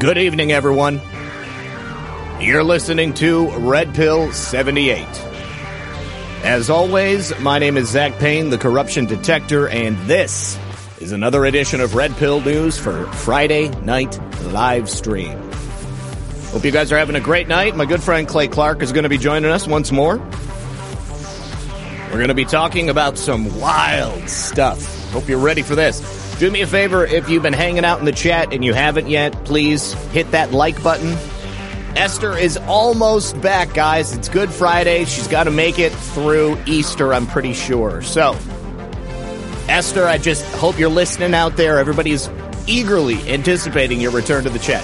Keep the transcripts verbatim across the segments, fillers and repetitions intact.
Good evening, everyone. You're listening to Red Pill seventy-eight. As always, my name is Zach Payne, the corruption detector, and this is another edition of Red Pill News for Friday night live stream. Hope you guys are having a great night. My good friend Clay Clark is going to be joining us once more. We're going to be talking about some wild stuff. Hope you're ready for this. Do me a favor, if you've been hanging out in the chat and you haven't yet, please hit that like button. Esther is almost back, guys. It's Good Friday. She's got to make it through Easter, I'm pretty sure. So, Esther, I just hope you're listening out there. Everybody's eagerly anticipating your return to the chat.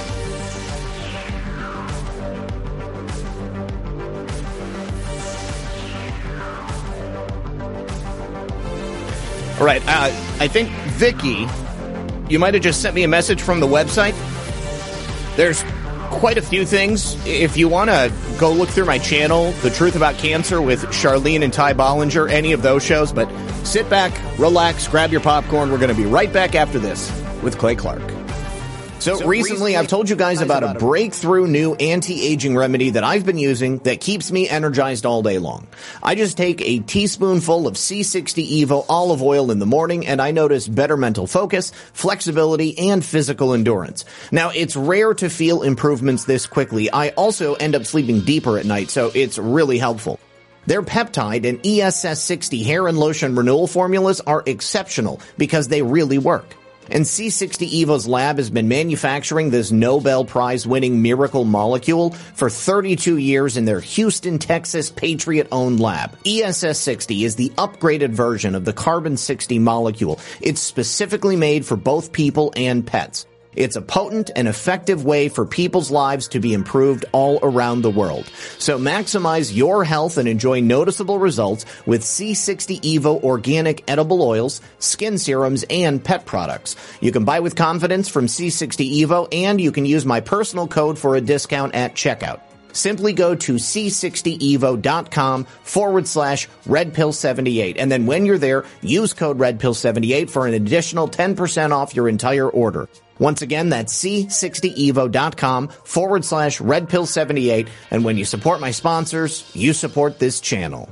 All right, uh, I think, Vicky, you might have just sent me a message from the website. There's quite a few things. If you want to go look through my channel, The Truth About Cancer with Charlene and Ty Bollinger, any of those shows, but sit back, relax, grab your popcorn. We're going to be right back after this with Clay Clark. So, so recently, recently, I've told you guys about a breakthrough new anti-aging remedy that I've been using that keeps me energized all day long. I just take a teaspoonful of C sixty Evo olive oil in the morning, and I notice better mental focus, flexibility, and physical endurance. Now, it's rare to feel improvements this quickly. I also end up sleeping deeper at night, so it's really helpful. Their peptide and E S S sixty hair and lotion renewal formulas are exceptional because they really work. And C sixty Evo's lab has been manufacturing this Nobel Prize-winning miracle molecule for thirty-two years in their Houston, Texas, Patriot-owned lab. E S S sixty is the upgraded version of the carbon sixty molecule. It's specifically made for both people and pets. It's a potent and effective way for people's lives to be improved all around the world. So maximize your health and enjoy noticeable results with C sixty Evo organic edible oils, skin serums, and pet products. You can buy with confidence from C sixty Evo, and you can use my personal code for a discount at checkout. Simply go to c sixty evo dot com forward slash red pill seventy-eight. And then when you're there, use code red pill seventy-eight for an additional ten percent off your entire order. Once again, that's c sixty evo dot com forward slash red pill seventy-eight. And when you support my sponsors, you support this channel.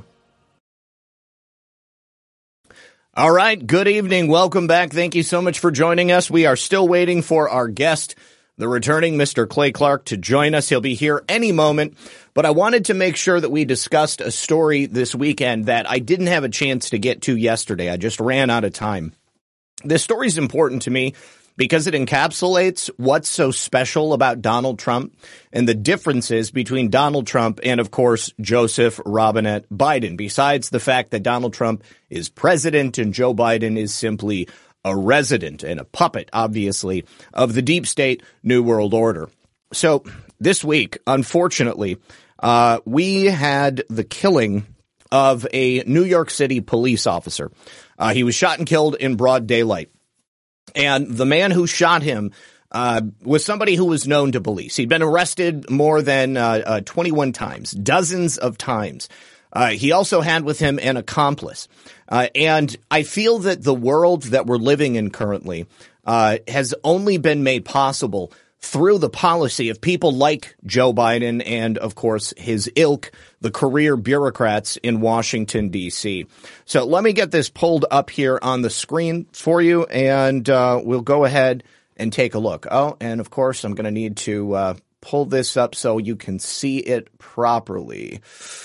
All right. Good evening. Welcome back. Thank you so much for joining us. We are still waiting for our guest, the returning Mister Clay Clark, to join us. He'll be here any moment, but I wanted to make sure that we discussed a story this weekend that I didn't have a chance to get to yesterday. I just ran out of time. This story is important to me because it encapsulates what's so special about Donald Trump and the differences between Donald Trump and, of course, Joseph Robinette Biden, besides the fact that Donald Trump is president and Joe Biden is simply a resident and a puppet, obviously, of the deep state New World Order. So this week, unfortunately, uh, we had the killing of a New York City police officer. Uh, he was shot and killed in broad daylight. And the man who shot him uh, was somebody who was known to police. He'd been arrested more than uh, uh, twenty-one times, dozens of times. Uh, he also had with him an accomplice. Uh, and I feel that the world that we're living in currently uh, has only been made possible through the policy of people like Joe Biden and, of course, his ilk, the career bureaucrats in Washington, D C. So let me get this pulled up here on the screen for you, and uh, we'll go ahead and take a look. Oh, and, of course, I'm going to need to uh, pull this up so you can see it properly.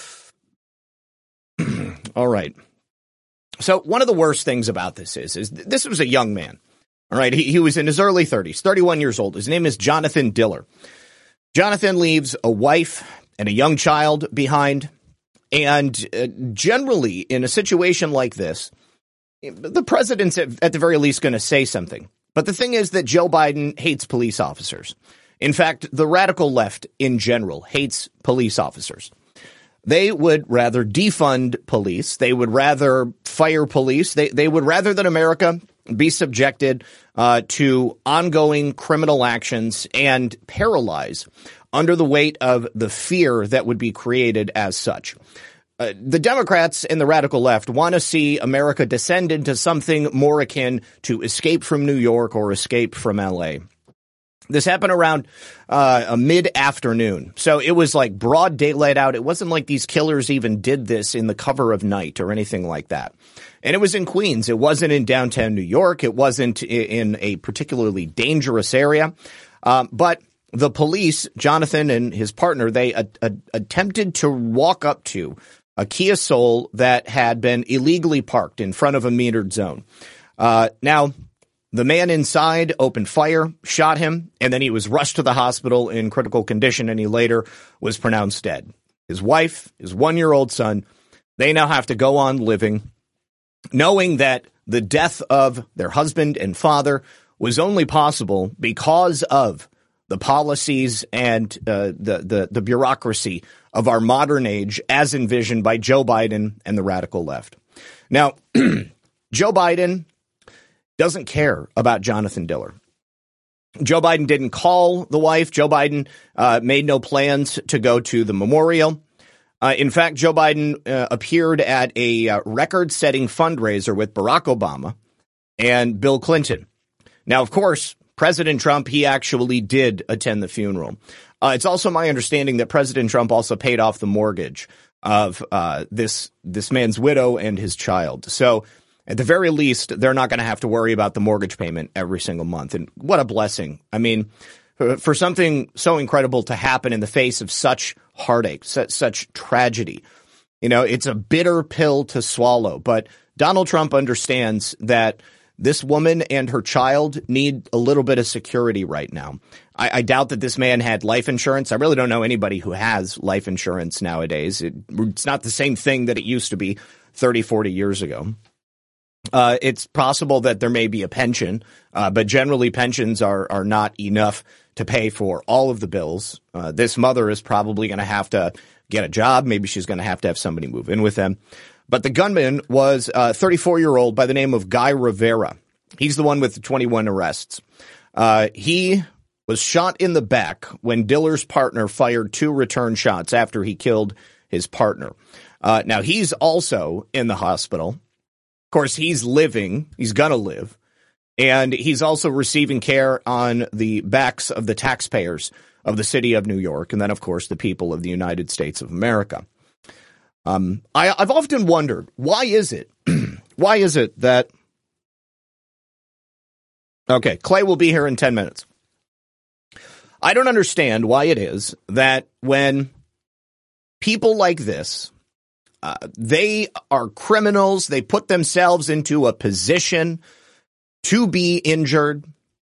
All right. So one of the worst things about this is, is this was a young man. All right. He, he was in his early thirties, thirty-one years old. His name is Jonathan Diller. Jonathan leaves a wife and a young child behind. And uh, generally, in a situation like this, the president's at, at the very least going to say something. But the thing is that Joe Biden hates police officers. In fact, the radical left in general hates police officers. They would rather defund police. They would rather fire police. They they would rather that America be subjected uh, to ongoing criminal actions and paralyze under the weight of the fear that would be created as such. Uh, the Democrats and the radical left want to see America descend into something more akin to Escape from New York or Escape from L A. This happened around uh, a mid-afternoon. So it was like broad daylight out. It wasn't like these killers even did this in the cover of night or anything like that. And it was in Queens. It wasn't in downtown New York. It wasn't in a particularly dangerous area. Um, but the police, Jonathan and his partner, they a- a- attempted to walk up to a Kia Soul that had been illegally parked in front of a metered zone. Uh, now, the man inside opened fire, shot him, and then he was rushed to the hospital in critical condition, and he later was pronounced dead. His wife, his one-year-old son, they now have to go on living, knowing that the death of their husband and father was only possible because of the policies and uh, the, the, the bureaucracy of our modern age as envisioned by Joe Biden and the radical left. Now, Joe Biden doesn't care about Jonathan Diller. Joe Biden didn't call the wife. Joe Biden uh, made no plans to go to the memorial. Uh, in fact, Joe Biden uh, appeared at a uh, record-setting fundraiser with Barack Obama and Bill Clinton. Now, of course, President Trump, he actually did attend the funeral. Uh, it's also my understanding that President Trump also paid off the mortgage of uh, this this man's widow and his child. So at the very least, they're not going to have to worry about the mortgage payment every single month. And what a blessing. I mean, for something so incredible to happen in the face of such heartache, such, such tragedy, you know, it's a bitter pill to swallow. But Donald Trump understands that this woman and her child need a little bit of security right now. I, I doubt that this man had life insurance. I really don't know anybody who has life insurance nowadays. It, it's not the same thing that it used to be thirty, forty years ago. Uh, it's possible that there may be a pension, uh, but generally pensions are, are not enough to pay for all of the bills. Uh, this mother is probably going to have to get a job. Maybe she's going to have to have somebody move in with them. But the gunman was a thirty-four-year-old by the name of Guy Rivera. He's the one with the twenty-one arrests. Uh, he was shot in the back when Diller's partner fired two return shots after he killed his partner. Uh, now, he's also in the hospital. Of course, he's living. He's going to live. And he's also receiving care on the backs of the taxpayers of the city of New York. And then, of course, the people of the United States of America. Um, I, I've often wondered, why is it, why is it that, okay, Clay will be here in ten minutes. I don't understand why it is that when people like this, uh, they are criminals, they put themselves into a position to be injured,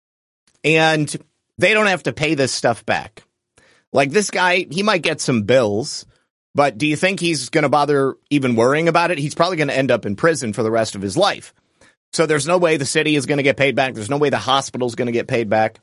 and they don't have to pay this stuff back. Like this guy, he might get some bills, but do you think he's going to bother even worrying about it? He's probably going to end up in prison for the rest of his life. So there's no way the city is going to get paid back. There's no way the hospital is going to get paid back.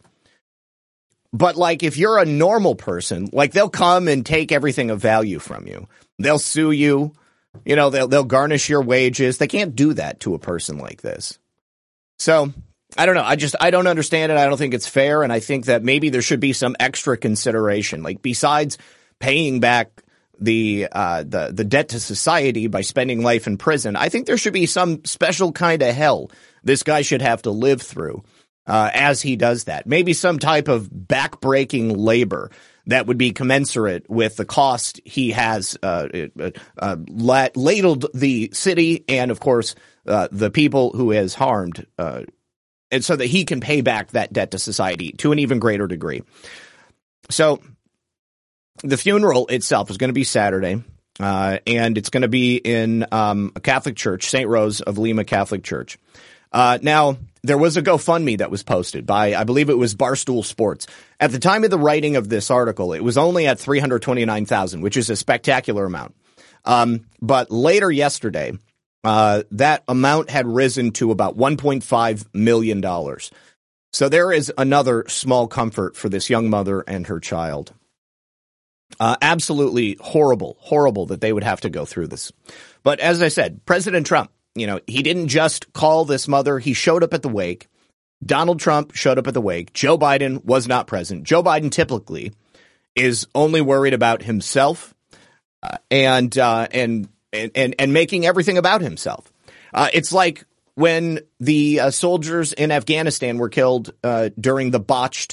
But like if you're a normal person, like they'll come and take everything of value from you. They'll sue you. You know, they'll they'll garnish your wages. They can't do that to a person like this. So I don't know. I just I don't understand it. I don't think it's fair. And I think that maybe there should be some extra consideration, like besides paying back the uh, the the debt to society by spending life in prison. I think there should be some special kind of hell this guy should have to live through uh, as he does that. Maybe some type of backbreaking labor that would be commensurate with the cost he has uh, uh, ladled the city and, of course, uh, the people who has harmed, uh, and so that he can pay back that debt to society to an even greater degree. So the funeral itself is going to be Saturday, uh, and it's going to be in um, a Catholic church, Saint Rose of Lima Catholic Church. Uh, now, there was a GoFundMe that was posted by, I believe it was Barstool Sports. At the time of the writing of this article, it was only at three hundred twenty-nine thousand dollars, which is a spectacular amount. Um, but later yesterday, uh, that amount had risen to about one point five million dollars. So there is another small comfort for this young mother and her child. Uh, absolutely horrible, horrible that they would have to go through this. But as I said, President Trump, you know, he didn't just call this mother. He showed up at the wake. Donald Trump showed up at the wake. Joe Biden was not present. Joe Biden typically is only worried about himself uh, and, uh, and and and and making everything about himself. Uh, it's like when the uh, soldiers in Afghanistan were killed uh, during the botched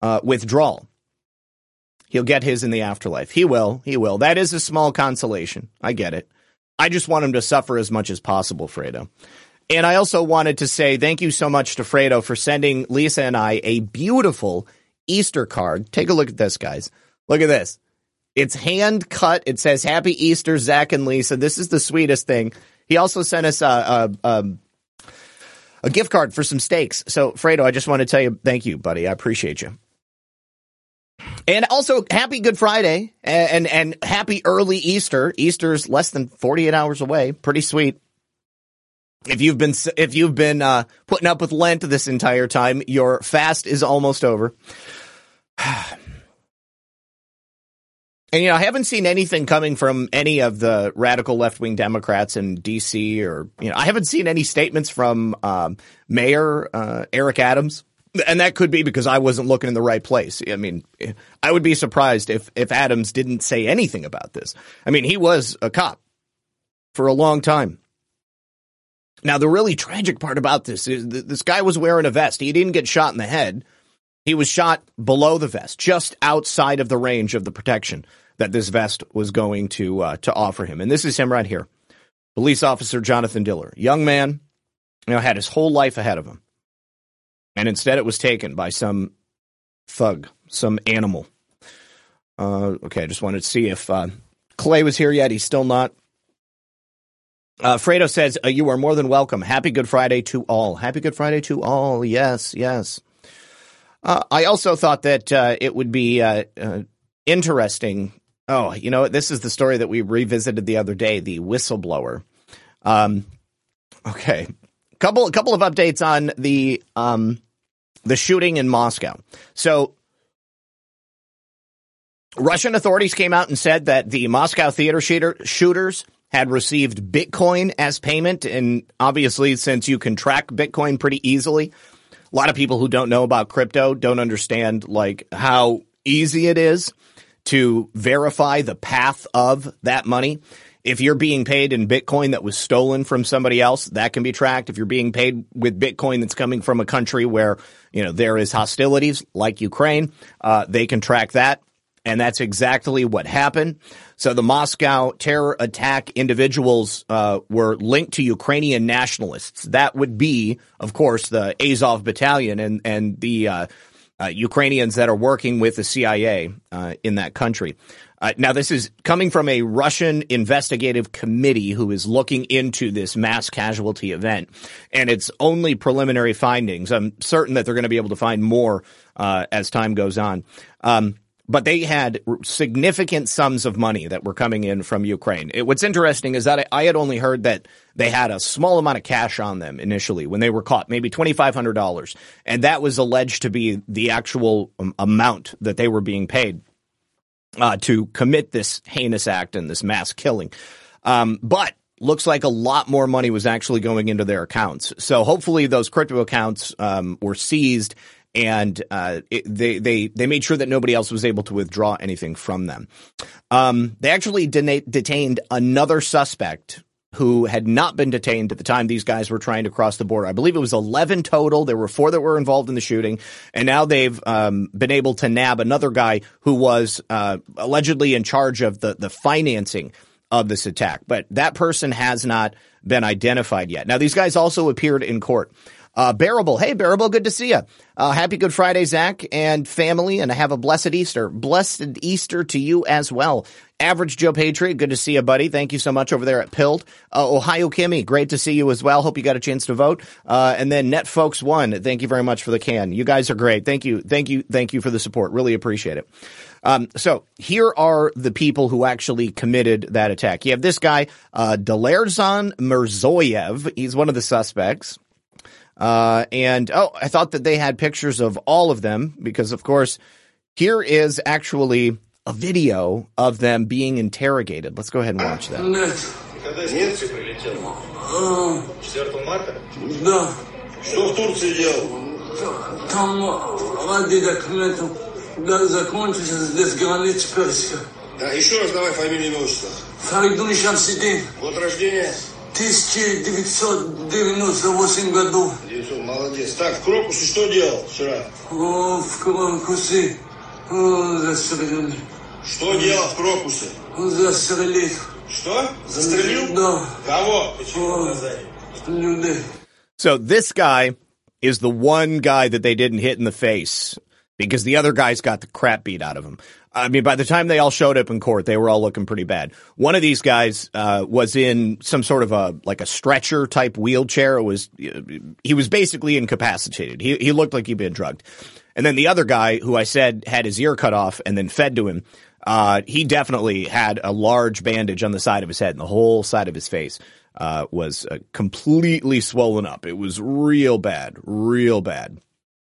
uh, withdrawal. He'll get his in the afterlife. He will. He will. That is a small consolation. I get it. I just want him to suffer as much as possible, Fredo. And I also wanted to say thank you so much to Fredo for sending Lisa and I a beautiful Easter card. Take a look at this, guys. Look at this. It's hand cut. It says Happy Easter, Zach and Lisa. This is the sweetest thing. He also sent us a, a, a, a gift card for some steaks. So, Fredo, I just want to tell you thank you, buddy. I appreciate you. And also, happy Good Friday and, and and happy early Easter. Easter's less than forty-eight hours away. Pretty sweet. If you've been if you've been uh, putting up with Lent this entire time, your fast is almost over. And you know, I haven't seen anything coming from any of the radical left-wing Democrats in D C or you know, I haven't seen any statements from um, Mayor uh, Eric Adams. And that could be because I wasn't looking in the right place. I mean, I would be surprised if, if Adams didn't say anything about this. I mean, he was a cop for a long time. Now, the really tragic part about this is that this guy was wearing a vest. He didn't get shot in the head. He was shot below the vest, just outside of the range of the protection that this vest was going to uh, to offer him. And this is him right here. Police officer Jonathan Diller, young man, you know, had his whole life ahead of him. And instead it was taken by some thug, some animal. Uh, okay, I just wanted to see if uh, Clay was here yet. He's still not. Uh, Fredo says, uh, you are more than welcome. Happy Good Friday to all. Happy Good Friday to all. Yes, yes. Uh, I also thought that uh, it would be uh, uh, interesting. Oh, you know, this is the story that we revisited the other day, the whistleblower. Um, okay. Couple, couple of updates on the um, the shooting in Moscow. So, Russian authorities came out and said that the Moscow theater shooter, shooters had received Bitcoin as payment, and obviously, since you can track Bitcoin pretty easily, a lot of people who don't know about crypto don't understand like how easy it is to verify the path of that money. If you're being paid in Bitcoin that was stolen from somebody else, that can be tracked. If you're being paid with Bitcoin that's coming from a country where, you know, there is hostilities like Ukraine, uh, they can track that. And that's exactly what happened. So the Moscow terror attack individuals uh, were linked to Ukrainian nationalists. That would be, of course, the Azov battalion and, and the uh, uh, Ukrainians that are working with the C I A uh, in that country. Uh, now, this is coming from a Russian investigative committee who is looking into this mass casualty event, and it's only preliminary findings. I'm certain that they're going to be able to find more uh, as time goes on. Um, but they had significant sums of money that were coming in from Ukraine. It, what's interesting is that I, I had only heard that they had a small amount of cash on them initially when they were caught, maybe twenty-five hundred dollars, and that was alleged to be the actual um, amount that they were being paid Uh, to commit this heinous act and this mass killing. Um, but looks like a lot more money was actually going into their accounts. So hopefully those crypto accounts um, were seized and uh, it, they, they, they made sure that nobody else was able to withdraw anything from them. Um, they actually de- detained another suspect who had not been detained at the time these guys were trying to cross the border. I believe it was eleven total. There were four that were involved in the shooting. And now they've um, been able to nab another guy who was uh, allegedly in charge of the, the financing of this attack. But that person has not been identified yet. Now, these guys also appeared in court. Uh, Bearable. Hey, Bearable, good to see you. Uh, happy Good Friday, Zach and family, and have a blessed Easter. Blessed Easter to you as well. Average Joe Patriot, good to see you, buddy. Thank you so much over there at Pilled. Uh, Ohio Kimmy, great to see you as well. Hope you got a chance to vote. Uh, and then Net Folks One, thank you very much for the can. You guys are great. Thank you, thank you, thank you for the support. Really appreciate it. Um, so here are the people who actually committed that attack. You have this guy, uh, Dalerzan Mirzoyev. He's one of the suspects. Uh, and, oh, I thought that they had pictures of all of them because, of course, here is actually a video of them being interrogated. Let's go ahead and watch that. тысяча девятьсот девяносто восьмом году. Молодец. Так, в Крокусе что делал вчера? О, в Крокусе о, застрелил. Что делал в Крокусе? Застрелил. Что? Застрелил? Да. Кого? Почему глаза? Людей. So this guy is the one guy that they didn't hit in the face because the other guys got the crap beat out of him. I mean, by the time they all showed up in court, they were all looking pretty bad. One of these guys uh was in some sort of a like a stretcher type wheelchair. It was he was basically incapacitated. He he looked like he'd been drugged. And then the other guy, who I said had his ear cut off and then fed to him, uh he definitely had a large bandage on the side of his head, and the whole side of his face uh was uh, completely swollen up. It was real bad, real bad.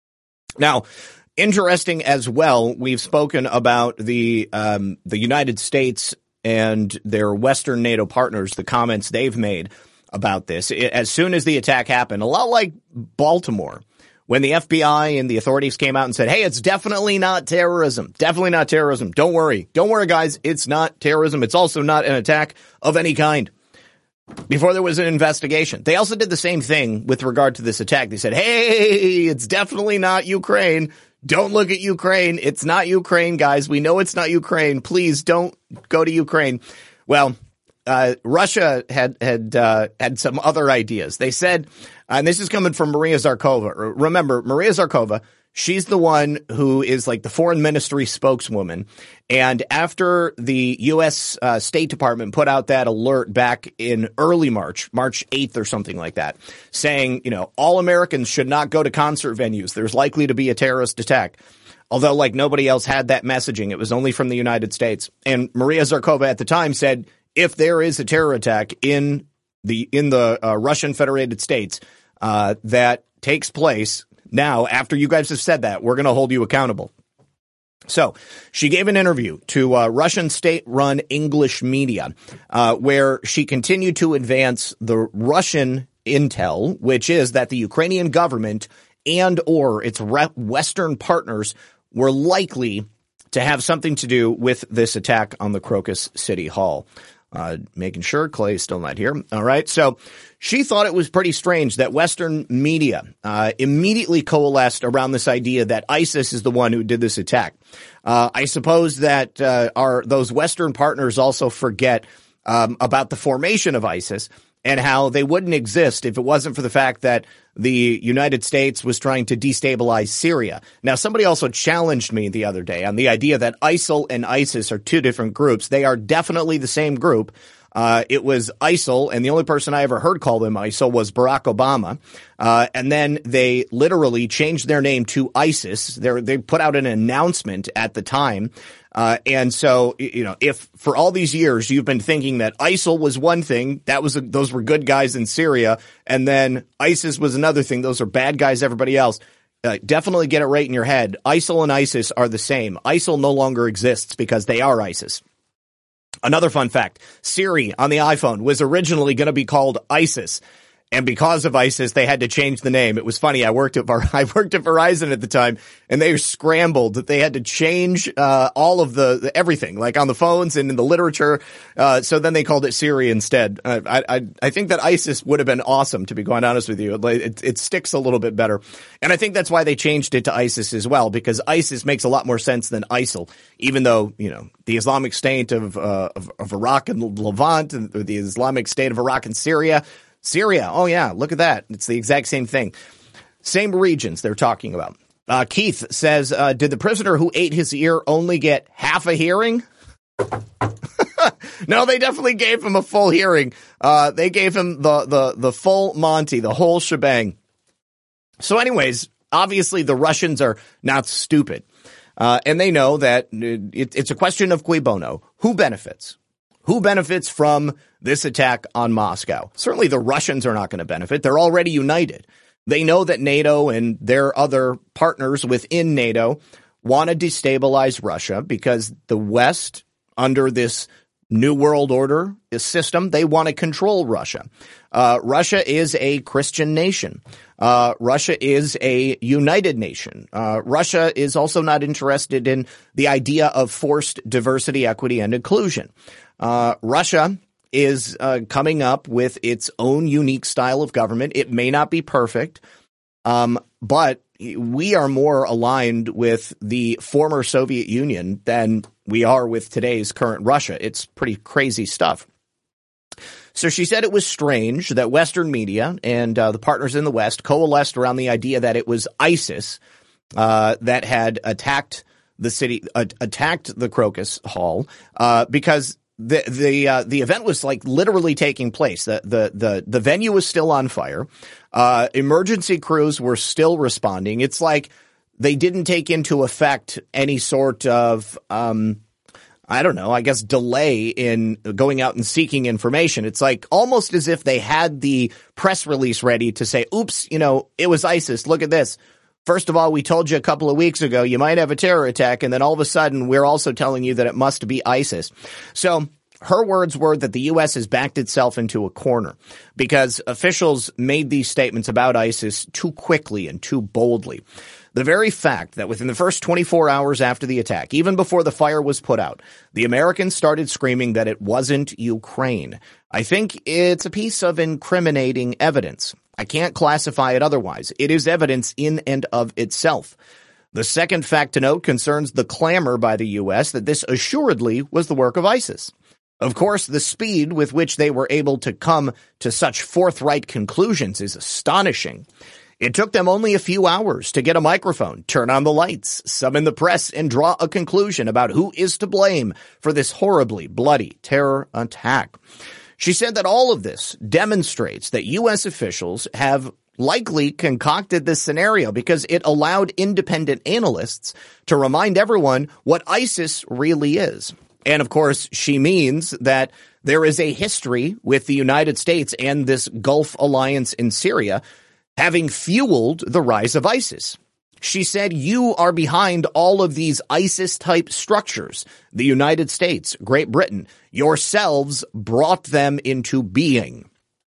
Now, interesting as well, we've spoken about the um the United States and their Western NATO partners, the comments they've made about this. It, as soon as the attack happened, a lot like Baltimore, when the F B I and the authorities came out and said, hey, it's definitely not terrorism, definitely not terrorism. Don't worry. Don't worry, guys. It's not terrorism. It's also not an attack of any kind. Before there was an investigation. They also did the same thing with regard to this attack. They said, hey, it's definitely not Ukraine. Don't look at Ukraine. It's not Ukraine, guys. We know it's not Ukraine. Please don't go to Ukraine. Well, uh, Russia had, had, uh, had some other ideas. They said, and this is coming from Maria Zakharova. Remember, Maria Zakharova, she's the one who is like the foreign ministry spokeswoman. And after the U S uh, State Department put out that alert back in early March, March eighth or something like that, saying, you know, all Americans should not go to concert venues. There's likely to be a terrorist attack. Although, like, nobody else had that messaging. It was only from the United States. And Maria Zakharova at the time said, if there is a terror attack in the in the uh, Russian Federated States uh, that takes place now, after you guys have said that, we're going to hold you accountable. So she gave an interview to uh, Russian state-run English media uh, where she continued to advance the Russian intel, which is that the Ukrainian government and or its re- Western partners were likely to have something to do with this attack on the Crocus City Hall. Uh, making sure Clay's still not here. All right. So she thought it was pretty strange that Western media uh, immediately coalesced around this idea that ISIS is the one who did this attack. Uh, I suppose that uh, our those Western partners also forget um, about the formation of ISIS and how they wouldn't exist if it wasn't for the fact that the United States was trying to destabilize Syria. Now, somebody also challenged me the other day on the idea that ISIL and ISIS are two different groups. They are definitely the same group. Uh, it was ISIL, and the only person I ever heard call them ISIL was Barack Obama. Uh, and then they literally changed their name to ISIS. They're, they put out an announcement at the time. Uh, and so, you know, if for all these years you've been thinking that ISIL was one thing, that was, a, those were good guys in Syria, and then ISIS was another thing, those are bad guys, everybody else, uh, definitely get it right in your head. ISIL and ISIS are the same. ISIL no longer exists because they are ISIS. Another fun fact, Siri on the iPhone was originally going to be called ISIS. And because of ISIS, they had to change the name. It was funny. I worked at Ver- I worked at Verizon at the time, and they scrambled that they had to change uh all of the, the everything, like on the phones and in the literature. Uh So then they called it Siri instead. Uh, I I I think that ISIS would have been awesome, to be quite honest with you. It, it, it sticks a little bit better, and I think that's why they changed it to ISIS as well, because ISIS makes a lot more sense than ISIL. Even though, you know, the Islamic State of uh of, of Iraq and Levant, and the Islamic State of Iraq and Syria. Syria. Oh, yeah. Look at that. It's the exact same thing. Same regions they're talking about. Uh, Keith says, uh, did the prisoner who ate his ear only get half a hearing? No, they definitely gave him a full hearing. Uh, they gave him the, the, the full Monty, the whole shebang. So anyways, obviously the Russians are not stupid. Uh, and they know that it, it's a question of cui bono. Who benefits? Who benefits from this attack on Moscow? Certainly the Russians are not going to benefit. They're already united. They know that NATO and their other partners within NATO want to destabilize Russia because the West, under this New World Order system, they want to control Russia. Uh, Russia is a Christian nation. Uh, Russia is a united nation. Uh, Russia is also not interested in the idea of forced diversity, equity, and inclusion. Uh, Russia is uh, coming up with its own unique style of government. It may not be perfect, Um, but we are more aligned with the former Soviet Union than we are with today's current Russia. It's pretty crazy stuff. So she said it was strange that Western media and uh, the partners in the West coalesced around the idea that it was ISIS uh, that had attacked the city, uh, attacked the Crocus Hall, uh, because the the uh, the event was like literally taking place. The the the the venue was still on fire. Uh, emergency crews were still responding. It's like they didn't take into effect any sort of um. I don't know, I guess delay in going out and seeking information. It's like almost as if they had the press release ready to say, oops, you know, it was ISIS. Look at this. First of all, we told you a couple of weeks ago you might have a terror attack. And then all of a sudden, we're also telling you that it must be ISIS. So her words were that the U S has backed itself into a corner because officials made these statements about ISIS too quickly and too boldly. The very fact that within the first twenty-four hours after the attack, even before the fire was put out, the Americans started screaming that it wasn't Ukraine. I think it's a piece of incriminating evidence. I can't classify it otherwise. It is evidence in and of itself. The second fact to note concerns the clamor by the U S that this assuredly was the work of ISIS. Of course, the speed with which they were able to come to such forthright conclusions is astonishing. It took them only a few hours to get a microphone, turn on the lights, summon the press, and draw a conclusion about who is to blame for this horribly bloody terror attack. She said that all of this demonstrates that U S officials have likely concocted this scenario because it allowed independent analysts to remind everyone what ISIS really is. And of course, she means that there is a history with the United States and this Gulf alliance in Syria having fueled the rise of ISIS. She said, you are behind all of these ISIS-type structures. The United States, Great Britain, yourselves brought them into being.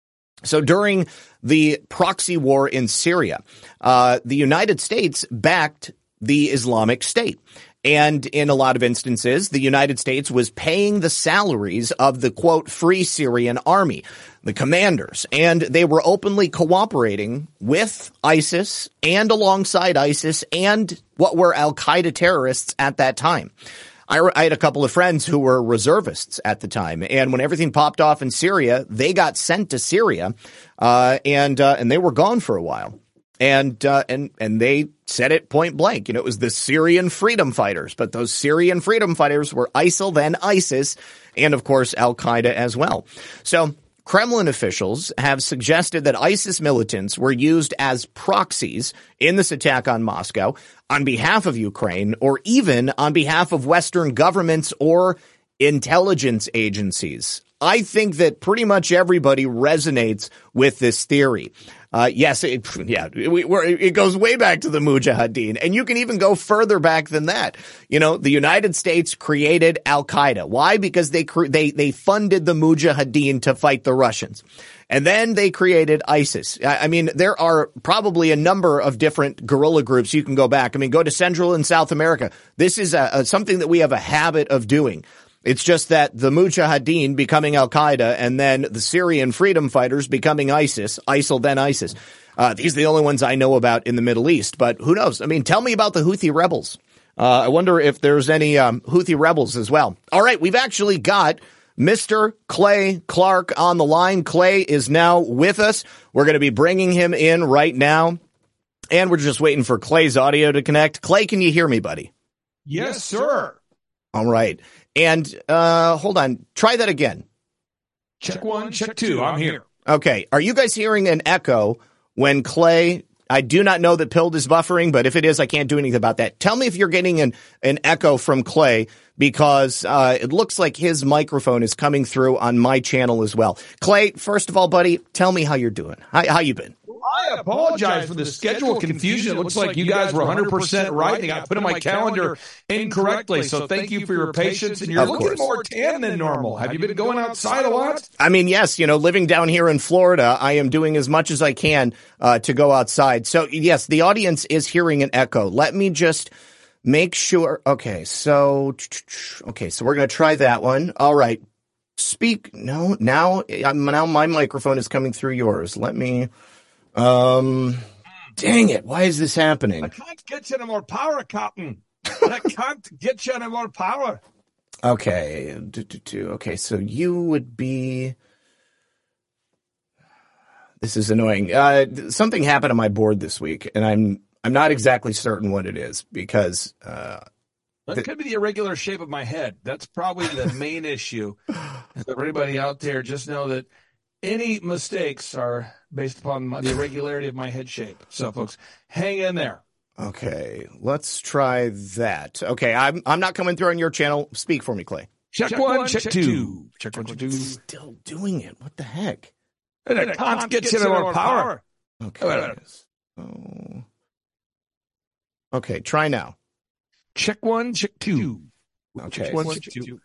So during the proxy war in Syria, uh, the United States backed the Islamic State. And in a lot of instances, the United States was paying the salaries of the, quote, Free Syrian Army, the commanders, and they were openly cooperating with ISIS and alongside ISIS and what were al-Qaeda terrorists at that time. I, I had a couple of friends who were reservists at the time, and when everything popped off in Syria, they got sent to Syria, uh, and uh, and they were gone for a while. And, uh, and, and they said it point blank. You know, it was the Syrian freedom fighters, but those Syrian freedom fighters were ISIL, then ISIS, and of course, Al-Qaeda as well. So Kremlin officials have suggested that ISIS militants were used as proxies in this attack on Moscow on behalf of Ukraine, or even on behalf of Western governments or intelligence agencies. I think that pretty much everybody resonates with this theory. Uh, yes, it, yeah, we, we're, it goes way back to the Mujahideen, and you can even go further back than that. You know, the United States created Al-Qaeda. Why? Because they they they funded the Mujahideen to fight the Russians, and then they created ISIS. I, I mean, there are probably a number of different guerrilla groups you can go back. I mean, go to Central and South America. This is a, a, something that we have a habit of doing. It's just that the Mujahideen becoming Al-Qaeda and then the Syrian freedom fighters becoming ISIS, ISIL, then ISIS. Uh, these are the only ones I know about in the Middle East, but who knows? I mean, tell me about the Houthi rebels. Uh, I wonder if there's any um, Houthi rebels as well. All right, we've actually got Mister Clay Clark on the line. Clay is now with us. We're going to be bringing him in right now, and we're just waiting for Clay's audio to connect. Clay, can you hear me, buddy? Yes, sir. All right. And uh, hold on. Try that again. Check one, check two. I'm here. Okay. Are you guys hearing an echo when Clay? I do not know that Pilled is buffering, but if it is, I can't do anything about that. Tell me if you're getting an, an echo from Clay, because uh, it looks like his microphone is coming through on my channel as well. Clay, first of all, buddy, tell me how you're doing. How, how you been? I apologize for the schedule confusion. It looks like you guys were one hundred percent right. They got put in my calendar incorrectly. So thank you for your patience. And you're looking more tan than normal. Have you been going outside a lot? I mean, yes. You know, living down here in Florida, I am doing as much as I can uh, to go outside. So, yes, the audience is hearing an echo. Let me just make sure. Okay, so okay, so we're going to try that one. All right. Speak. No, now, now my microphone is coming through yours. Let me. Um, Dang it. Why is this happening? I can't get you any more power, Captain. I can't get you any more power. Okay. Do, do, do. Okay, so you would be... This is annoying. Uh, something happened on my board this week, and I'm I'm not exactly certain what it is because... Uh, that th- could be the irregular shape of my head. That's probably the main issue. For everybody out there, just know that any mistakes are based upon my, the irregularity of my head shape. So, folks, hang in there. Okay, let's try that. Okay, I'm I'm not coming through on your channel. Speak for me, Clay. Check, check one, one, check, check two. two. Check one, check two. Still doing it. What the heck? And I can't get you more power. Okay. So, okay, try now. Check one, check two. Okay. Check one, check two.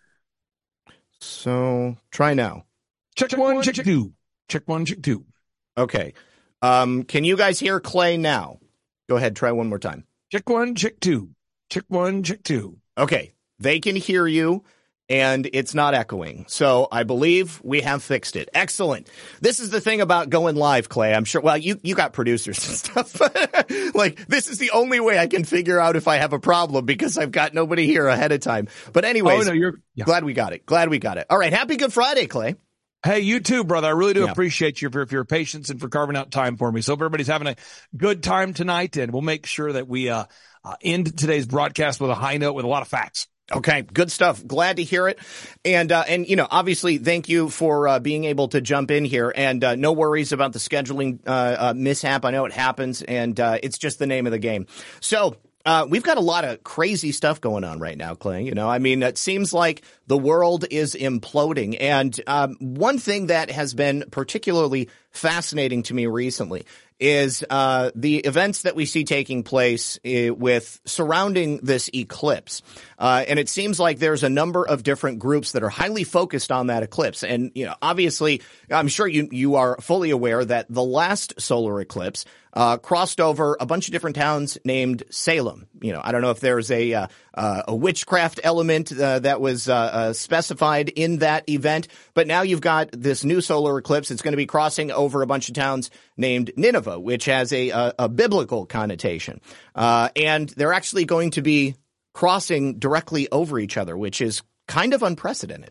So, try now. Check one, check two. Check one, check two. Okay. Um, can you guys hear Clay now? Go ahead, try one more time. Check one, check two. Check one, check two. Okay, they can hear you, and it's not echoing. So I believe we have fixed it. Excellent. This is the thing about going live, Clay. I'm sure, well, you, you got producers and stuff. Like, this is the only way I can figure out if I have a problem because I've got nobody here ahead of time. But anyways, oh, no, you're, yeah. glad we got it. Glad we got it. All right, happy Good Friday, Clay. Hey, you too, brother. I really do yeah. appreciate you for, for your patience and for carving out time for me. So hope everybody's having a good time tonight, and we'll make sure that we uh, uh, end today's broadcast with a high note with a lot of facts. Okay, good stuff. Glad to hear it. And, uh, and, you know, obviously, thank you for uh, being able to jump in here. And uh, no worries about the scheduling uh, uh, mishap. I know it happens, and uh, it's just the name of the game. So, Uh, we've got a lot of crazy stuff going on right now, Clay. You know, I mean, it seems like the world is imploding. And um, one thing that has been particularly fascinating to me recently is uh, the events that we see taking place uh, with surrounding this eclipse. Uh, and it seems like there's a number of different groups that are highly focused on that eclipse. And, you know, obviously, I'm sure you, you are fully aware that the last solar eclipse uh, crossed over a bunch of different towns named Salem. You know, I don't know if there's a, uh, uh, a witchcraft element uh, that was uh, uh, specified in that event, but now you've got this new solar eclipse. It's going to be crossing over a bunch of towns named Nineveh, which has a, a, a biblical connotation. Uh, and they're actually going to be crossing directly over each other, which is kind of unprecedented.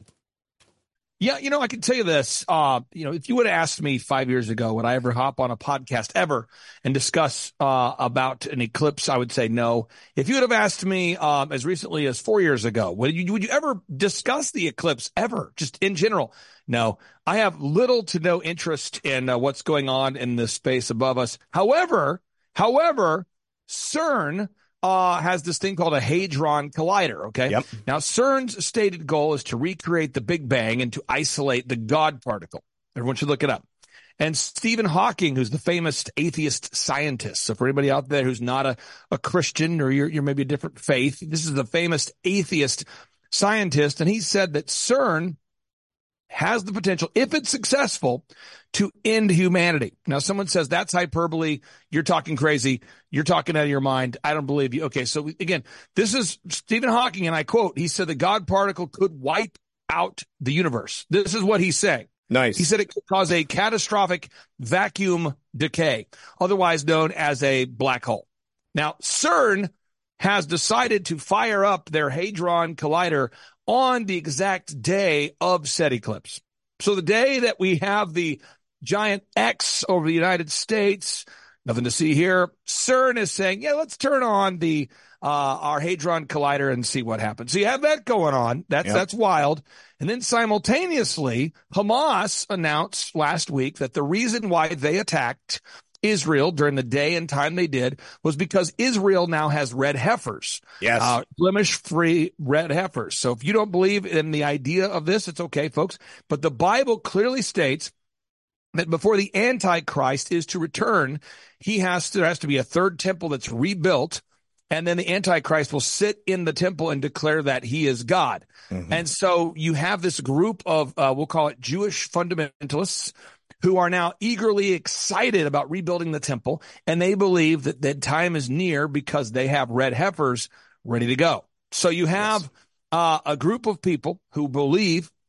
Yeah, you know, I can tell you this. Uh, you know, if you would have asked me five years ago, would I ever hop on a podcast ever and discuss uh, about an eclipse, I would say no. If you would have asked me um, as recently as four years ago, would you, would you ever discuss the eclipse ever, just in general? No, I have little to no interest in uh, what's going on in the space above us. However, however, CERN Uh, has this thing called a Hadron Collider, okay? Yep. Now, CERN's stated goal is to recreate the Big Bang and to isolate the God particle. Everyone should look it up. And Stephen Hawking, who's the famous atheist scientist, so for anybody out there who's not a, a Christian or you're, you're maybe a different faith, this is the famous atheist scientist, and he said that CERN has the potential, if it's successful, to end humanity. Now, someone says that's hyperbole. You're talking crazy. You're talking out of your mind. I don't believe you. Okay, so again, this is Stephen Hawking, and I quote, he said the God particle could wipe out the universe. This is what he's saying. Nice. He said it could cause a catastrophic vacuum decay, otherwise known as a black hole. Now, CERN has decided to fire up their Hadron Collider on the exact day of said eclipse. So the day that we have the giant X over the United States, nothing to see here, CERN is saying, yeah, let's turn on the uh, our Hadron Collider and see what happens. So you have that going on. That's yep. that's wild. And then simultaneously, Hamas announced last week that the reason why they attacked Israel during the day and time they did was because Israel now has red heifers. Yes. Uh, blemish-free red heifers. So if you don't believe in the idea of this, it's okay, folks. But the Bible clearly states that before the Antichrist is to return, he has to, there has to be a third temple that's rebuilt, and then the Antichrist will sit in the temple and declare that he is God. Mm-hmm. And so you have this group of, uh, we'll call it Jewish fundamentalists, who are now eagerly excited about rebuilding the temple, and they believe that that time is near because they have red heifers ready to go. So you have yes. uh, a group of people who believe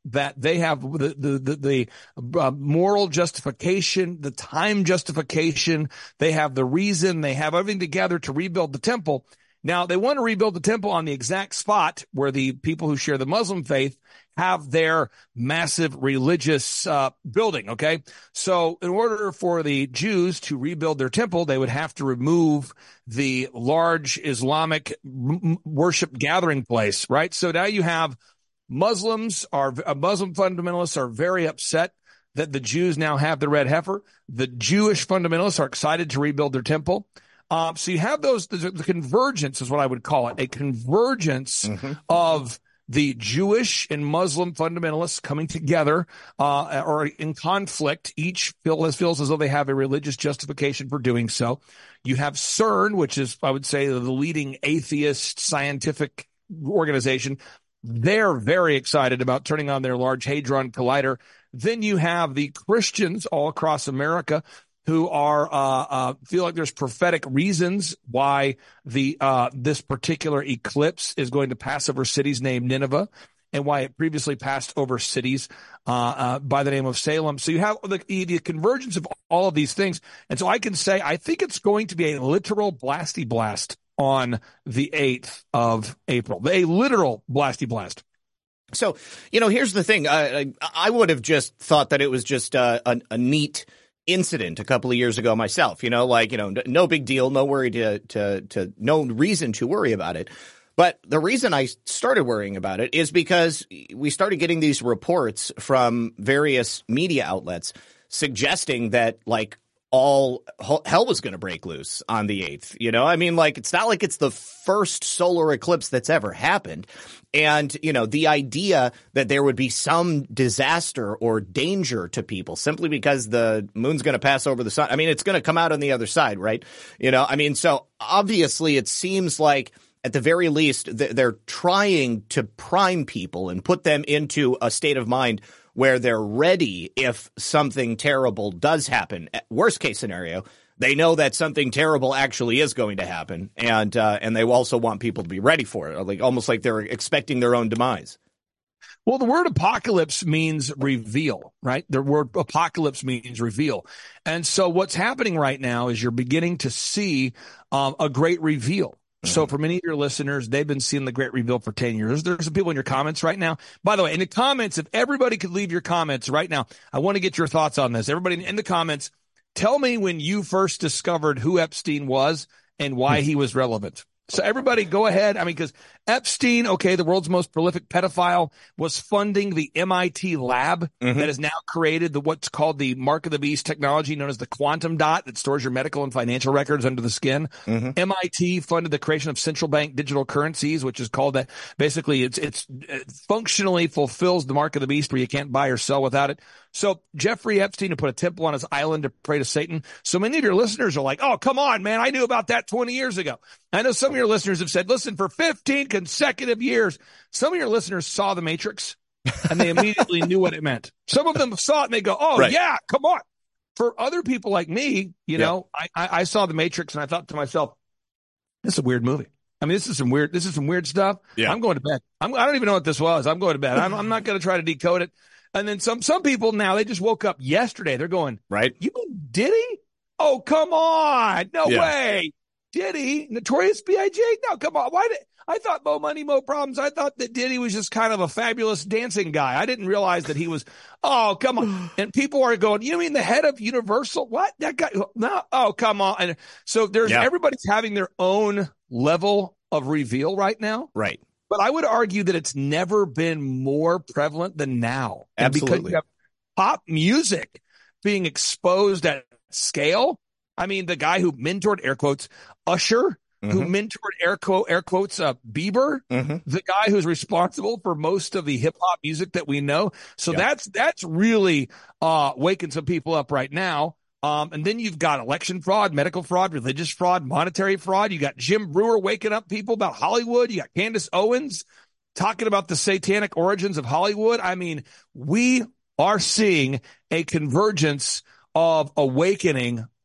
that they have the the the, the uh, moral justification, the time justification. They have the reason. They have everything together to rebuild the temple. Now, they want to rebuild the temple on the exact spot where the people who share the Muslim faith have their massive religious uh, building, okay? So in order for the Jews to rebuild their temple, they would have to remove the large Islamic m- worship gathering place, right? So now you have Muslims, are uh, Muslim fundamentalists are very upset that the Jews now have the red heifer. The Jewish fundamentalists are excited to rebuild their temple. Um, so you have those, the, the convergence is what I would call it, a convergence mm-hmm. of the Jewish and Muslim fundamentalists coming together, uh, or in conflict. Each feels, feels as though they have a religious justification for doing so. You have CERN, which is, I would say, the leading atheist scientific organization. They're very excited about turning on their Large Hadron Collider. Then you have the Christians all across America who are uh, uh, feel like there's prophetic reasons why the uh, this particular eclipse is going to pass over cities named Nineveh, and why it previously passed over cities uh, uh, by the name of Salem. So you have the, the convergence of all of these things, and so I can say I think it's going to be a literal blasty blast on the eighth of April, a literal blasty blast. So, you know, here's the thing: uh, I would have just thought that it was just uh, a, a neat incident a couple of years ago myself, you know, like, you know, no big deal, no worry to, to, to, no reason to worry about it. But the reason I started worrying about it is because we started getting these reports from various media outlets suggesting that, like, all hell was going to break loose on the eighth. You know, I mean, like, it's not like it's the first solar eclipse that's ever happened. And, you know, the idea that there would be some disaster or danger to people simply because the moon's going to pass over the sun. I mean, it's going to come out on the other side, right? You know, I mean, so obviously it seems like at the very least they're trying to prime people and put them into a state of mind where they're ready if something terrible does happen. Worst case scenario, they know that something terrible actually is going to happen, and uh, and they also want people to be ready for it, like almost like they're expecting their own demise. Well, the word apocalypse means reveal, right? The word apocalypse means reveal. And so what's happening right now is you're beginning to see um, a great reveal. So for many of your listeners, they've been seeing the great reveal for ten years. There's some people in your comments right now. By the way, in the comments, if everybody could leave your comments right now, I want to get your thoughts on this. Everybody in the comments, tell me when you first discovered who Epstein was and why he was relevant. So everybody go ahead. I mean, because Epstein, okay, the world's most prolific pedophile, was funding the M I T lab mm-hmm. that has now created the what's called the Mark of the Beast technology known as the quantum dot that stores your medical and financial records under the skin. Mm-hmm. M I T funded the creation of central bank digital currencies, which is called that. Basically, it's, it's it functionally fulfills the Mark of the Beast where you can't buy or sell without it. So Jeffrey Epstein, who put a temple on his island to pray to Satan. So many of your listeners are like, oh, come on, man. I knew about that twenty years ago. I know some of your listeners have said, listen, for fifteen consecutive years, some of your listeners saw The Matrix and they immediately knew what it meant. Some of them saw it and they go, oh, right. yeah, come on. For other people like me, you yeah. know, I, I, I saw The Matrix and I thought to myself, this is a weird movie. I mean, this is some weird, this is some weird stuff. Yeah. I'm going to bed. I'm, I don't even know what this was. I'm going to bed. I'm, I'm not going to try to decode it. And then some, some people now, they just woke up yesterday. They're going, right? You mean Diddy? Oh, come on. No yeah. way. Diddy, Notorious B I G No, come on. Why did I thought Mo Money, Mo Problems. I thought that Diddy was just kind of a fabulous dancing guy. I didn't realize that he was, oh, come on. And people are going, you mean the head of Universal? What? That guy? No. Oh, come on. And so there's yeah. everybody's having their own level of reveal right now. Right. But I would argue that it's never been more prevalent than now. And Absolutely. because you have pop music being exposed at scale. I mean, the guy who mentored, air quotes, Usher, mm-hmm. who mentored, air, quote, air quotes, uh, Bieber, mm-hmm. the guy who's responsible for most of the hip hop music that we know. So yep. that's that's really uh, waking some people up right now. Um, and then you've got election fraud, medical fraud, religious fraud, monetary fraud. You got Jim Brewer waking up people about Hollywood. You got Candace Owens talking about the satanic origins of Hollywood. I mean, we are seeing a convergence of awakening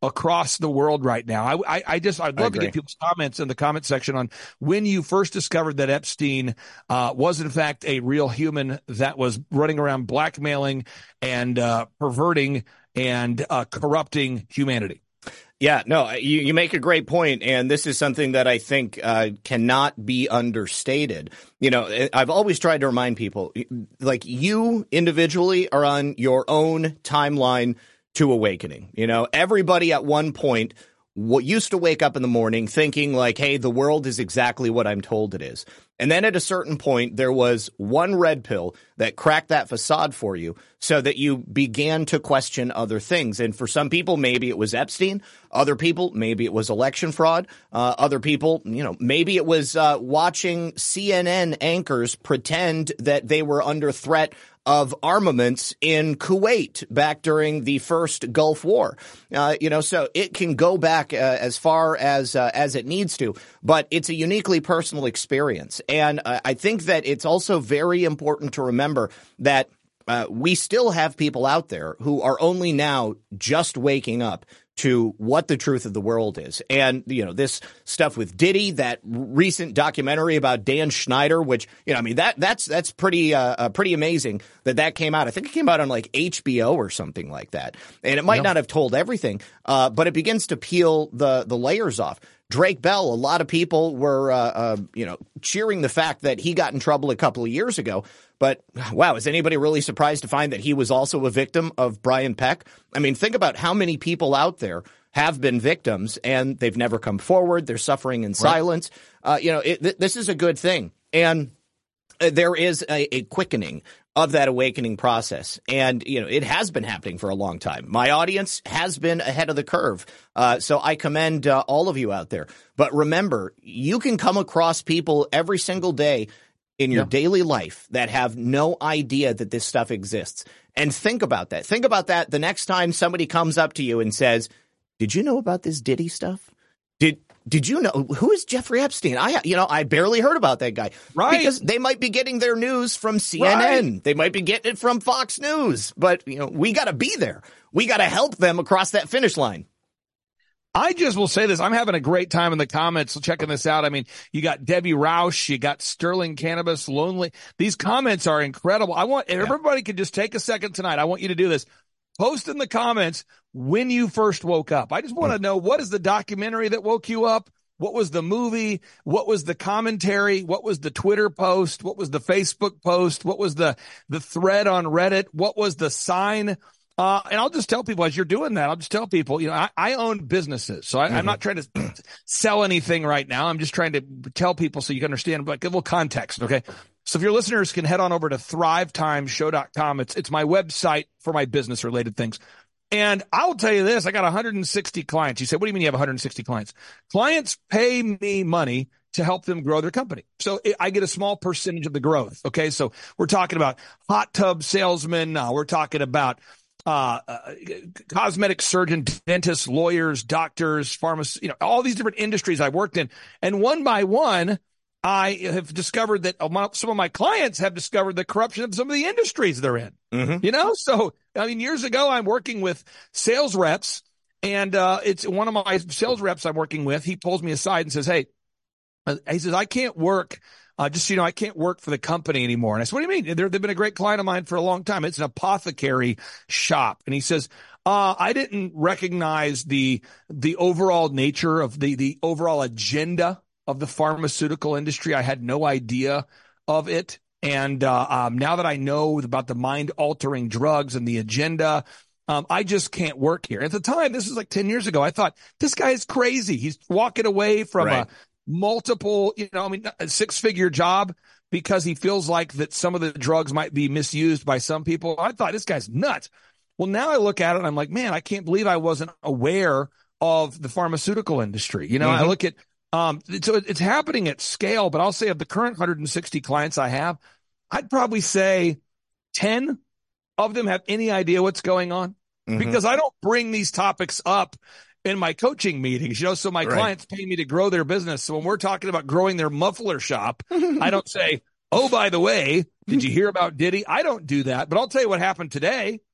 across the world right now. I, I, I just, I'd love to get people's comments in the comment section on when you first discovered that Epstein uh, was in fact a real human that was running around blackmailing and uh, perverting and uh, corrupting humanity. Yeah, no, you, you make a great point, and this is something that I think uh, cannot be understated. You know, I've always tried to remind people, like, you individually are on your own timeline to awakening. You know, everybody at one point what used to wake up in the morning thinking like, hey, the world is exactly what I'm told it is. And then at a certain point, there was one red pill that cracked that facade for you so that you began to question other things. And for some people, maybe it was Epstein. Other people, maybe it was election fraud. Uh, other people, you know, maybe it was uh, watching C N N anchors pretend that they were under threat of armaments in Kuwait back during the first Gulf War. Uh, you know, so it can go back uh, as far as uh, as it needs to, but it's a uniquely personal experience. And uh, I think that it's also very important to remember that uh, we still have people out there who are only now just waking up to what the truth of the world is. And, you know, this stuff with Diddy, that recent documentary about Dan Schneider, which, you know, I mean, that that's that's pretty uh, uh, pretty amazing that that came out. I think it came out on like H B O or something like that. And it might Yep. not have told everything, uh, but it begins to peel the the layers off. Drake Bell, a lot of people were, uh, uh, you know, cheering the fact that he got in trouble a couple of years ago. But, wow, is anybody really surprised to find that he was also a victim of Brian Peck? I mean, think about how many people out there have been victims and they've never come forward. They're suffering in right. silence. Uh, you know, it, th- this is a good thing. And uh, there is a, a quickening of that awakening process. And, you know, it has been happening for a long time. My audience has been ahead of the curve. Uh, so I commend uh, all of you out there. But remember, you can come across people every single day in your yeah. daily life that have no idea that this stuff exists. And think about that. Think about that the next time somebody comes up to you and says, did you know about this Diddy stuff? Did Did you know who is Jeffrey Epstein? I, you know, I barely heard about that guy. Right. Because they might be getting their news from C N N. Right. They might be getting it from Fox News. But, you know, we got to be there. We got to help them across that finish line. I just will say this. I'm having a great time in the comments checking this out. I mean, you got Debbie Roush, you got Sterling Cannabis, Lonely. These comments are incredible. I want, if yeah. everybody could just take a second tonight. I want you to do this. Post in the comments when you first woke up. I just want to know, what is the documentary that woke you up? What was the movie? What was the commentary? What was the Twitter post? What was the Facebook post? What was the, the thread on Reddit? What was the sign? Uh, and I'll just tell people as you're doing that, I'll just tell people, you know, I, I own businesses. So I, mm-hmm. I'm not trying to sell anything right now. I'm just trying to tell people so you can understand, but give a little context. Okay. So if your listeners can head on over to thrive time show dot com. It's, it's my website for my business related things. And I'll tell you this, I got one hundred sixty clients. You say, what do you mean you have one hundred sixty clients? Clients pay me money to help them grow their company. So I get a small percentage of the growth. Okay. So we're talking about hot tub salesmen. Uh, we're talking about Uh, uh, cosmetic surgeon, dentists, lawyers, doctors, pharmacists, you know, all these different industries I've worked in. And one by one, I have discovered that some of my clients have discovered the corruption of some of the industries they're in, mm-hmm. you know? So, I mean, years ago, I'm working with sales reps, and uh, it's one of my sales reps I'm working with. He pulls me aside and says, hey, uh, he says, I can't work. Uh, just, you know, I can't work for the company anymore. And I said, what do you mean? They're, they've been a great client of mine for a long time. It's an apothecary shop. And he says, uh, I didn't recognize the, the overall nature of the, the overall agenda of the pharmaceutical industry. I had no idea of it. And, uh, um, now that I know about the mind altering drugs and the agenda, um, I just can't work here. At the time, this was like ten years ago. I thought, this guy is crazy. He's walking away from right. a multiple, you know, I mean, a six-figure job because he feels like that some of the drugs might be misused by some people. I thought, this guy's nuts. Well, now I look at it and I'm like, man, I can't believe I wasn't aware of the pharmaceutical industry. You know, mm-hmm. I look at, um, so it's happening at scale, but I'll say of the current one hundred sixty clients I have, I'd probably say ten of them have any idea what's going on mm-hmm. because I don't bring these topics up in my coaching meetings, you know, so my right. clients pay me to grow their business. So when we're talking about growing their muffler shop, I don't say, oh, by the way, did you hear about Diddy? I don't do that, but I'll tell you what happened today.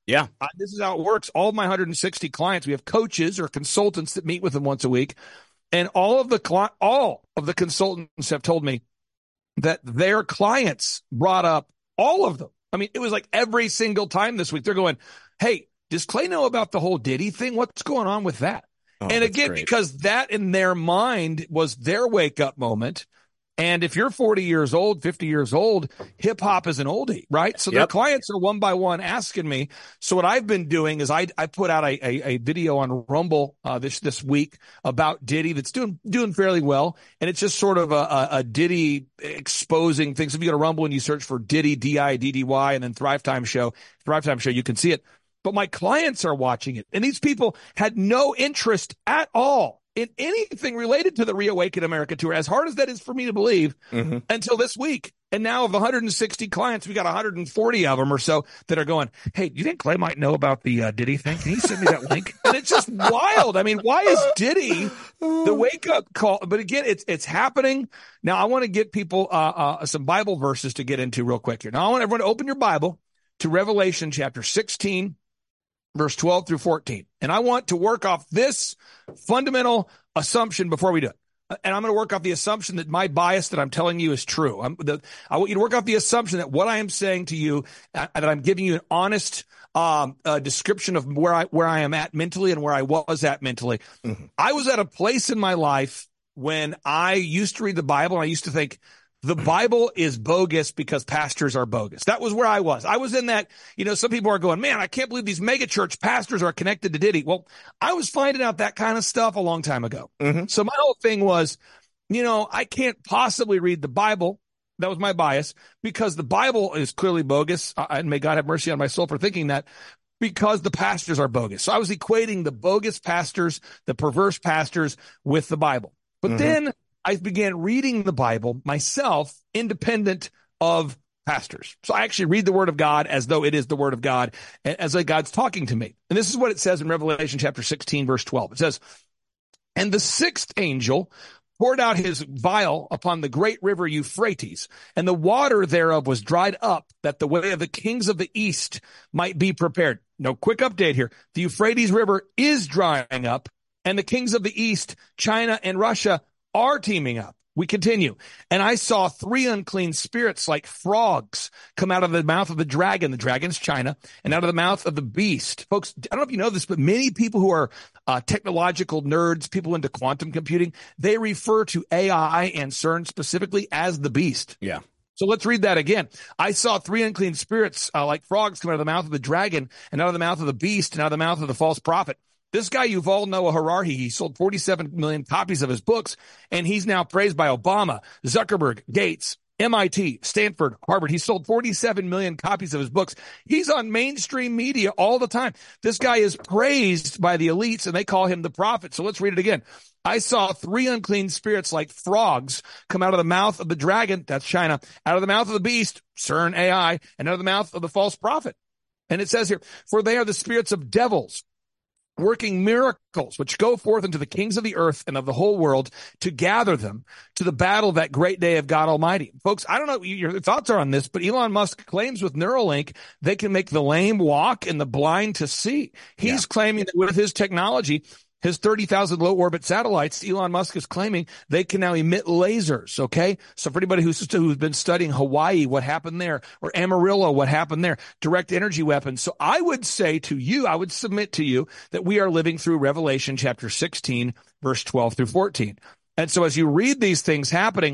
Yeah. Uh, this is how it works. All of my one hundred sixty clients, we have coaches or consultants that meet with them once a week. And all of the cli- all of the consultants have told me that their clients brought up all of them. I mean, it was like every single time this week they're going, hey, does Clay know about the whole Diddy thing? What's going on with that? Oh, and again, great. because that in their mind was their wake up moment. And if you're forty years old, fifty years old, hip hop is an oldie, right? So Yep. their clients are one by one asking me. So what I've been doing is I I put out a a, a video on Rumble uh, this this week about Diddy that's doing doing fairly well, and it's just sort of a, a, a Diddy exposing things. If you go to Rumble and you search for Diddy D I D D Y and then Thrive Time Show, Thrive Time Show, you can see it. But my clients are watching it, and these people had no interest at all in anything related to the Reawaken America tour, as hard as that is for me to believe, mm-hmm. until this week. And now of one hundred sixty clients, we got one hundred forty of them or so that are going, hey, do you think Clay might know about the uh, Diddy thing? Can you send me that link? And it's just wild. I mean, why is Diddy the wake-up call? But again, it's it's happening. Now, I want to get people uh, uh, some Bible verses to get into real quick here. Now, I want everyone to open your Bible to Revelation chapter sixteen, verse twelve through fourteen. And I want to work off this fundamental assumption before we do it. And I'm going to work off the assumption that my bias that I'm telling you is true. I'm the, I want you to work off the assumption that what I am saying to you, uh, that I'm giving you an honest um, uh, description of where I where I am at mentally and where I was at mentally. Mm-hmm. I was at a place in my life when I used to read the Bible, and I used to think, the Bible is bogus because pastors are bogus. That was where I was. I was in that, you know, some people are going, man, I can't believe these mega church pastors are connected to Diddy. Well, I was finding out that kind of stuff a long time ago. Mm-hmm. So my whole thing was, you know, I can't possibly read the Bible. That was my bias, because the Bible is clearly bogus. Uh, and may God have mercy on my soul for thinking that, because the pastors are bogus. So I was equating the bogus pastors, the perverse pastors, with the Bible. But mm-hmm. then I began reading the Bible myself, independent of pastors. So I actually read the Word of God as though it is the Word of God, as though God's talking to me. And this is what it says in Revelation chapter sixteen, verse twelve. It says, and the sixth angel poured out his vial upon the great river Euphrates, and the water thereof was dried up, that the way of the kings of the east might be prepared. No, quick update here. The Euphrates River is drying up, and the kings of the east, China and Russia, are teaming up. We continue. And I saw three unclean spirits like frogs come out of the mouth of the dragon. The dragon's China, and out of the mouth of the beast. Folks, I don't know if you know this, but many people who are uh, technological nerds, people into quantum computing, they refer to A I and CERN specifically as the beast. Yeah. So let's read that again. I saw three unclean spirits uh, like frogs come out of the mouth of the dragon, and out of the mouth of the beast, and out of the mouth of the false prophet. This guy, Yuval Noah Harari, he sold forty-seven million copies of his books, and he's now praised by Obama, Zuckerberg, Gates, M I T, Stanford, Harvard. He sold forty-seven million copies of his books. He's on mainstream media all the time. This guy is praised by the elites, and they call him the prophet. So let's read it again. I saw three unclean spirits like frogs come out of the mouth of the dragon, that's China, out of the mouth of the beast, CERN A I, and out of the mouth of the false prophet. And it says here, for they are the spirits of devils, working miracles, which go forth unto the kings of the earth and of the whole world to gather them to the battle of that great day of God Almighty. Folks, I don't know what your thoughts are on this, but Elon Musk claims with Neuralink, they can make the lame walk and the blind to see. He's yeah. claiming that with his technology, his thirty thousand low orbit satellites, Elon Musk is claiming they can now emit lasers. Okay. So for anybody who's, who's been studying Hawaii, what happened there, or Amarillo, what happened there, direct energy weapons. So I would say to you, I would submit to you that we are living through Revelation chapter sixteen, verse twelve through fourteen. And so as you read these things happening,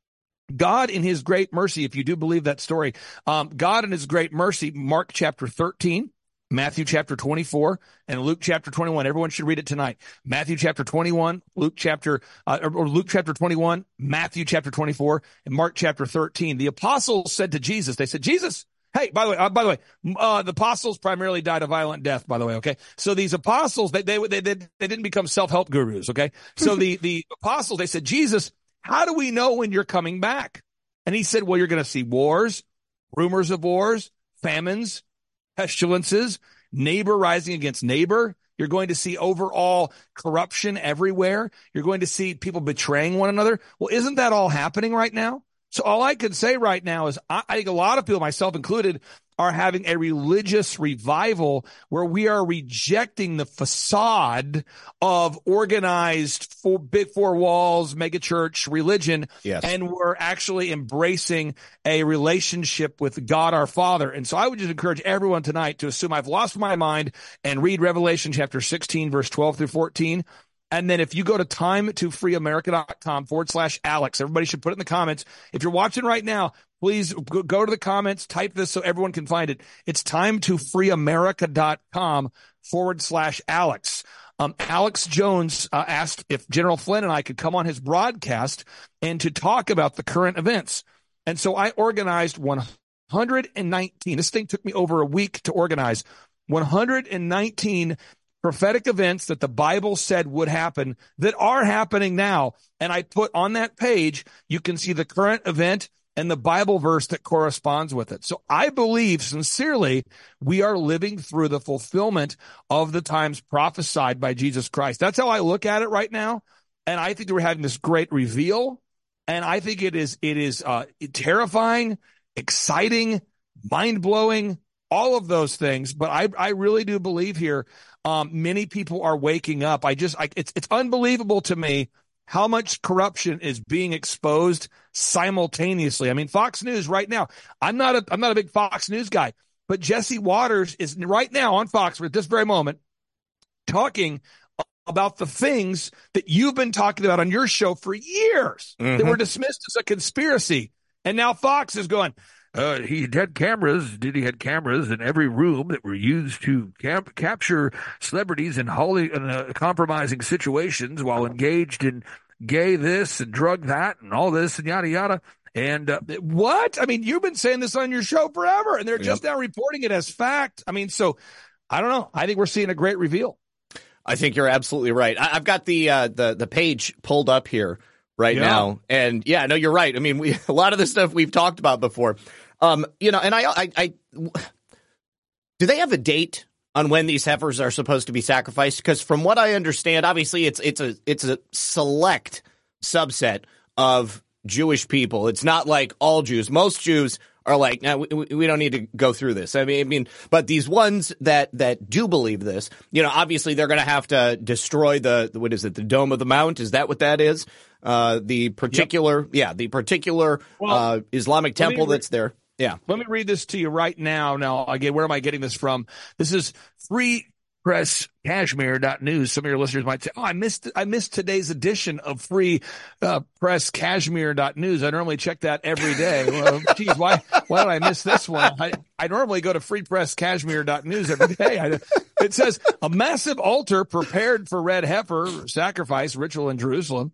God in his great mercy, if you do believe that story, um, God in his great mercy, Mark chapter thirteen, Matthew chapter twenty-four, and Luke chapter twenty-one. Everyone should read it tonight. Matthew chapter twenty-one, Luke chapter, uh, or Luke chapter twenty-one, Matthew chapter twenty-four, and Mark chapter thirteen. The apostles said to Jesus, they said, Jesus, hey, by the way, uh, by the way, uh, the apostles primarily died a violent death, by the way. Okay. So these apostles, they, they, they, they, they didn't become self-help gurus. Okay. So the, the apostles, they said, Jesus, how do we know when you're coming back? And he said, well, you're going to see wars, rumors of wars, famines, pestilences, neighbor rising against neighbor. You're going to see overall corruption everywhere. You're going to see people betraying one another. Well, isn't that all happening right now? So all I could say right now is I, I think a lot of people, myself included, are having a religious revival where we are rejecting the facade of organized four, big four walls, megachurch religion, yes. and we're actually embracing a relationship with God our Father. And so I would just encourage everyone tonight to assume I've lost my mind and read Revelation chapter sixteen, verse twelve through fourteen. And then if you go to time to free america dot com forward slash Alex, everybody should put it in the comments. If you're watching right now, please go to the comments, type this so everyone can find it. It's time to free america dot com forward slash Alex. Um, Alex Jones uh, asked if General Flynn and I could come on his broadcast and to talk about the current events. And so I organized one hundred nineteen. This thing took me over a week to organize. one hundred nineteen prophetic events that the Bible said would happen that are happening now. And I put on that page, you can see the current event and the Bible verse that corresponds with it. So I believe sincerely we are living through the fulfillment of the times prophesied by Jesus Christ. That's how I look at it right now. And I think we're having this great reveal. And I think it is, it is uh, terrifying, exciting, mind-blowing, all of those things. But I, I really do believe here, um, many people are waking up. I just, I, it's, it's unbelievable to me how much corruption is being exposed simultaneously. I mean, Fox News right now, I'm not a, I'm not a big Fox News guy, but Jesse Waters is right now on Fox at this very moment talking about the things that you've been talking about on your show for years mm-hmm. that were dismissed as a conspiracy. And now Fox is going, Uh, he had cameras. Did he had cameras in every room that were used to camp, capture celebrities in holy, in, uh, compromising situations while engaged in gay this and drug that and all this and yada yada. And uh, what? I mean, you've been saying this on your show forever, and they're yep. just now reporting it as fact. I mean, so I don't know. I think we're seeing a great reveal. I think you're absolutely right. I, I've got the uh, the the page pulled up here right yeah. now, and yeah, no, you're right. I mean, we a lot of the stuff we've talked about before. Um, you know, and I, I, I, do they have a date on when these heifers are supposed to be sacrificed? Because from what I understand, obviously it's it's a it's a select subset of Jewish people. It's not like all Jews. Most Jews are like, no, we, we don't need to go through this. I mean, I mean, but these ones that that do believe this, you know, obviously they're going to have to destroy the what is it, the Dome of the Mount? Is that what that is? Uh, the particular, yep. yeah, the particular well, uh, Islamic temple that's there. Yeah. Let me read this to you right now. Now, again, where am I getting this from? This is free press cashmere dot news. Some of your listeners might say, oh, I missed I missed today's edition of free uh, press cashmere dot news. I normally check that every day. Well, geez, why why did I miss this one? I, I normally go to free press cashmere dot news every day. I, it says, a massive altar prepared for red heifer sacrifice ritual in Jerusalem.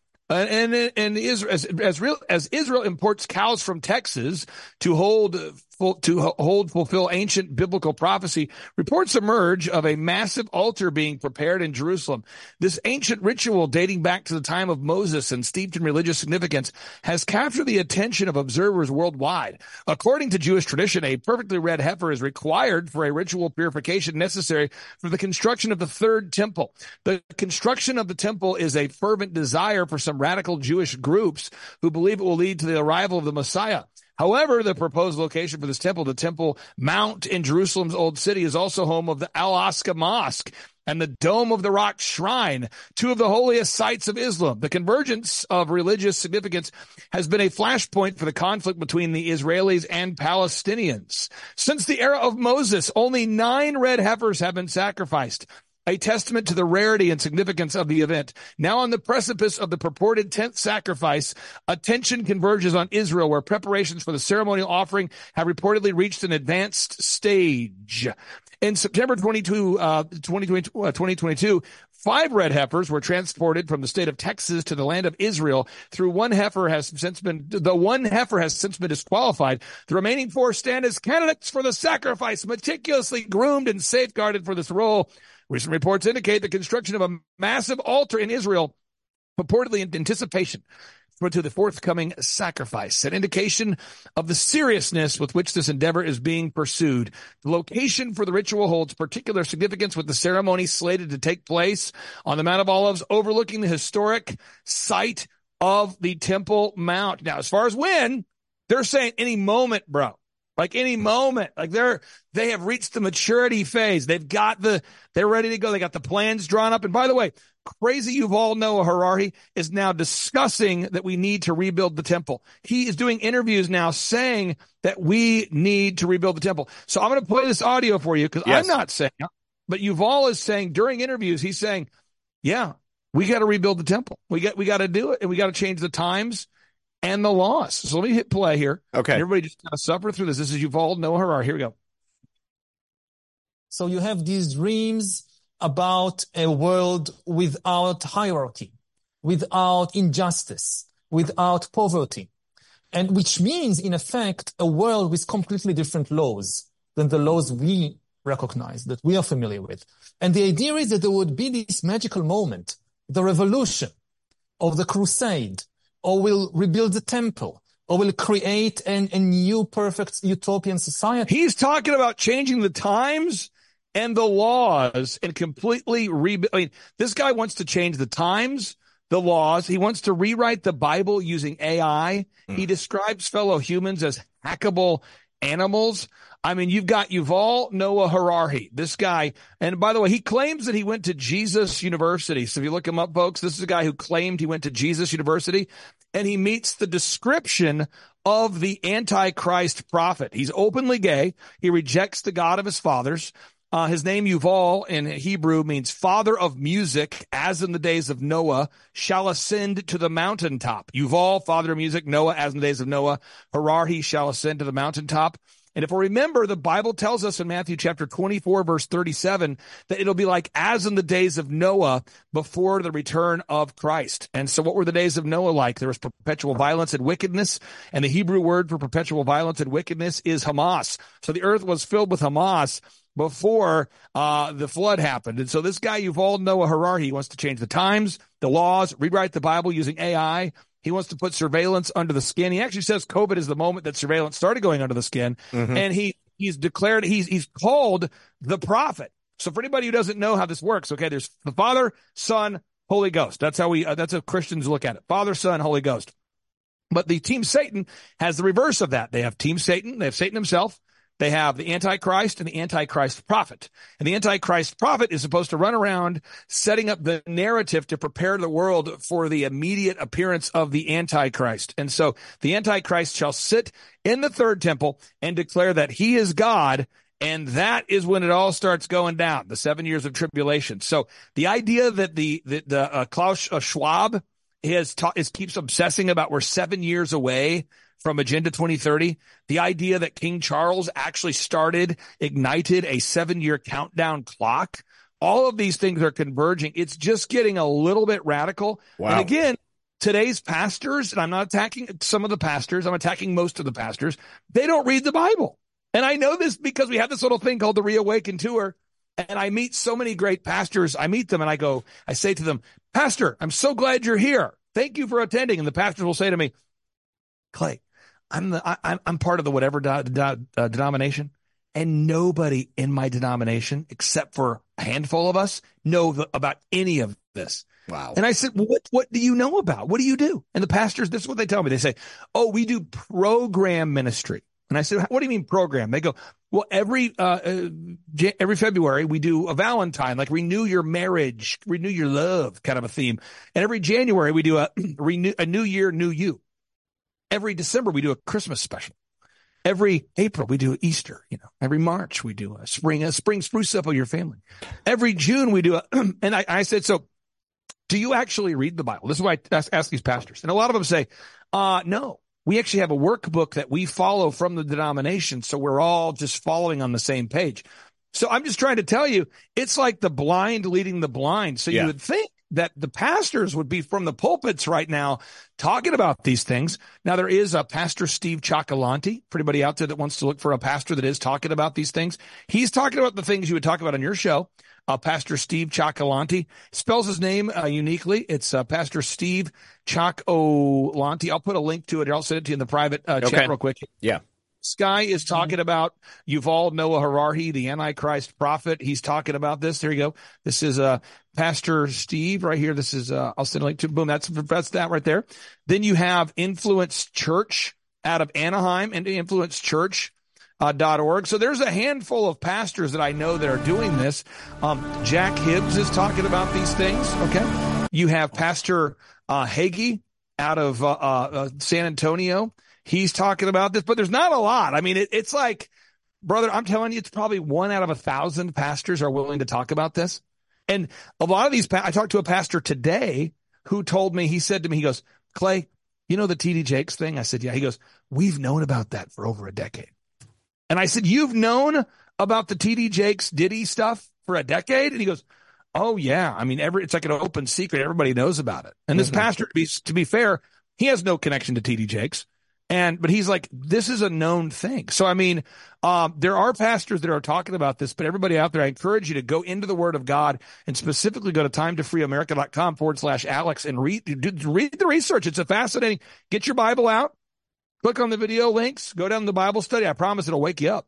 And and, and Israel, as, as real as Israel imports cows from Texas to hold full, to hold fulfill ancient biblical prophecy, reports emerge of a massive altar being prepared in Jerusalem. This ancient ritual, dating back to the time of Moses and steeped in religious significance, has captured the attention of observers worldwide. According to Jewish tradition, a perfectly red heifer is required for a ritual purification necessary for the construction of the third temple. The construction of the temple is a fervent desire for some radical Jewish groups who believe it will lead to the arrival of the Messiah. However, the proposed location for this temple, the Temple Mount in Jerusalem's Old City, is also home of the Al-Aqsa Mosque and the Dome of the Rock Shrine, two of the holiest sites of Islam. The convergence of religious significance has been a flashpoint for the conflict between the Israelis and Palestinians. Since the era of Moses, only nine red heifers have been sacrificed, a testament to the rarity and significance of the event. Now on the precipice of the purported tenth sacrifice, attention converges on Israel, where preparations for the ceremonial offering have reportedly reached an advanced stage. In September twenty-second, uh, twenty twenty-two, five red heifers were transported from the state of Texas to the land of Israel. Through one heifer has since been, the one heifer has since been disqualified. The remaining four stand as candidates for the sacrifice, meticulously groomed and safeguarded for this role. Recent reports indicate the construction of a massive altar in Israel, purportedly in anticipation to the forthcoming sacrifice, an indication of the seriousness with which this endeavor is being pursued. The location for the ritual holds particular significance, with the ceremony slated to take place on the Mount of Olives, overlooking the historic site of the Temple Mount. Now, as far as when, they're saying any moment, bro. Like any moment, like they're, they have reached the maturity phase. They've got the, they're ready to go. They got the plans drawn up. And by the way, crazy Yuval Noah Harari is now discussing that we need to rebuild the temple. He is doing interviews now saying that we need to rebuild the temple. So I'm going to play this audio for you because Yes. I'm not saying, but Yuval is saying during interviews, he's saying, yeah, we got to rebuild the temple. We got, we got to do it, and we got to change the times and the laws. So let me hit play here. Okay. And everybody just kind of suffer through this. This is Yuval Noah Harari. Here we go. So you have these dreams about a world without hierarchy, without injustice, without poverty, and which means, in effect, a world with completely different laws than the laws we recognize, that we are familiar with. And the idea is that there would be this magical moment, the revolution or the crusade, or we'll rebuild the temple, or we'll create an, a new perfect utopian society. He's talking about changing the times and the laws and completely rebuild. I mean, this guy wants to change the times, the laws. He wants to rewrite the Bible using A I. Mm. He describes fellow humans as hackable animals. I mean, you've got Yuval Noah Harari, this guy. And by the way, he claims that he went to Jesus University. So if you look him up, folks, this is a guy who claimed he went to Jesus University, and he meets the description of the Antichrist prophet. He's openly gay. He rejects the God of his fathers. Uh, his name Yuval in Hebrew means father of music, as in the days of Noah, shall ascend to the mountaintop. Yuval, father of music, Noah, as in the days of Noah, Harari shall ascend to the mountaintop. And if we remember, the Bible tells us in Matthew chapter twenty-four, verse thirty-seven, that it'll be like as in the days of Noah before the return of Christ. And so what were the days of Noah like? There was perpetual violence and wickedness. And the Hebrew word for perpetual violence and wickedness is Hamas. So the earth was filled with Hamas before uh the flood happened. And so this guy, Yuval Noah Harari, wants to change the times, the laws, rewrite the Bible using A I. He wants to put surveillance under the skin. He actually says COVID is the moment that surveillance started going under the skin. Mm-hmm. And he he's declared, he's he's called the prophet. So for anybody who doesn't know how this works, okay, there's the Father, Son, Holy Ghost. That's how we, uh, that's how Christians look at it. Father, Son, Holy Ghost. But the Team Satan has the reverse of that. They have Team Satan. They have Satan himself. They have the Antichrist and the Antichrist prophet. And the Antichrist prophet is supposed to run around setting up the narrative to prepare the world for the immediate appearance of the Antichrist. And so the Antichrist shall sit in the third temple and declare that he is God. And that is when it all starts going down, the seven years of tribulation. So the idea that the, the, the uh, Klaus uh, Schwab has ta- is keeps obsessing about we're seven years away from Agenda twenty thirty, the idea that King Charles actually started, ignited a seven-year countdown clock, all of these things are converging. It's just getting a little bit radical. Wow. And again, today's pastors, and I'm not attacking some of the pastors, I'm attacking most of the pastors, they don't read the Bible. And I know this because we have this little thing called the Reawaken Tour, and I meet so many great pastors. I meet them and I go, I say to them, Pastor, I'm so glad you're here. Thank you for attending. And the pastors will say to me, Clay, I'm the I, I'm part of the whatever do, do, uh, denomination, and nobody in my denomination, except for a handful of us, know the, about any of this. Wow. And I said, well, what what do you know about? What do you do? And the pastors, this is what they tell me. They say, oh, we do program ministry. And I said, what do you mean program? They go, well, every uh, uh, every February we do a Valentine, like renew your marriage, renew your love kind of a theme. And every January we do a renew a new year, new you. Every December, we do a Christmas special. Every April, we do Easter. You know, every March, we do a spring, a spring spruce up of your family. Every June, we do a, and I, I said, so do you actually read the Bible? This is why I ask, ask these pastors. And a lot of them say, uh, no, we actually have a workbook that we follow from the denomination. So we're all just following on the same page. So I'm just trying to tell you, it's like the blind leading the blind. So yeah. You would think that the pastors would be from the pulpits right now talking about these things. Now, there is a Pastor Steve Cioccolanti, for anybody out there that wants to look for a pastor that is talking about these things. He's talking about the things you would talk about on your show. Uh, Pastor Steve Cioccolanti spells his name uh, uniquely. It's uh, Pastor Steve Cioccolanti. I'll put a link to it. I'll send it to you in the private uh, okay. chat real quick. Yeah. This guy is talking about Yuval Noah Harari, the Antichrist prophet. He's talking about this. There you go. This is uh, Pastor Steve right here. This is, uh, I'll send a link to, boom, that's, that's that right there. Then you have Influence Church out of Anaheim, and Influence Church uh, dot org. So there's a handful of pastors that I know that are doing this. Um, Jack Hibbs is talking about these things. Okay. You have Pastor uh, Hagee out of uh, uh, San Antonio. He's talking about this, but there's not a lot. I mean, it, it's like, brother, I'm telling you, it's probably one out of a thousand pastors are willing to talk about this. And a lot of these, I talked to a pastor today who told me, he said to me, he goes, Clay, you know the T D Jakes thing? I said, yeah. He goes, we've known about that for over a decade. And I said, you've known about the T D Jakes Diddy stuff for a decade? And he goes, oh, yeah. I mean, every it's like an open secret. Everybody knows about it. And this mm-hmm. pastor, to be, to be fair, he has no connection to T D Jakes. And, but he's like, this is a known thing. So, I mean, um, there are pastors that are talking about this, but everybody out there, I encourage you to go into the Word of God and specifically go to time to free america dot com forward slash Alex and read, do, read the research. It's a fascinating, get your Bible out, click on the video links, go down to the Bible study. I promise it'll wake you up.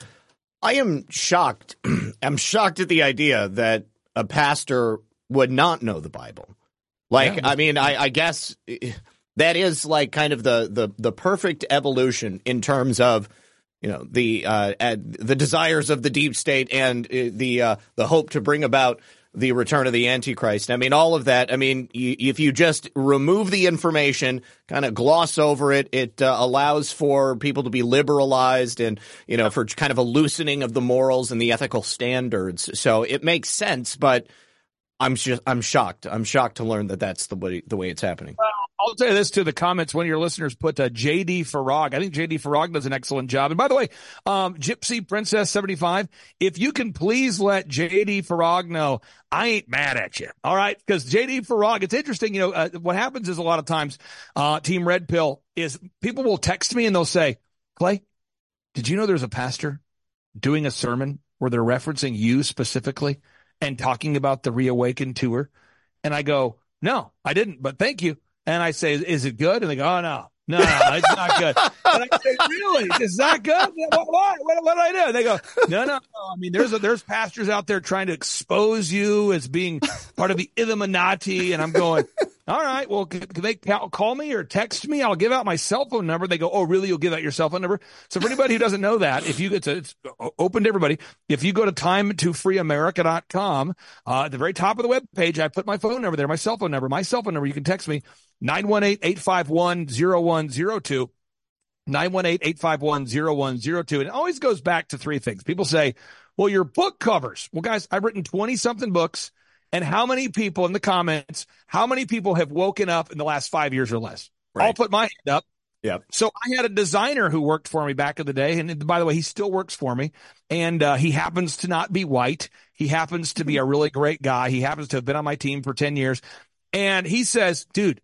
I am shocked. I'm shocked at the idea that a pastor would not know the Bible. Like, yeah, I mean, I, I guess that is like kind of the, the, the perfect evolution in terms of, you know, the uh, the desires of the deep state and the uh, the hope to bring about the return of the Antichrist. I mean, all of that. I mean, you, if you just remove the information, kind of gloss over it, it uh, allows for people to be liberalized and, you know, for kind of a loosening of the morals and the ethical standards. So it makes sense, but I'm just I'm shocked. I'm shocked to learn that that's the way the way it's happening. Well, I'll tell you this to the comments. One of your listeners put uh, J D Farag. I think J D Farag does an excellent job. And by the way, um, Gypsy Princess seventy-five, if you can please let J D Farag know, I ain't mad at you. All right, because J D Farag, it's interesting. You know, uh, what happens is a lot of times, uh, Team Red Pill is people will text me and they'll say, Clay, did you know there's a pastor doing a sermon where they're referencing you specifically and talking about the Reawaken tour? And I go, no, I didn't, but thank you. And I say, is it good? And they go, oh, no, no, no, it's not good. And I say, really? It's not good? What, what, what, what did I do? And they go, no, no, no. I mean, there's a, there's pastors out there trying to expose you as being part of the Illuminati. And I'm going, all right, well, can, can they call me or text me? I'll give out my cell phone number. They go, oh, really? You'll give out your cell phone number? So for anybody who doesn't know that, if you, it's, a, it's open to everybody. If you go to time to free america dot com, uh, at the very top of the web page, I put my phone number there, my cell phone number, my cell phone number. You can text me, nine one eight, eight five one, zero one zero two, nine one eight, eight five one, zero one zero two. And it always goes back to three things. People say, well, your book covers. Well, guys, I've written twenty-something books. And how many people in the comments, how many people have woken up in the last five years or less? Right. I'll put my hand up. Yeah. So I had a designer who worked for me back in the day. And by the way, he still works for me. And uh, he happens to not be white. He happens to be a really great guy. He happens to have been on my team for ten years. And he says, dude,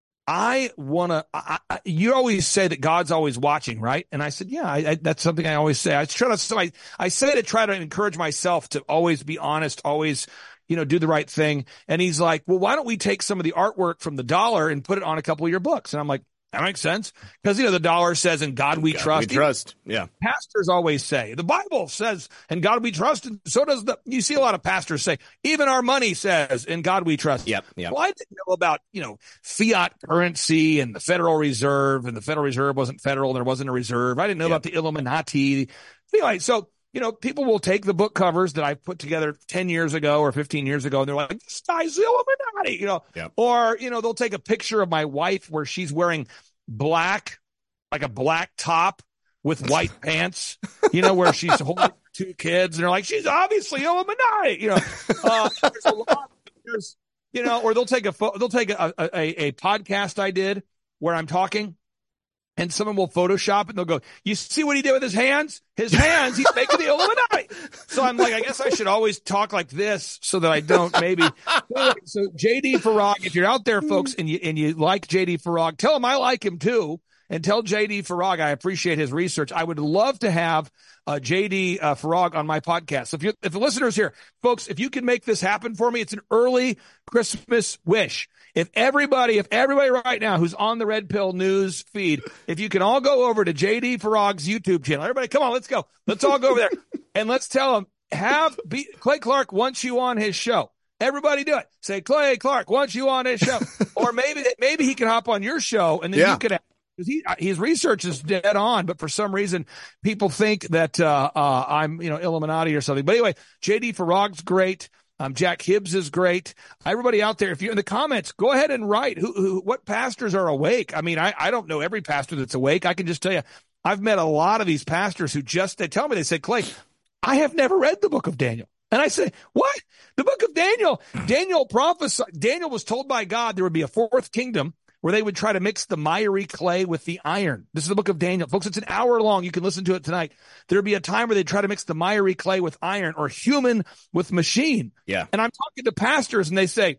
I want to, you always say that God's always watching, right? And I said, yeah, I, I, that's something I always say. I try to, so I, I say to try to encourage myself to always be honest, always, you know, do the right thing. And he's like, well, why don't we take some of the artwork from the dollar and put it on a couple of your books? And I'm like, that makes sense. Because, you know, the dollar says, in God we God trust. We trust. Yeah. Pastors always say, the Bible says, in God we trust. And so does the, you see a lot of pastors say, even our money says, in God we trust. Yep. Yep. Well, I didn't know about, you know, fiat currency and the Federal Reserve, and the Federal Reserve wasn't federal and there wasn't a reserve. I didn't know yep. about the Illuminati. Anyway, so, you know, people will take the book covers that I put together ten years ago or fifteen years ago, and they're like, this guy's the Illuminati, you know, yep. or, you know, they'll take a picture of my wife where she's wearing black, like a black top with white pants, you know, where she's holding two kids, and they're like, she's obviously Illuminati, you know, uh, there's a lot, there's, you know, or they'll take a, they'll take a, a, a podcast I did where I'm talking, and someone will Photoshop it, and they'll go, you see what he did with his hands? His hands, he's making the Illuminati. So I'm like, I guess I should always talk like this so that I don't maybe. So J D Farag, if you're out there, folks, and you and you like J D Farag, tell him I like him too. And tell J D Farag I appreciate his research. I would love to have uh, J D uh, Farag on my podcast. So if you, if the listeners here, folks, if you can make this happen for me, it's an early Christmas wish. If everybody, if everybody right now who's on the Red Pill News feed, if you can all go over to J D Farag's YouTube channel, everybody, come on, let's go. Let's all go over there and let's tell him, have be, Clay Clark wants you on his show. Everybody do it. Say, Clay Clark wants you on his show. Or maybe maybe he can hop on your show, and then yeah. you can have He, his research is dead on, but for some reason, people think that uh, uh, I'm, you know, Illuminati or something. But anyway, J D Farag's great. Um, Jack Hibbs is great. Everybody out there, if you're in the comments, go ahead and write who, who, what pastors are awake. I mean, I, I don't know every pastor that's awake. I can just tell you, I've met a lot of these pastors who just, they tell me, they say, Clay, I have never read the book of Daniel. And I say, what? The book of Daniel? Daniel prophesied, Daniel was told by God there would be a fourth kingdom where they would try to mix the miry clay with the iron. This is the book of Daniel. Folks, it's an hour long. You can listen to it tonight. There'd be a time where they'd try to mix the miry clay with iron or human with machine. Yeah. And I'm talking to pastors and they say,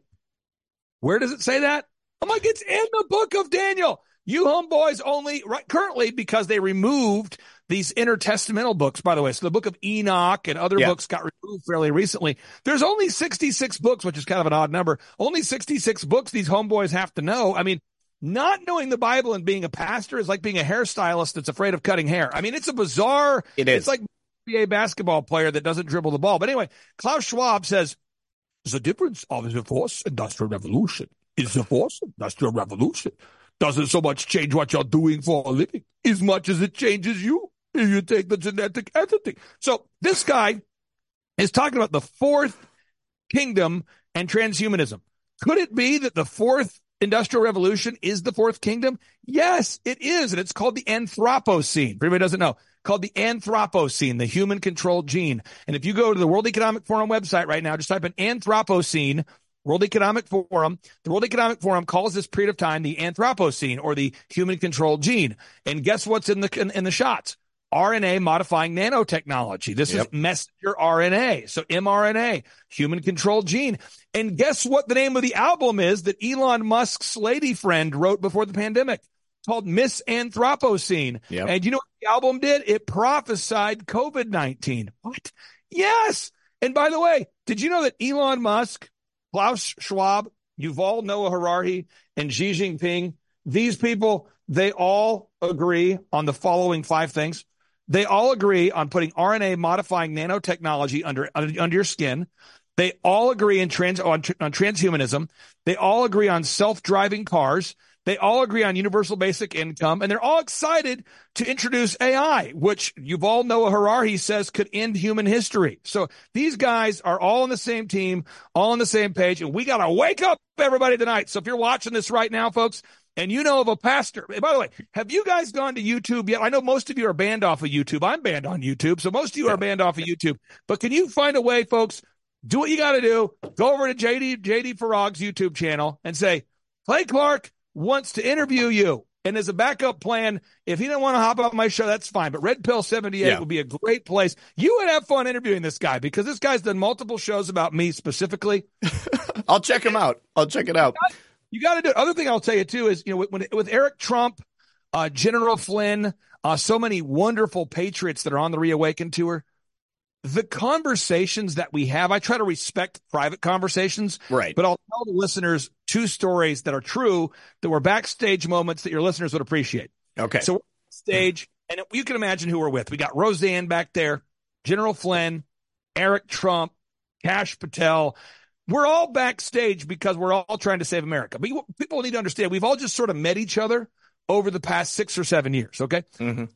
where does it say that? I'm like, it's in the book of Daniel. You homeboys only, right, currently, because they removed these intertestamental books, by the way. So the book of Enoch and other yeah. books got removed fairly recently. There's only sixty-six books, which is kind of an odd number. Only sixty-six books these homeboys have to know. I mean, not knowing the Bible and being a pastor is like being a hairstylist that's afraid of cutting hair. I mean, it's a bizarre, it is. It's like N B A basketball player that doesn't dribble the ball. But anyway, Klaus Schwab says, the difference of the fourth industrial revolution is the fourth industrial revolution doesn't so much change what you're doing for a living as much as it changes you if you take the genetic editing. So this guy is talking about the fourth kingdom and transhumanism. Could it be that the fourth industrial revolution is the fourth kingdom? Yes, it is. And it's called the Anthropocene. For anybody who doesn't know, called the Anthropocene, the human controlled gene. And if you go to the World Economic Forum website right now, just type in Anthropocene, World Economic Forum. The World Economic Forum calls this period of time the Anthropocene, or the human controlled gene. And guess what's in the in, in the shots? R N A modifying nanotechnology. This yep. is messenger R N A. So mRNA, human controlled gene. And guess what the name of the album is that Elon Musk's lady friend wrote before the pandemic? It's called Miss Anthropocene. Yep. And you know what the album did? It prophesied COVID nineteen. What? Yes. And by the way, did you know that Elon Musk, Klaus Schwab, Yuval Noah Harari, and Xi Jinping, these people, they all agree on the following five things. They all agree on putting R N A modifying nanotechnology under, under your skin. They all agree in trans, on, on transhumanism. They all agree on self-driving cars. They all agree on universal basic income. And they're all excited to introduce A I, which Yuval Noah Harari says could end human history. So these guys are all on the same team, all on the same page. And we got to wake up, everybody, tonight. So if you're watching this right now, folks, and you know of a pastor, by the way, have you guys gone to YouTube yet? I know most of you are banned off of YouTube. I'm banned on YouTube. So most of you are banned off of YouTube. But can you find a way, folks, do what you got to do. Go over to J D, J D Farag's YouTube channel and say, Clay Clark wants to interview you. And as a backup plan, if he didn't want to hop on my show, that's fine. But Red Pill seventy-eight yeah. would be a great place. You would have fun interviewing this guy because this guy's done multiple shows about me specifically. I'll check him out. I'll check it out. You got to do it. Other thing I'll tell you, too, is, you know, when, with Eric Trump, uh, General Flynn, uh, so many wonderful patriots that are on the Reawaken tour, the conversations that we have, I try to respect private conversations, right? But I'll tell the listeners two stories that are true, that were backstage moments that your listeners would appreciate. Okay. So stage, and you can imagine who we're with. We got Roseanne back there, General Flynn, Eric Trump, Kash Patel. We're all backstage because we're all trying to save America. But people need to understand, we've all just sort of met each other over the past six or seven years, okay? Mm-hmm.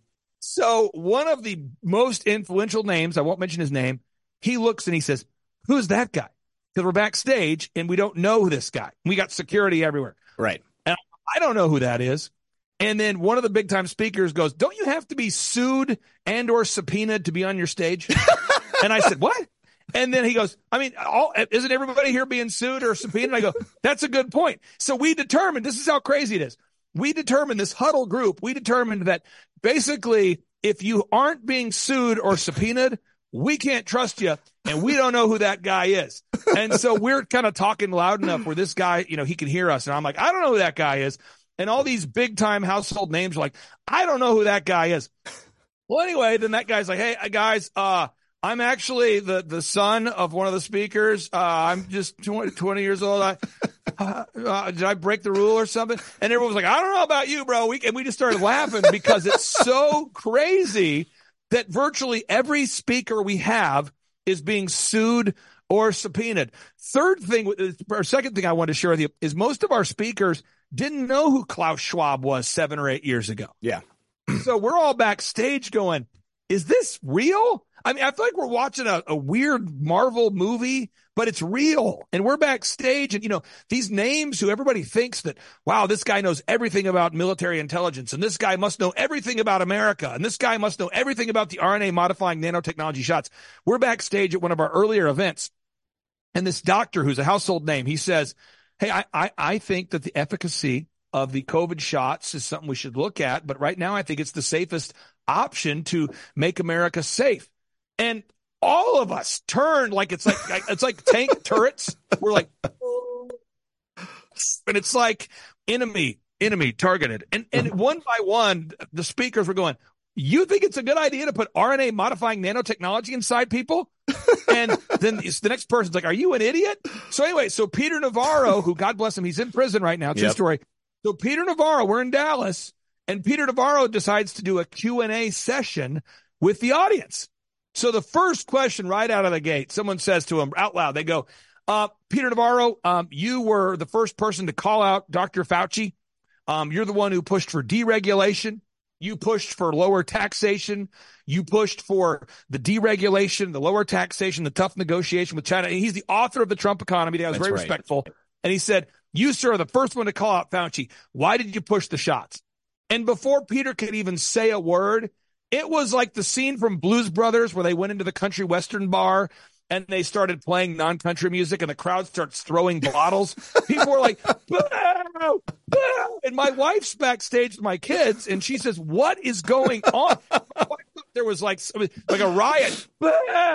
So one of the most influential names, I won't mention his name, he looks and he says, who's that guy? Because we're backstage and we don't know this guy. We got security everywhere. Right. And I don't know who that is. And then one of the big time speakers goes, don't you have to be sued and or subpoenaed to be on your stage? And I said, what? And then he goes, I mean, all, isn't everybody here being sued or subpoenaed? And I go, that's a good point. So we determined, this is how crazy it is. We determined, this huddle group, we determined that basically if you aren't being sued or subpoenaed, we can't trust you and we don't know who that guy is. And so we're kind of talking loud enough where this guy, you know, he can hear us. And I'm like, I don't know who that guy is. And all these big time household names are like, I don't know who that guy is. Well, anyway, then that guy's like, hey, guys, uh, I'm actually the, the son of one of the speakers. Uh, I'm just twenty, twenty years old. I, uh, uh, did I break the rule or something? And everyone was like, I don't know about you, bro. We, and we just started laughing because it's so crazy that virtually every speaker we have is being sued or subpoenaed. Third thing, or second thing I wanted to share with you is most of our speakers didn't know who Klaus Schwab was seven or eight years ago. Yeah. So we're all backstage going, is this real? I mean, I feel like we're watching a, a weird Marvel movie, but it's real. And we're backstage and, you know, these names who everybody thinks that, wow, this guy knows everything about military intelligence and this guy must know everything about America and this guy must know everything about the R N A modifying nanotechnology shots. We're backstage at one of our earlier events and this doctor who's a household name, he says, hey, I, I, I think that the efficacy of the COVID shots is something we should look at. But right now, I think it's the safest option to make America safe. And all of us turned like it's like it's like tank turrets. We're like, and it's like enemy, enemy targeted. And and one by one, the speakers were going, you think it's a good idea to put R N A modifying nanotechnology inside people? And then the next person's like, are you an idiot? So anyway, so Peter Navarro, who God bless him, he's in prison right now. True Yep. story. So Peter Navarro, we're in Dallas, and Peter Navarro decides to do a Q and A session with the audience. So the first question right out of the gate, someone says to him out loud, they go, uh, Peter Navarro, um, you were the first person to call out Doctor Fauci. Um, you're the one who pushed for deregulation. You pushed for lower taxation. You pushed for the deregulation, the lower taxation, the tough negotiation with China. And he's the author of the Trump economy. I was That's very right. respectful. And he said, you, sir, are the first one to call out Fauci. Why did you push the shots? And before Peter could even say a word, it was like the scene from Blues Brothers where they went into the country western bar and they started playing non-country music and the crowd starts throwing bottles. People were like, boo, boo. And my wife's backstage with my kids and she says, what is going on? There was like, like a riot. Boo,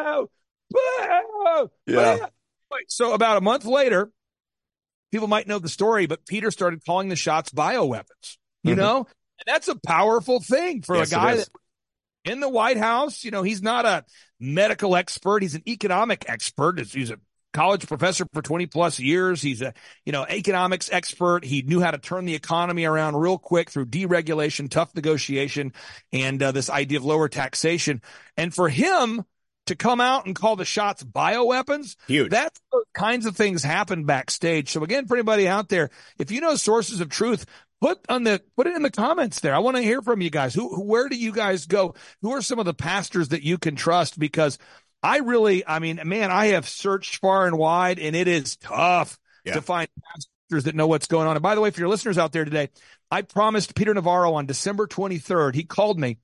boo, Yeah. boo. So about a month later, people might know the story, but Peter started calling the shots bioweapons, you Mm-hmm. know, and that's a powerful thing for Yes, a it guy is. that in the White House, you know, he's not a medical expert. He's an economic expert. He's a college professor for twenty plus years. He's a, you know, economics expert. He knew how to turn the economy around real quick through deregulation, tough negotiation, and uh, this idea of lower taxation. And for him to come out and call the shots bioweapons, Huge. that's those kinds of things happen backstage. So again, for anybody out there, if you know sources of truth, put on the put it in the comments there. I want to hear from you guys. Who, who where do you guys go? Who are some of the pastors that you can trust? Because I really, I mean, man, I have searched far and wide, and it is tough Yeah. to find pastors that know what's going on. And by the way, for your listeners out there today, I promised Peter Navarro on December twenty-third. He called me.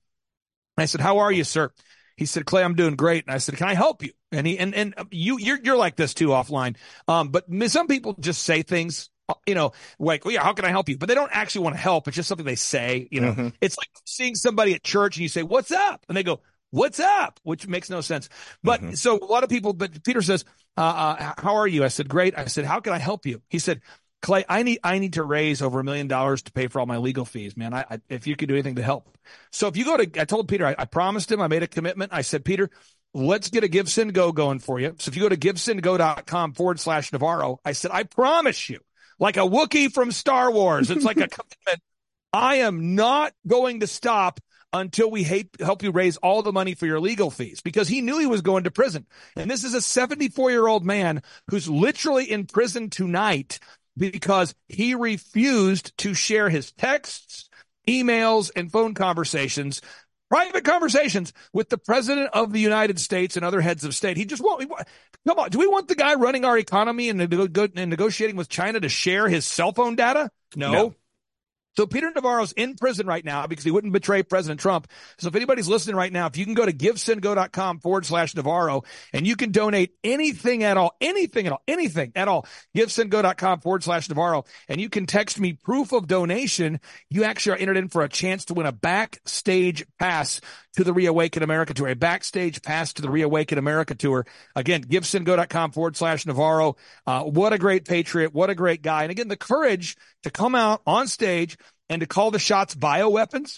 I said, "How are you, sir?" He said, "Clay, I'm doing great." And I said, "Can I help you?" And he and and you you're you're like this too offline. Um, but some people just say things, you know, like, well, yeah, how can I help you? But they don't actually want to help. It's just something they say, you know. Mm-hmm. It's like seeing somebody at church and you say, "What's up?" And they go, "What's up?" Which makes no sense. But Mm-hmm. so a lot of people, but Peter says, uh, uh, "How are you?" I said, "Great." I said, "How can I help you?" He said, "Clay, I need I need to raise over a million dollars to pay for all my legal fees, man. I, I if you could do anything to help." So if you go to, I told Peter, I, I promised him, I made a commitment. I said, "Peter, let's get a GiveSendGo going for you." So if you go to givesendgo.com forward slash Navarro, I said, I promise you, like a Wookiee from Star Wars, it's like a commitment. I am not going to stop until we hate, help you raise all the money for your legal fees, because he knew he was going to prison. And this is a seventy-four-year-old man who's literally in prison tonight because he refused to share his texts, emails, and phone conversations, private conversations with the president of the United States and other heads of state. He just won't. Come on. Do we want the guy running our economy and, and negotiating with China to share his cell phone data? No. No. So Peter Navarro's in prison right now because he wouldn't betray President Trump. So if anybody's listening right now, if you can go to givesendgo.com forward slash Navarro and you can donate anything at all, anything at all, anything at all, givesendgo.com forward slash Navarro, and you can text me proof of donation, you actually are entered in for a chance to win a backstage pass to the Reawaken America Tour, a backstage pass to the Reawaken America Tour. Again, givesendgo.com forward slash Navarro. Uh, what a great patriot. What a great guy. And again, the courage to come out on stage and to call the shots bioweapons.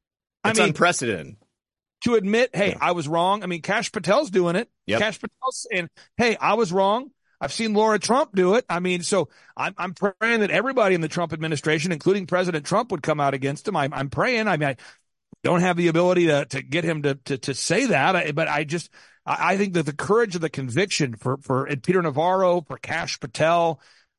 I It's mean, unprecedented. to admit, hey, Yeah. I was wrong. I mean, Kash Patel's doing it. Yep. Kash Patel's saying, hey, I was wrong. I've seen Laura Trump do it. I mean, so I'm, I'm praying that everybody in the Trump administration, including President Trump, would come out against him. I'm, I'm praying. I mean, I don't have the ability to, to get him to, to, to say that, I, but I just, I, I think that the courage of the conviction for, for Peter Navarro, for Kash Patel,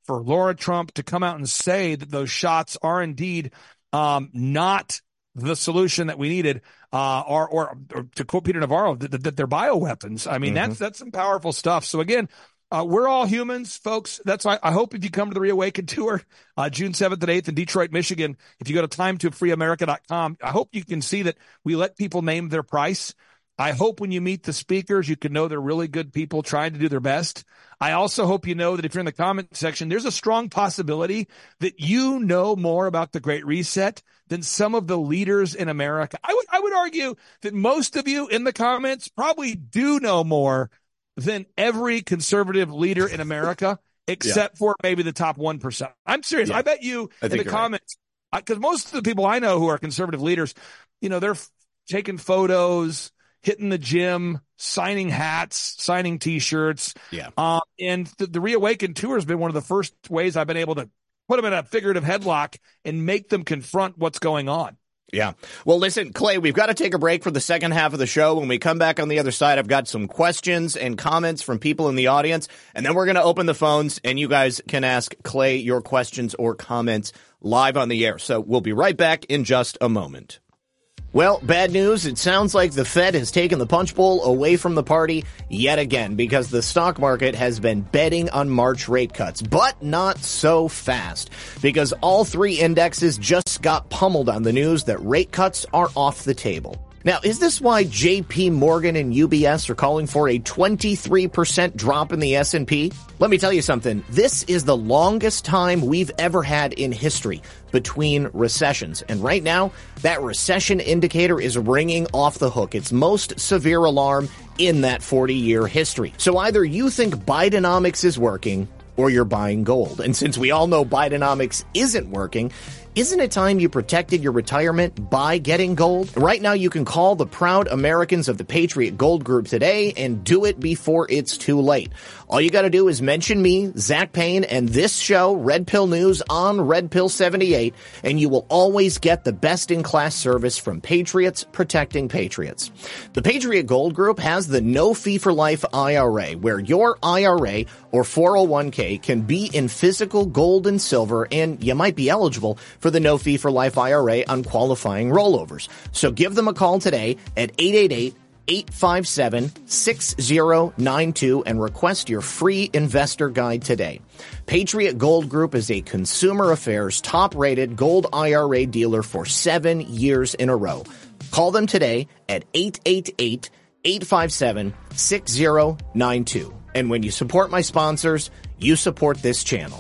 for Laura Trump to come out and say that those shots are indeed um, not the solution that we needed, uh, or, or, or to quote Peter Navarro, that, that, that they're bioweapons. I mean, mm-hmm. that's that's some powerful stuff. So again, uh, we're all humans, folks. That's why I hope if you come to the Reawaken Tour, uh, June seventh and eighth in Detroit, Michigan, if you go to time to free america dot com, I hope you can see that we let people name their price. I hope when you meet the speakers, you can know they're really good people trying to do their best. I also hope you know that if you're in the comment section, there's a strong possibility that you know more about the Great Reset than some of the leaders in America. I would, I would argue that most of you in the comments probably do know more than every conservative leader in America, except yeah. for maybe the top one percent. I'm serious. Yeah. I bet you I in the comments, because right. most of the people I know who are conservative leaders, you know, they're f- taking photos, hitting the gym, signing hats, signing T-shirts. Yeah. Uh, and the, the Reawaken Tour has been one of the first ways I've been able to put them in a figurative headlock and make them confront what's going on. Yeah. Well, listen, Clay, we've got to take a break for the second half of the show. When we come back on the other side, I've got some questions and comments from people in the audience, and then we're going to open the phones, and you guys can ask Clay your questions or comments live on the air. So we'll be right back in just a moment. Well, bad news. It sounds like the Fed has taken the punch bowl away from the party yet again, because the stock market has been betting on March rate cuts, but not so fast, because all three indexes just got pummeled on the news that rate cuts are off the table. Now, is this why J P Morgan and U B S are calling for a twenty-three percent drop in the S and P? Let me tell you something. This is the longest time we've ever had in history between recessions. And right now, that recession indicator is ringing off the hook. Its most severe alarm in that forty-year history. So either you think Bidenomics is working, or you're buying gold. And since we all know Bidenomics isn't working, isn't it time you protected your retirement by getting gold? Right now, you can call the proud Americans of the Patriot Gold Group today and do it before it's too late. All you got to do is mention me, Zach Payne, and this show, Red Pill News, on Red Pill seventy-eight, and you will always get the best-in-class service from Patriots protecting Patriots. The Patriot Gold Group has the no-fee-for-life I R A, where your I R A or four oh one k can be in physical gold and silver, and you might be eligible for the no-fee-for-life I R A on qualifying rollovers. So give them a call today at eight eight eight, eight five seven, six zero nine two and request your free investor guide today. Patriot Gold Group is a Consumer Affairs top-rated gold I R A dealer for seven years in a row. Call them today at eight eight eight, eight five seven, six zero nine two. And when you support my sponsors, you support this channel.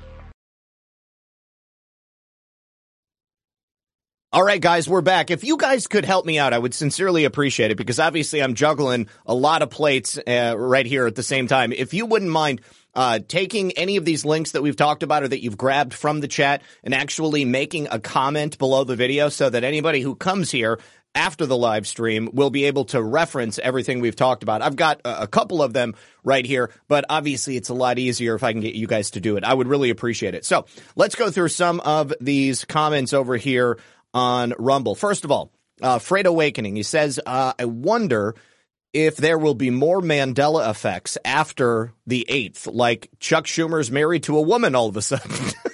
All right, guys, we're back. If you guys could help me out, I would sincerely appreciate it, because obviously I'm juggling a lot of plates uh, right here at the same time. If you wouldn't mind uh taking any of these links that we've talked about or that you've grabbed from the chat and actually making a comment below the video, so that anybody who comes here after the live stream will be able to reference everything we've talked about. I've got a, a couple of them right here, but obviously it's a lot easier if I can get you guys to do it. I would really appreciate it. So let's go through some of these comments over here on Rumble. First of all, uh, Freight Awakening, he says, uh, I wonder if there will be more Mandela effects after the eighth, like Chuck Schumer's married to a woman all of a sudden.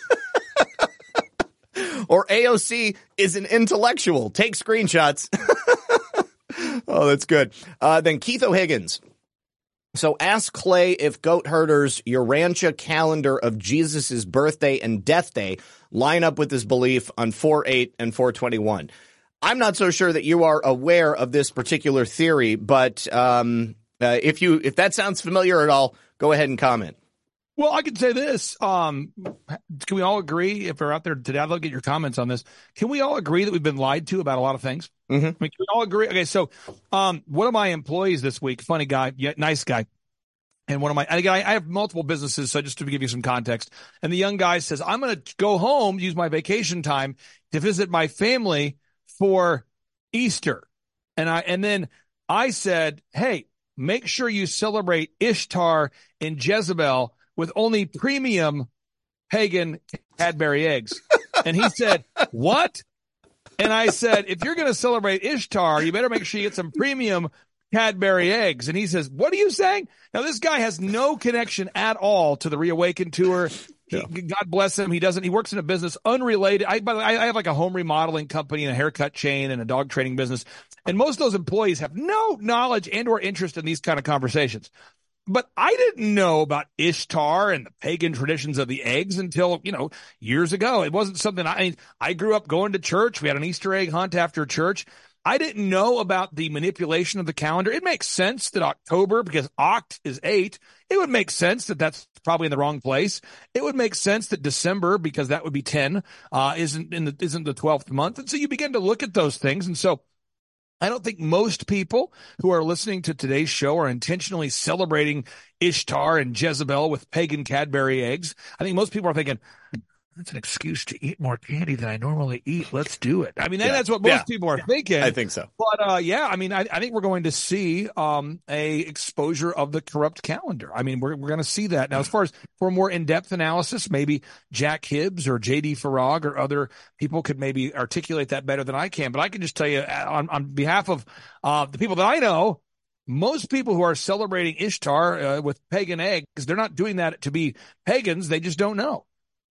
Or A O C is an intellectual. Take screenshots. Oh, that's good. Uh, then Keith O'Higgins. So ask Clay if goat herders' Urantia calendar of Jesus' birthday and death day line up with his belief on four eight and four twenty-one. I'm not so sure that you are aware of this particular theory, but um, uh, if you if that sounds familiar at all, go ahead and comment. Well, I can say this. Um, can we all agree, if we're out there today, I'd love to get your comments on this. Can we all agree that we've been lied to about a lot of things? Mm-hmm. I mean, can we all agree? Okay, so um, one of my employees this week, funny guy, yeah, nice guy, and one of my, again, I, I have multiple businesses, so just to give you some context, and the young guy says, I'm going to go home, use my vacation time to visit my family for Easter. And I, and then I said, hey, make sure you celebrate Ishtar and Jezebel with only premium pagan Cadbury eggs. And he said, what? And I said, if you're going to celebrate Ishtar, you better make sure you get some premium Cadbury eggs. And he says, what are you saying? Now, this guy has no connection at all to the Reawaken Tour. He, yeah. God bless him. He doesn't. He works in a business unrelated. I, by the way, I have like a home remodeling company and a haircut chain and a dog training business, and most of those employees have no knowledge and or interest in these kind of conversations. But I didn't know about Ishtar and the pagan traditions of the eggs until, you know, years ago. It wasn't something I, I grew up going to church. We had an Easter egg hunt after church. I didn't know about the manipulation of the calendar. It makes sense that October, because Oct is eight, it would make sense that that's probably in the wrong place. It would make sense that December, because that would be ten, uh, isn't in the, isn't the twelfth month. And so you begin to look at those things. And so I don't think most people who are listening to today's show are intentionally celebrating Ishtar and Jezebel with pagan Cadbury eggs. I think most people are thinking, that's an excuse to eat more candy than I normally eat. Let's do it. I mean, yeah. that's what most yeah. people are thinking. I think so. But, uh, yeah, I mean, I, I think we're going to see um, a exposure of the corrupt calendar. I mean, we're we're going to see that. Now, as far as for more in-depth analysis, maybe Jack Hibbs or J D Farag or other people could maybe articulate that better than I can. But I can just tell you on, on behalf of uh, the people that I know, most people who are celebrating Ishtar uh, with pagan eggs, they're not doing that to be pagans. They just don't know.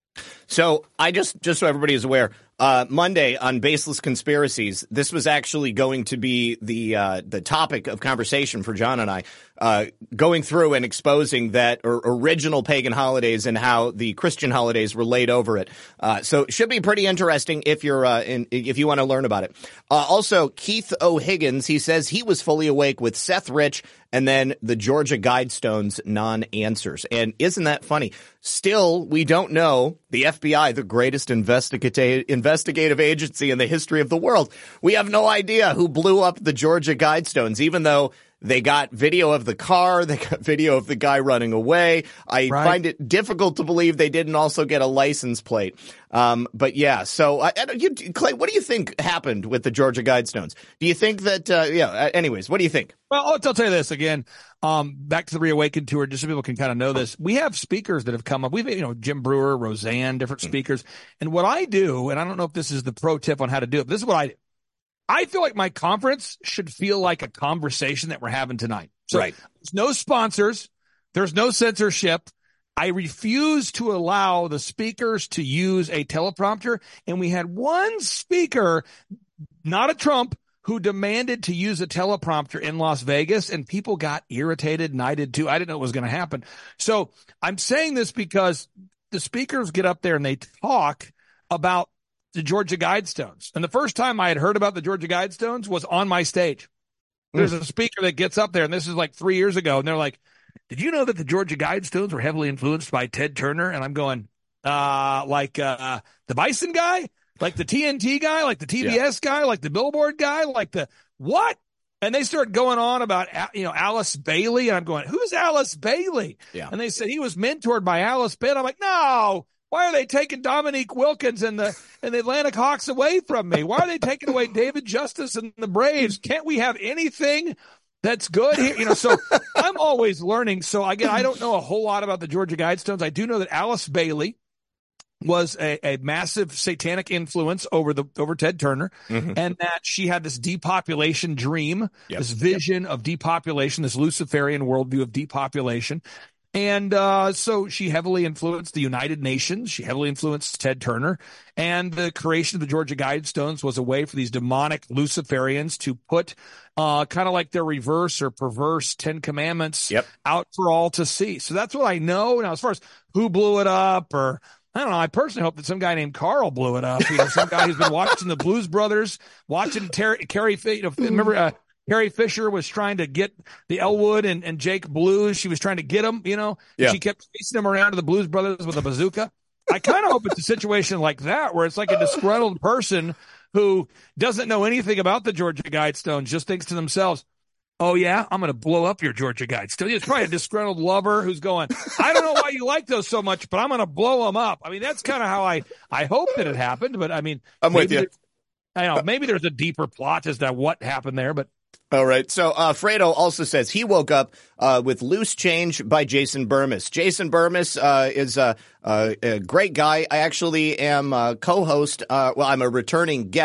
So I just, just so everybody is aware, uh, Monday on Baseless Conspiracies, this was actually going to be the, uh, the topic of conversation for John and I, uh, going through and exposing that or original pagan holidays and how the Christian holidays were laid over it. Uh, so it should be pretty interesting if you're, uh, in, if you want to learn about it. Uh, also, Keith O'Higgins, he says he was fully awake with Seth Rich and then the Georgia Guidestones non-answers. And isn't that funny? Still, we don't know. The F B I, the greatest investigative investigative agency in the history of the world, we have no idea who blew up the Georgia Guidestones, even though they got video of the car, they got video of the guy running away. I right. find it difficult to believe they didn't also get a license plate. Um, but yeah, so I, I, you, Clay, what do you think happened with the Georgia Guidestones? Do you think that, uh, yeah, anyways, what do you think? Well, I'll, I'll tell you this again, um, back to the Reawakened Tour, just so people can kind of know this. We have speakers that have come up. We've, you know, Jim Brewer, Roseanne, different speakers. And what I do, and I don't know if this is the pro tip on how to do it, but this is what I do. I feel like my conference should feel like a conversation that we're having tonight. So right. There's no sponsors. There's no censorship. I refuse to allow the speakers to use a teleprompter. And we had one speaker, not a Trump, who demanded to use a teleprompter in Las Vegas, and people got irritated, and I did too. I didn't know it was going to happen. So I'm saying this because the speakers get up there and they talk about the Georgia Guidestones. And the first time I had heard about the Georgia Guidestones was on my stage. There's mm. a speaker that gets up there, and this is like three years ago, and they're like, did you know that the Georgia Guidestones were heavily influenced by Ted Turner? And I'm going, uh, like uh, the Bison guy? Like the T N T guy? Like the T B S yeah. guy? Like the Billboard guy? Like the what? And they start going on about, you know, Alice Bailey. And I'm going, who's Alice Bailey? Yeah. And they said he was mentored by Alice Bailey. I'm like, no. Why are they taking Dominique Wilkins and the and the Atlantic Hawks away from me? Why are they taking away David Justice and the Braves? Can't we have anything that's good here? You know, so I'm always learning. So again, I don't know a whole lot about the Georgia Guidestones. I do know that Alice Bailey was a, a massive satanic influence over the over Ted Turner, mm-hmm. and that she had this depopulation dream, yep. this vision yep. of depopulation, this Luciferian worldview of depopulation. And uh, so she heavily influenced the United Nations. She heavily influenced Ted Turner. And the creation of the Georgia Guidestones was a way for these demonic Luciferians to put uh, kind of like their reverse or perverse Ten Commandments yep. out for all to see. So that's what I know. Now, as far as who blew it up, or I don't know, I personally hope that some guy named Carl blew it up. You know, some guy who's been watching the Blues Brothers, watching Terry, Carrie, you know, remember uh, Carrie Fisher was trying to get the Elwood and, and Jake Blues. She was trying to get them, you know. Yeah. She kept chasing them around to the Blues Brothers with a bazooka. I kind of hope it's a situation like that, where it's like a disgruntled person who doesn't know anything about the Georgia Guidestones, just thinks to themselves, oh, yeah, I'm going to blow up your Georgia Guidestones. It's probably a disgruntled lover who's going, I don't know why you like those so much, but I'm going to blow them up. I mean, that's kind of how I, I hope that it happened. But, I mean, I'm with you. I know, maybe there's a deeper plot as to what happened there, but. All right. So uh, Fredo also says he woke up uh, with Loose Change by Jason Burmis. Jason Burmis uh, is a, a, a great guy. I actually am a co-host. Uh, well, I'm a returning guest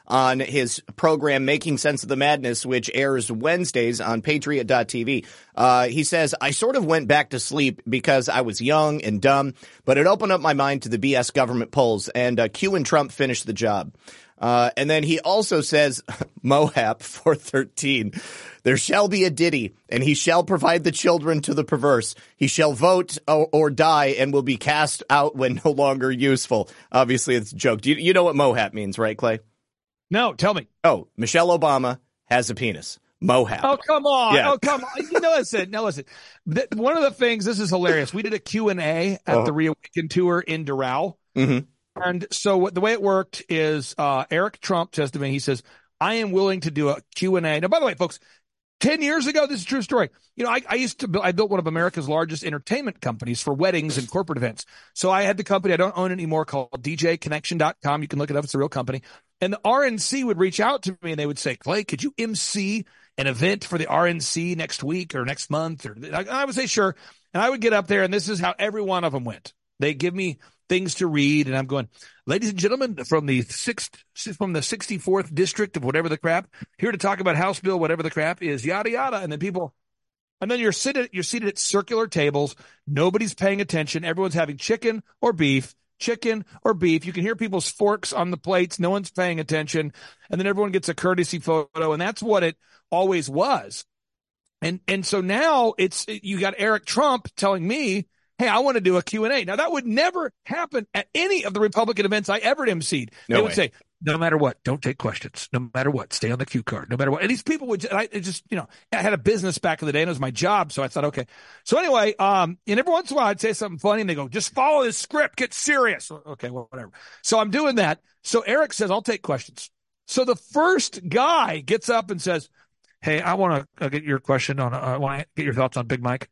on his program Making Sense of the Madness, which airs Wednesdays on patriot dot t v. Uh, he says, I sort of went back to sleep because I was young and dumb, but it opened up my mind to the B S government polls, and uh, Q and Trump finished the job. Uh, and then he also says, Mohap four thirteen, there shall be a Diddy, and he shall provide the children to the perverse. He shall vote or, or die and will be cast out when no longer useful. Obviously, it's a joke. Do you, you know what Mohap means, right, Clay? No, tell me. Oh, Michelle Obama has a penis. Mohap. Oh, come on. Yeah. Oh, come on. You know, listen, now listen. Th- one of the things, this is hilarious. We did a Q and A at Uh-huh. the Reawaken tour in Doral. Mm-hmm. And so what, the way it worked is uh, Eric Trump says to me, he says, I am willing to do a Q and A. Now, by the way, folks, ten years ago, this is a true story. You know, I, I used to, build, I built one of America's largest entertainment companies for weddings and corporate events. So I had the company, I don't own it anymore, called D J Connection dot com. You can look it up. It's a real company. And the R N C would reach out to me and they would say, Clay, could you M C an event for the R N C next week or next month? Or I would say, sure. And I would get up there and this is how every one of them went. They give me things to read, and I'm going, ladies and gentlemen, from the sixth, from the sixty-fourth district of whatever the crap, here to talk about House Bill, whatever the crap is, yada yada. And then people, and then you're seated, you're seated at circular tables. Nobody's paying attention. Everyone's having chicken or beef, chicken or beef. You can hear people's forks on the plates. No one's paying attention, and then everyone gets a courtesy photo, and that's what it always was. And and so now it's you got Eric Trump telling me, hey, I want to do a Q and A. Now, that would never happen at any of the Republican events I ever emceed. No they way. would say, no matter what, don't take questions. No matter what, stay on the cue card. No matter what. And these people would, and I it just, you know, I had a business back in the day and it was my job. So I thought, okay. So anyway, um, and every once in a while I'd say something funny and they go, just follow this script, get serious. Okay, well, whatever. So I'm doing that. So Eric says, I'll take questions. So the first guy gets up and says, hey, I want to uh, get your question on, uh, I want to get your thoughts on Big Mike.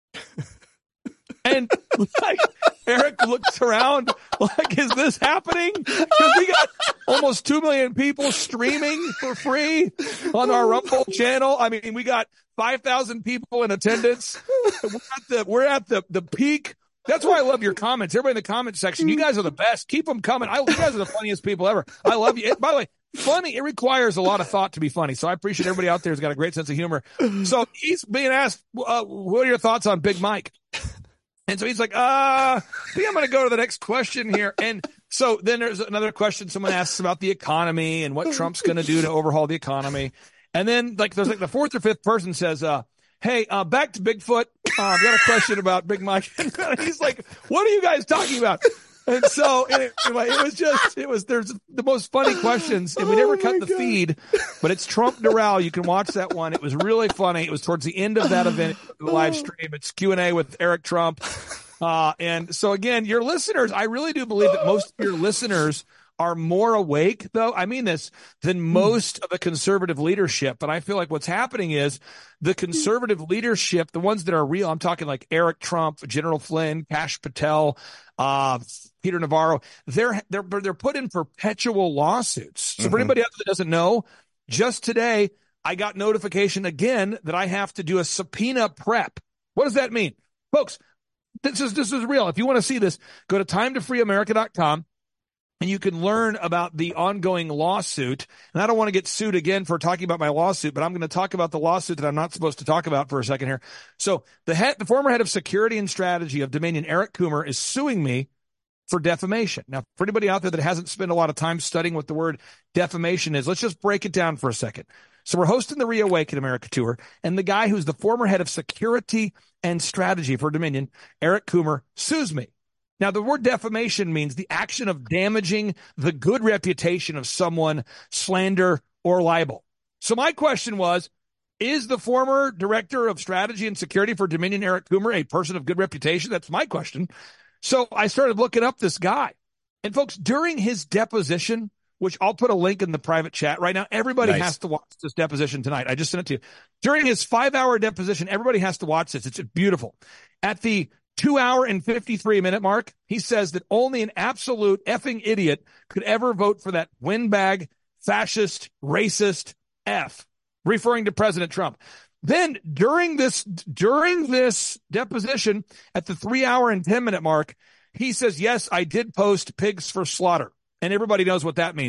And like Eric looks around like, is this happening? Because we got almost two million people streaming for free on our Rumble channel. I mean, we got five thousand people in attendance. We're at the, we're at the, the peak. That's why I love your comments. Everybody in the comment section, you guys are the best. Keep them coming. I, you guys are the funniest people ever. I love you. By the way, funny, it requires a lot of thought to be funny. So I appreciate everybody out there who's got a great sense of humor. So he's being asked, uh, what are your thoughts on Big Mike? And so he's like, uh, I think I'm going to go to the next question here. And so then there's another question. Someone asks about the economy and what Trump's going to do to overhaul the economy. And then like there's like the fourth or fifth person says, uh, hey, uh, back to Bigfoot. Uh, I've got a question about Big Mike. And he's like, what are you guys talking about? And so anyway, it was just, it was, there's the most funny questions and we never oh cut the God. feed, but it's Trump Doral. You can watch that one. It was really funny. It was towards the end of that event, the live stream. It's Q and A with Eric Trump. Uh, and so again, your listeners, I really do believe that most of your listeners are more awake, though, I mean this, than most of the conservative leadership. But I feel like what's happening is the conservative leadership, the ones that are real, I'm talking like Eric Trump, General Flynn, Kash Patel, uh, Peter Navarro, they're, they're, they're put in perpetual lawsuits. So mm-hmm. for anybody else that doesn't know, just today, I got notification again that I have to do a subpoena prep. What does that mean? Folks, this is, this is real. If you want to see this, go to time to free america dot com. And you can learn about the ongoing lawsuit. And I don't want to get sued again for talking about my lawsuit, but I'm going to talk about the lawsuit that I'm not supposed to talk about for a second here. So the head, the former head of security and strategy of Dominion, Eric Coomer, is suing me for defamation. Now, for anybody out there that hasn't spent a lot of time studying what the word defamation is, let's just break it down for a second. So we're hosting the Reawaken America tour, and the guy who's the former head of security and strategy for Dominion, Eric Coomer, sues me. Now, the word defamation means the action of damaging the good reputation of someone, slander, or libel. So my question was, is the former director of strategy and security for Dominion, Eric Coomer, a person of good reputation? That's my question. So I started looking up this guy. And folks, during his deposition, which I'll put a link in the private chat right now, everybody nice. has to watch this deposition tonight. I just sent it to you. During his five-hour deposition, everybody has to watch this. It's beautiful. At the two hour and fifty-three minute mark, he says that only an absolute effing idiot could ever vote for that windbag, fascist, racist F, referring to President Trump. Then during this, during this deposition at the three hour and ten minute mark, he says, yes, I did post pigs for slaughter. And everybody knows what that means.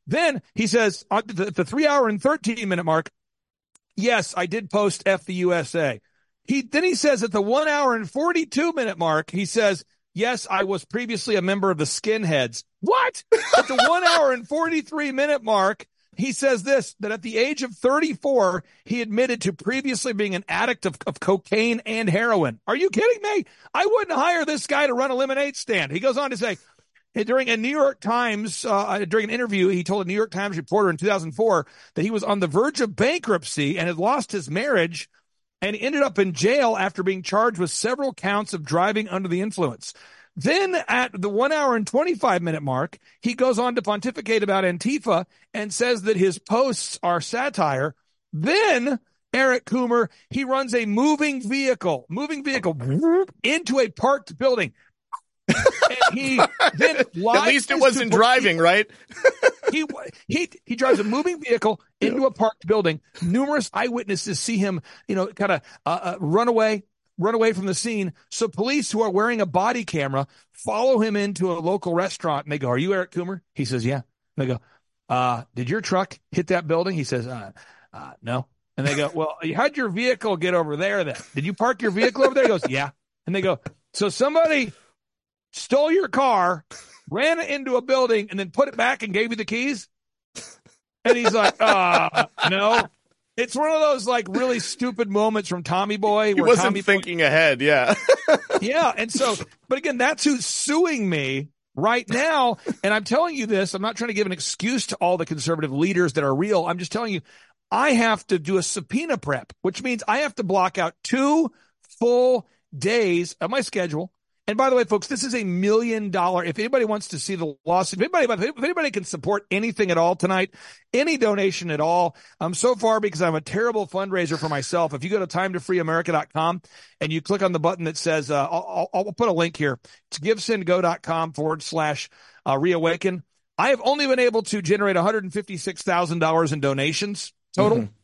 Then he says, at the, the three hour and thirteen minute mark, yes, I did post F the U S A. He, then he says at the one hour and forty-two minute mark, he says, yes, I was previously a member of the Skinheads. What? At the one hour and forty-three minute mark, he says this, that at the age of thirty-four, he admitted to previously being an addict of, of cocaine and heroin. Are you kidding me? I wouldn't hire this guy to run a lemonade stand. He goes on to say, during a New York Times, uh, during an interview, he told a New York Times reporter in two thousand four that he was on the verge of bankruptcy and had lost his marriage and ended up in jail after being charged with several counts of driving under the influence. Then at the one hour and twenty-five minute mark, he goes on to pontificate about Antifa and says that his posts are satire. Then Eric Coomer, he runs a moving vehicle, moving vehicle into a parked building. And he then at least it wasn't driving, right? he he he drives a moving vehicle into a parked building. Numerous eyewitnesses see him, you know, kind of uh, uh, run away, run away from the scene. So police who are wearing a body camera follow him into a local restaurant, and they go, "Are you Eric Coomer?" He says, "Yeah." And they go, uh, "Did your truck hit that building?" He says, uh, uh, "No." And they go, "Well, how'd your vehicle get over there then? Did you park your vehicle over there?" He goes, "Yeah." And they go, "So somebody stole your car, ran it into a building, and then put it back and gave you the keys?" And he's like, uh, no. It's one of those like really stupid moments from Tommy Boy. He where wasn't Tommy thinking Boy, ahead, yeah. yeah, and so, but again, that's who's suing me right now. And I'm telling you this, I'm not trying to give an excuse to all the conservative leaders that are real. I'm just telling you, I have to do a subpoena prep, which means I have to block out two full days of my schedule. And by the way, folks, this is a million dollar. If anybody wants to see the lawsuit, if anybody, if anybody can support anything at all tonight, any donation at all, um, so far, because I'm a terrible fundraiser for myself, if you go to time to free america dot com and you click on the button that says, uh, I'll, I'll, I'll put a link here. It's givesendgo.com forward slash uh, reawaken. I have only been able to generate one hundred fifty-six thousand dollars in donations total, mm-hmm.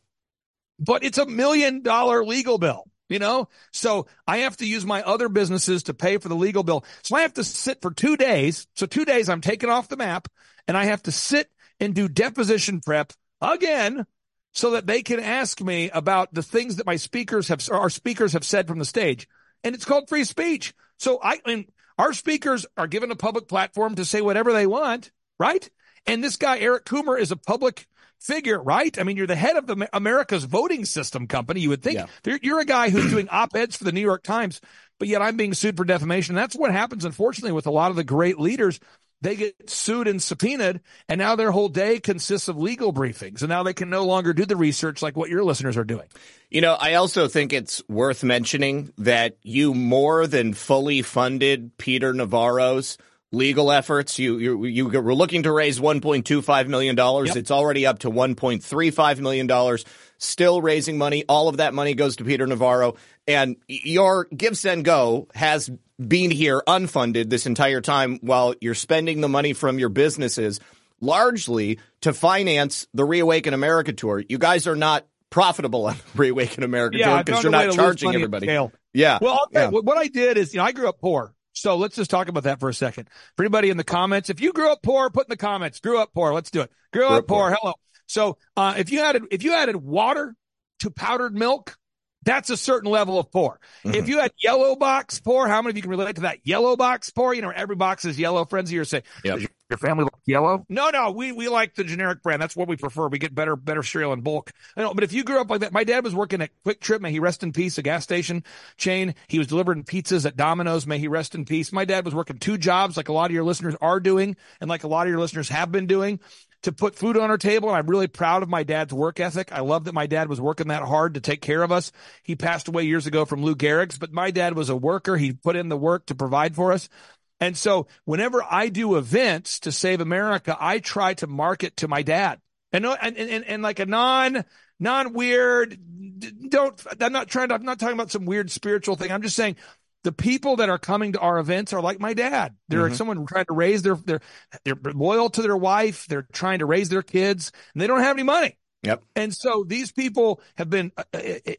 but it's a million dollar legal bill. You know, so I have to use my other businesses to pay for the legal bill. So I have to sit for two days. So two days I'm taken off the map, and I have to sit and do deposition prep again so that they can ask me about the things that my speakers have, or our speakers have said from the stage. And it's called free speech. So I, and our speakers are given a public platform to say whatever they want, right? And this guy, Eric Coomer, is a public figure, right? I mean, you're the head of the America's voting system company. You would think yeah. you're a guy who's doing op-eds for the New York Times, but yet I'm being sued for defamation. That's what happens, unfortunately, with a lot of the great leaders. They get sued and subpoenaed, and now their whole day consists of legal briefings, and now they can no longer do the research like what your listeners are doing. You know, I also think it's worth mentioning that you more than fully funded Peter Navarro's legal efforts. You, you, you were looking to raise one point two five million dollars. Yep. It's already up to one point three five million dollars, still raising money. All of that money goes to Peter Navarro. And your Give, Send, Go has been here unfunded this entire time while you're spending the money from your businesses largely to finance the Reawaken America tour. You guys are not profitable on the Reawaken America yeah, tour because you're not charging everybody. Yeah. Well, yeah. what I did is, you know, I grew up poor. So let's just talk about that for a second. For anybody in the comments, if you grew up poor, put in the comments, grew up poor. Let's do it. Grew, grew up, up poor. poor. Hello. So uh, if you added if you added water to powdered milk, that's a certain level of poor. Mm-hmm. If you had yellow box poor, how many of you can relate to that? Yellow box poor, you know, every box is yellow. Friends of yours say, yep. Does your family like yellow? No, no, we we like the generic brand. That's what we prefer. We get better better cereal in bulk. I know, but if you grew up like that, my dad was working at Quick Trip, may he rest in peace, a gas station chain. He was delivering pizzas at Domino's, may he rest in peace. My dad was working two jobs like a lot of your listeners are doing and like a lot of your listeners have been doing, to put food on our table. And I'm really proud of my dad's work ethic. I love that my dad was working that hard to take care of us. He passed away years ago from Lou Gehrig's, but my dad was a worker. He put in the work to provide for us. And so whenever I do events to save America, I try to market to my dad. And and and, and like a non non weird, don't I'm not trying to I'm not talking about some weird spiritual thing. I'm just saying the people that are coming to our events are like my dad. They're mm-hmm. like someone trying to raise their, their, they're loyal to their wife. They're trying to raise their kids, and they don't have any money. Yep. And so these people have been uh,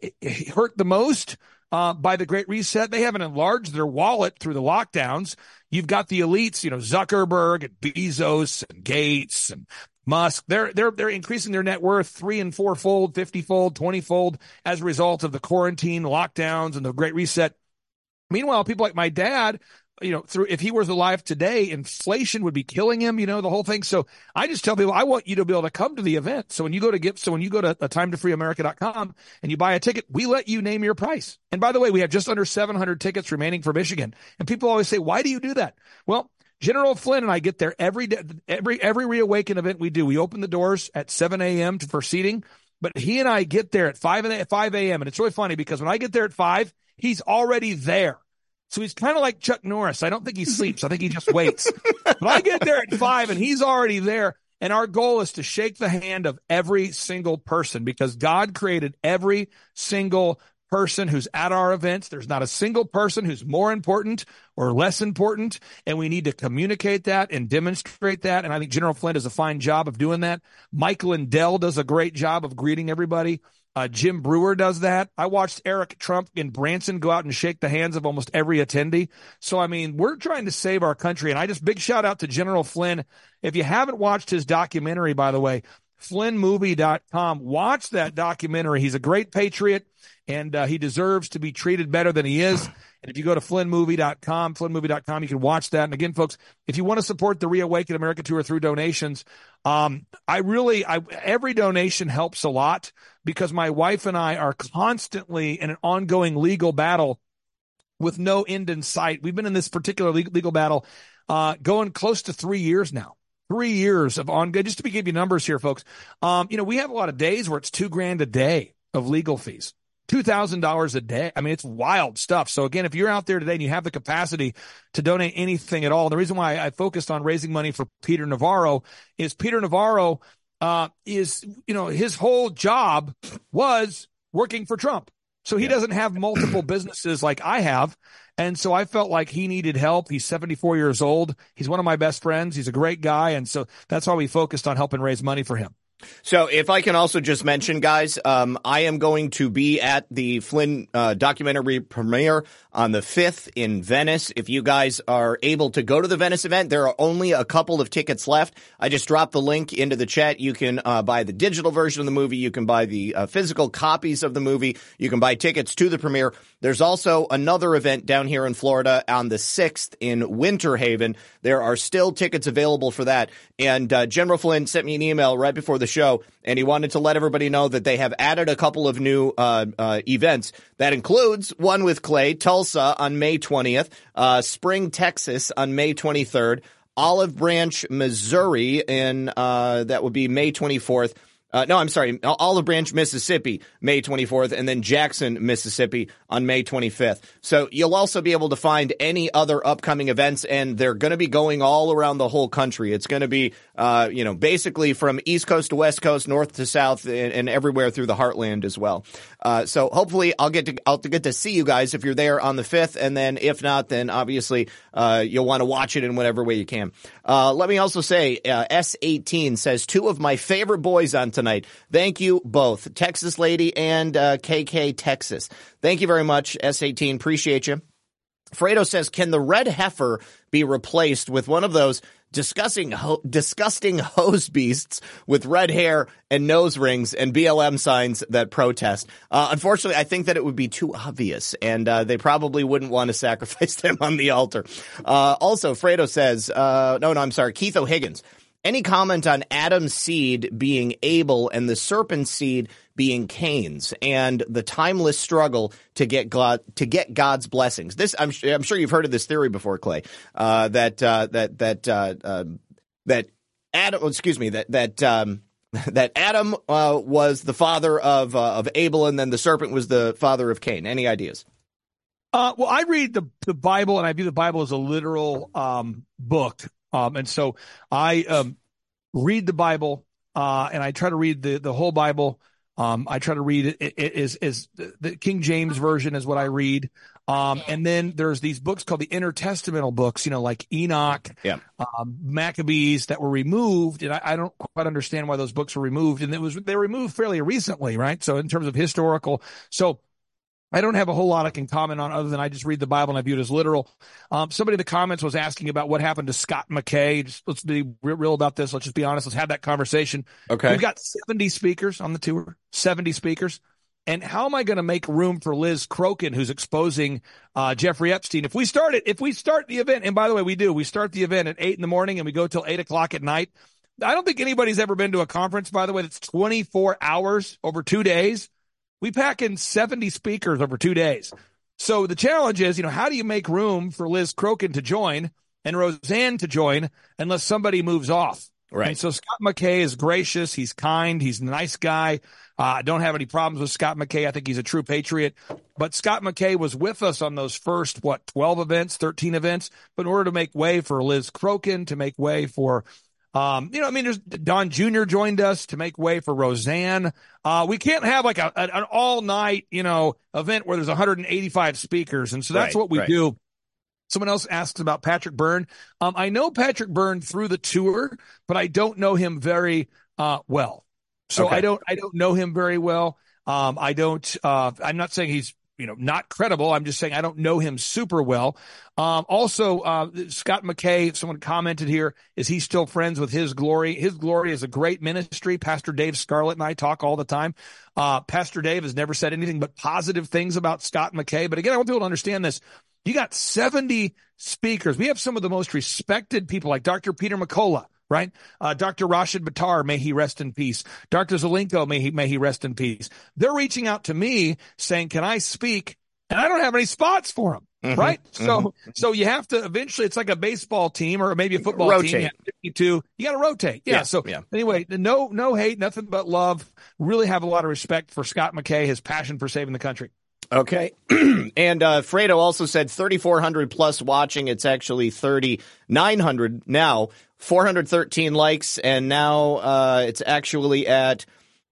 hurt the most uh, by the Great Reset. They haven't enlarged their wallet through the lockdowns. You've got the elites, you know, Zuckerberg and Bezos and Gates and Musk, they're they're they're increasing their net worth three and four fold, fifty fold, twenty fold as a result of the quarantine, lockdowns, and the Great Reset. Meanwhile, people like my dad, you know, through if he was alive today, inflation would be killing him, you know, the whole thing. So I just tell people, I want you to be able to come to the event. So when you go to give, so when you go to a time to free america dot com and you buy a ticket, we let you name your price. And by the way, we have just under seven hundred tickets remaining for Michigan. And people always say, why do you do that? Well, General Flynn and I get there every day, every, every Reawaken event we do. We open the doors at seven a.m. to for seating, but he and I get there at five a.m. And it's really funny because when I get there at five, he's already there. So he's kind of like Chuck Norris. I don't think he sleeps. I think he just waits. But I get there at five and he's already there. And our goal is to shake the hand of every single person because God created every single person who's at our events. There's not a single person who's more important or less important. And we need to communicate that and demonstrate that. And I think General Flynn does a fine job of doing that. Mike Lindell does a great job of greeting everybody. Uh, Jim Brewer does that. I watched Eric Trump in Branson go out and shake the hands of almost every attendee. So, I mean, we're trying to save our country. And I just big shout out to General Flynn. If you haven't watched his documentary, by the way, flynn movie dot com, watch that documentary. He's a great patriot and uh, he deserves to be treated better than he is. And if you go to flynn movie dot com, flynn movie dot com, you can watch that. And again, folks, if you want to support the Reawaken America Tour through donations, um, I really, I, every donation helps a lot because my wife and I are constantly in an ongoing legal battle with no end in sight. We've been in this particular legal, legal battle uh, going close to three years now. Three years of ongoing. Just to give you numbers here, folks. Um, you know, we have a lot of days where it's two grand a day of legal fees. two thousand dollars a day. I mean, it's wild stuff. So again, if you're out there today and you have the capacity to donate anything at all, the reason why I focused on raising money for Peter Navarro is Peter Navarro uh, is, you know, his whole job was working for Trump. So he yeah. doesn't have multiple businesses like I have. And so I felt like he needed help. He's seventy-four years old. He's one of my best friends. He's a great guy. And so that's why we focused on helping raise money for him. So if I can also just mention, guys, um, I am going to be at the Flynn uh, documentary premiere on the fifth in Venice. If you guys are able to go to the Venice event, there are only a couple of tickets left. I just dropped the link into the chat. You can uh, buy the digital version of the movie. You can buy the uh, physical copies of the movie. You can buy tickets to the premiere. There's also another event down here in Florida on the sixth in Winter Haven. There are still tickets available for that. And uh, General Flynn sent me an email right before the show, and he wanted to let everybody know that they have added a couple of new uh, uh, events. That includes one with Clay, Tulsa on May twentieth, uh, Spring, Texas on May twenty-third, Olive Branch, Missouri in uh, that would be May twenty-fourth. Uh, no, I'm sorry, Olive Branch, Mississippi, May twenty-fourth, and then Jackson, Mississippi on May twenty-fifth. So you'll also be able to find any other upcoming events, and they're going to be going all around the whole country. It's going to be, uh, you know, basically from East Coast to West Coast, North to South, and, and everywhere through the Heartland as well. Uh, so hopefully I'll get to, I'll get to see you guys if you're there on the fifth, and then if not, then obviously, uh, you'll want to watch it in whatever way you can. Uh, let me also say, uh, S eighteen says two of my favorite boys on tonight. Thank you both, Texas Lady and uh, K K Texas. Thank you very much, S eighteen. Appreciate you. Fredo says, can the red heifer be replaced with one of those disgusting, ho- disgusting hose beasts with red hair and nose rings and B L M signs that protest? Uh, unfortunately, I think that it would be too obvious, and uh, they probably wouldn't want to sacrifice them on the altar. Uh, also, Fredo says, uh, no, no, I'm sorry, Keith O'Higgins. Any comment on Adam's seed being Abel and the serpent's seed being Cain's, and the timeless struggle to get God to get God's blessings? This, I'm, I'm sure you've heard of this theory before, Clay. Uh, that uh, that that uh, uh, that Adam, excuse me, that that um, that Adam uh, was the father of uh, of Abel, and then the serpent was the father of Cain. Any ideas? Uh, well, I read the the Bible, and I view the Bible as a literal um, book. Um, and so I, um, read the Bible, uh, and I try to read the, the whole Bible. Um, I try to read it, it, it is, is the King James version is what I read. Um, and then there's these books called the intertestamental books, you know, like Enoch, yeah. um, Maccabees that were removed. And I, I don't quite understand why those books were removed. And it was, they were removed fairly recently, right? So in terms of historical, so I don't have a whole lot I can comment on other than I just read the Bible and I view it as literal. Um, somebody in the comments was asking about what happened to Scott McKay. Just, let's be real, real about this. Let's just be honest. Let's have that conversation. Okay. We've got seventy speakers on the tour, seventy speakers. And how am I going to make room for Liz Crokin, who's exposing uh, Jeffrey Epstein? If we start it, if we start the event, and by the way, we do, we start the event at eight in the morning and we go till eight o'clock at night. I don't think anybody's ever been to a conference, by the way, that's twenty-four hours over two days. We pack in seventy speakers over two days. So the challenge is, you know, how do you make room for Liz Crokin to join and Roseanne to join unless somebody moves off? Right. And so Scott McKay is gracious. He's kind. He's a nice guy. Uh, I don't have any problems with Scott McKay. I think he's a true patriot. But Scott McKay was with us on those first, what, twelve events, thirteen events. But in order to make way for Liz Crokin, to make way for Um, you know, I mean, there's Don Junior joined us to make way for Roseanne. Uh, we can't have like a, an all night, you know, event where there's one hundred eighty-five speakers. And so that's Right, what we right. do. Someone else asks about Patrick Byrne. Um, I know Patrick Byrne through the tour, but I don't know him very, uh, well. So Okay. I don't, I don't know him very well. Um, I don't, uh, I'm not saying he's, you know, not credible. I'm just saying I don't know him super well. Um, also, uh, Scott McKay, someone commented here, is he still friends with His Glory? His Glory is a great ministry. Pastor Dave Scarlett and I talk all the time. Uh, Pastor Dave has never said anything but positive things about Scott McKay. But again, I want people to understand this. You got seventy speakers. We have some of the most respected people like Doctor Peter McCullough, right? Uh, Doctor Rashid Buttar, may he rest in peace. Doctor Zelenko, may he, may he rest in peace. They're reaching out to me saying, can I speak? And I don't have any spots for them, Mhm, right? So, mhm. so you have to eventually, it's like a baseball team or maybe a football Rotate. team. You have fifty-two. You got to rotate. Yeah. Yeah, So yeah. anyway, no, no hate, nothing but love. Really have a lot of respect for Scott McKay, his passion for saving the country. Okay. And uh, Fredo also said thirty-four hundred plus watching. It's actually thirty-nine hundred now, four hundred thirteen likes, and now uh, it's actually at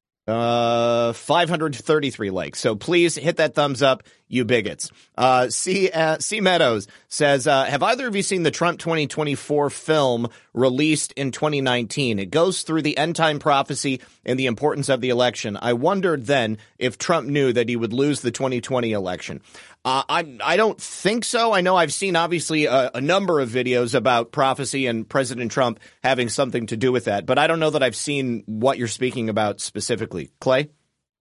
uh, five hundred thirty-three likes. So please hit that thumbs up, you bigots. Uh, C, uh, C Meadows says, uh, have either of you seen the Trump twenty twenty-four film released in twenty nineteen? It goes through the end time prophecy and the importance of the election. I wondered then if Trump knew that he would lose the twenty twenty election. Uh, I, I don't think so. I know I've seen obviously a, a number of videos about prophecy and President Trump having something to do with that, but I don't know that I've seen what you're speaking about specifically. Clay?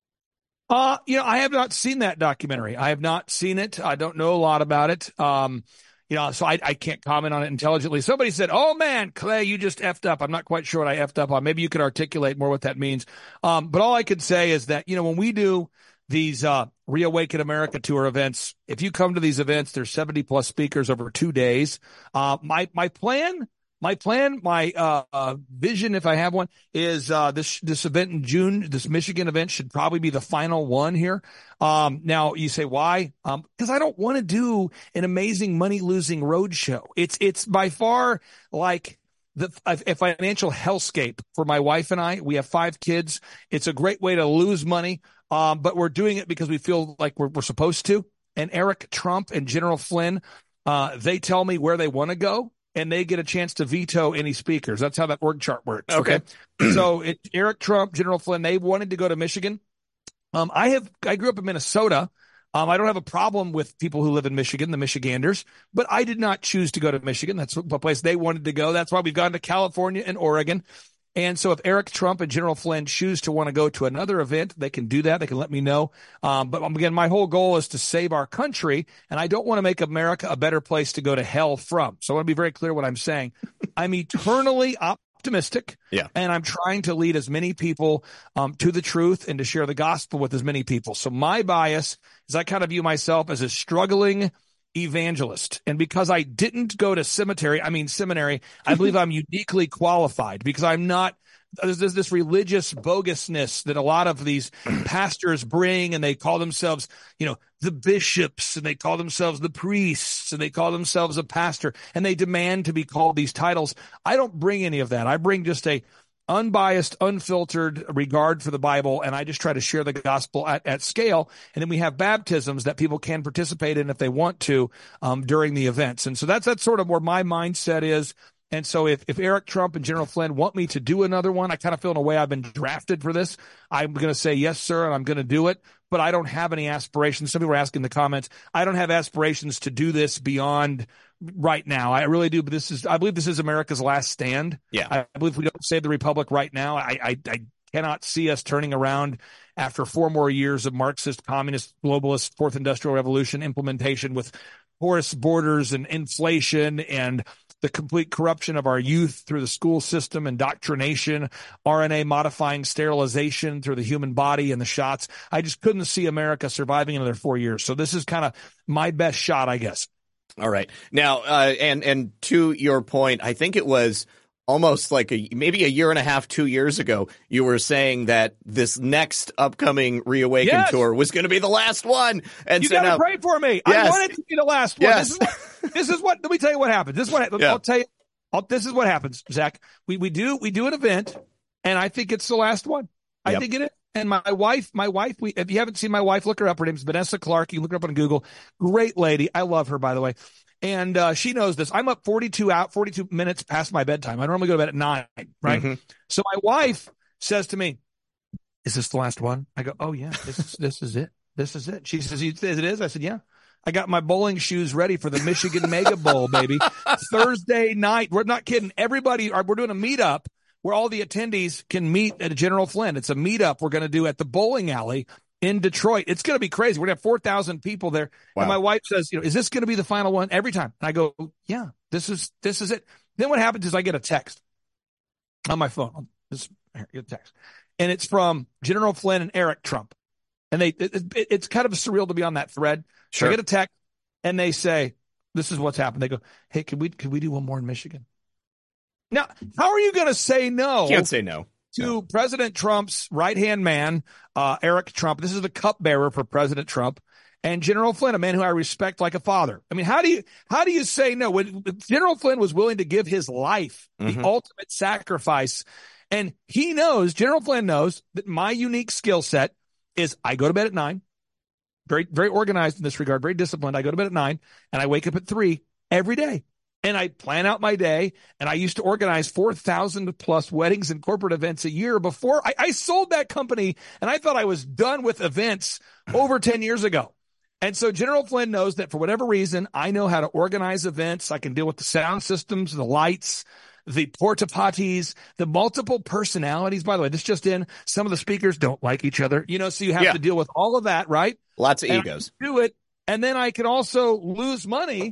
Uh, you know, I have not seen that documentary. I have not seen it. I don't know a lot about it. Um, you know, so I, I can't comment on it intelligently. Somebody said, oh man, Clay, you just effed up. I'm not quite sure what I effed up on. Maybe you could articulate more what that means. Um, but all I could say is that, you know, when we do these, uh, Reawaken America tour events, if you come to these events, there's seventy plus speakers over two days. Uh, my, my plan, My plan, my uh, uh, vision, if I have one, is uh, this this event in June, this Michigan event should probably be the final one here. Um, now, you say, why? Um, because I don't want to do an amazing money-losing road show. It's, it's by far like the, a, a financial hellscape for my wife and I. We have five kids. It's a great way to lose money, um, but we're doing it because we feel like we're, we're supposed to. And Eric Trump and General Flynn, uh, they tell me where they want to go. And they get a chance to veto any speakers. That's how that org chart works. Okay. okay? So it, Eric Trump, General Flynn, they wanted to go to Michigan. Um, I have, I grew up in Minnesota. Um, I don't have a problem with people who live in Michigan, the Michiganders, but I did not choose to go to Michigan. That's the place they wanted to go. That's why we've gone to California and Oregon. And so if Eric Trump and General Flynn choose to want to go to another event, they can do that. They can let me know. Um, but again, my whole goal is to save our country, and I don't want to make America a better place to go to hell from. So I want to be very clear what I'm saying. I'm eternally optimistic, Yeah. and I'm trying to lead as many people um, to the truth and to share the gospel with as many people. So my bias is I kind of view myself as a struggling evangelist. And because I didn't go to cemetery, I mean seminary, I believe I'm uniquely qualified because I'm not, there's, there's this religious bogusness that a lot of these pastors bring, and they call themselves, you know, the bishops, and they call themselves the priests, and they call themselves a pastor, and they demand to be called these titles. I don't bring any of that. I bring just a unbiased, unfiltered regard for the Bible, and I just try to share the gospel at, at scale. And then we have baptisms that people can participate in if they want to um, during the events. And so that's that's sort of where my mindset is. And so if, if Eric Trump and General Flynn want me to do another one, I kind of feel in a way I've been drafted for this. I'm going to say yes, sir, and I'm going to do it. But I don't have any aspirations. Some people are asking in the comments. I don't have aspirations to do this beyond right now. I really do. But this is, I believe this is America's last stand. Yeah. I believe if we don't save the republic right now, I, I, I cannot see us turning around after four more years of Marxist, communist, globalist, fourth industrial revolution implementation with porous borders and inflation and the complete corruption of our youth through the school system, indoctrination, R N A modifying sterilization through the human body and the shots. I just couldn't see America surviving another four years. So this is kind of my best shot, I guess. All right. Now, uh, and, and to your point, I think it was almost like a, maybe a year and a half, two years ago, you were saying that this next upcoming Reawaken yes. tour was going to be the last one. And you so gotta now, pray for me. yes. I want it to be the last one. Yes. This is what, this is what, let me tell you what happens. This is what, yeah. I'll tell you, I'll, this is what happens, Zach. We, we do, we do an event and I think it's the last one. I yep. think it is. And my wife, my wife, we, if you haven't seen my wife, look her up. Her name's Vanessa Clark. You look her up on Google. Great lady. I love her, by the way. And uh, she knows this. I'm up forty-two out, forty-two minutes past my bedtime. I normally go to bed at nine, right? Mm-hmm. So my wife says to me, "Is this the last one?" I go, "Oh yeah, this is this is it. This is it." She says, "It is." I said, "Yeah." I got my bowling shoes ready for the Michigan Mega Bowl, baby. Thursday night. We're not kidding. Everybody, we're doing a meetup where all the attendees can meet at General Flynn. It's a meetup we're going to do at the bowling alley in Detroit. It's going to be crazy. We're going to have four thousand people there. Wow. And my wife says, you know, is this going to be the final one every time? And I go, yeah, this is, this is it. Then what happens is I get a text on my phone. This, here, get a text. And it's from General Flynn and Eric Trump. And they, it, it, it's kind of surreal to be on that thread. Sure. I get a text and they say, this is what's happened. They go, hey, could we, could we do one more in Michigan? Now, how are you going to say no? Can't say no. To no. President Trump's right-hand man, uh, Eric Trump. This is the cupbearer for President Trump, and General Flynn, a man who I respect like a father. I mean, how do you how do you say no? When General Flynn was willing to give his life, mm-hmm. the ultimate sacrifice, and he knows, General Flynn knows that my unique skill set is I go to bed at nine, very very organized in this regard, very disciplined. I go to bed at nine, and I wake up at three every day. And I plan out my day, and I used to organize four thousand plus weddings and corporate events a year before I, I sold that company, and I thought I was done with events over ten years ago. And so General Flynn knows that for whatever reason, I know how to organize events. I can deal with the sound systems, the lights, the porta potties, the multiple personalities. By the way, this just in, some of the speakers don't like each other, you know, so you have yeah. to deal with all of that, right? Lots of and egos. I can do it, and then I can also lose money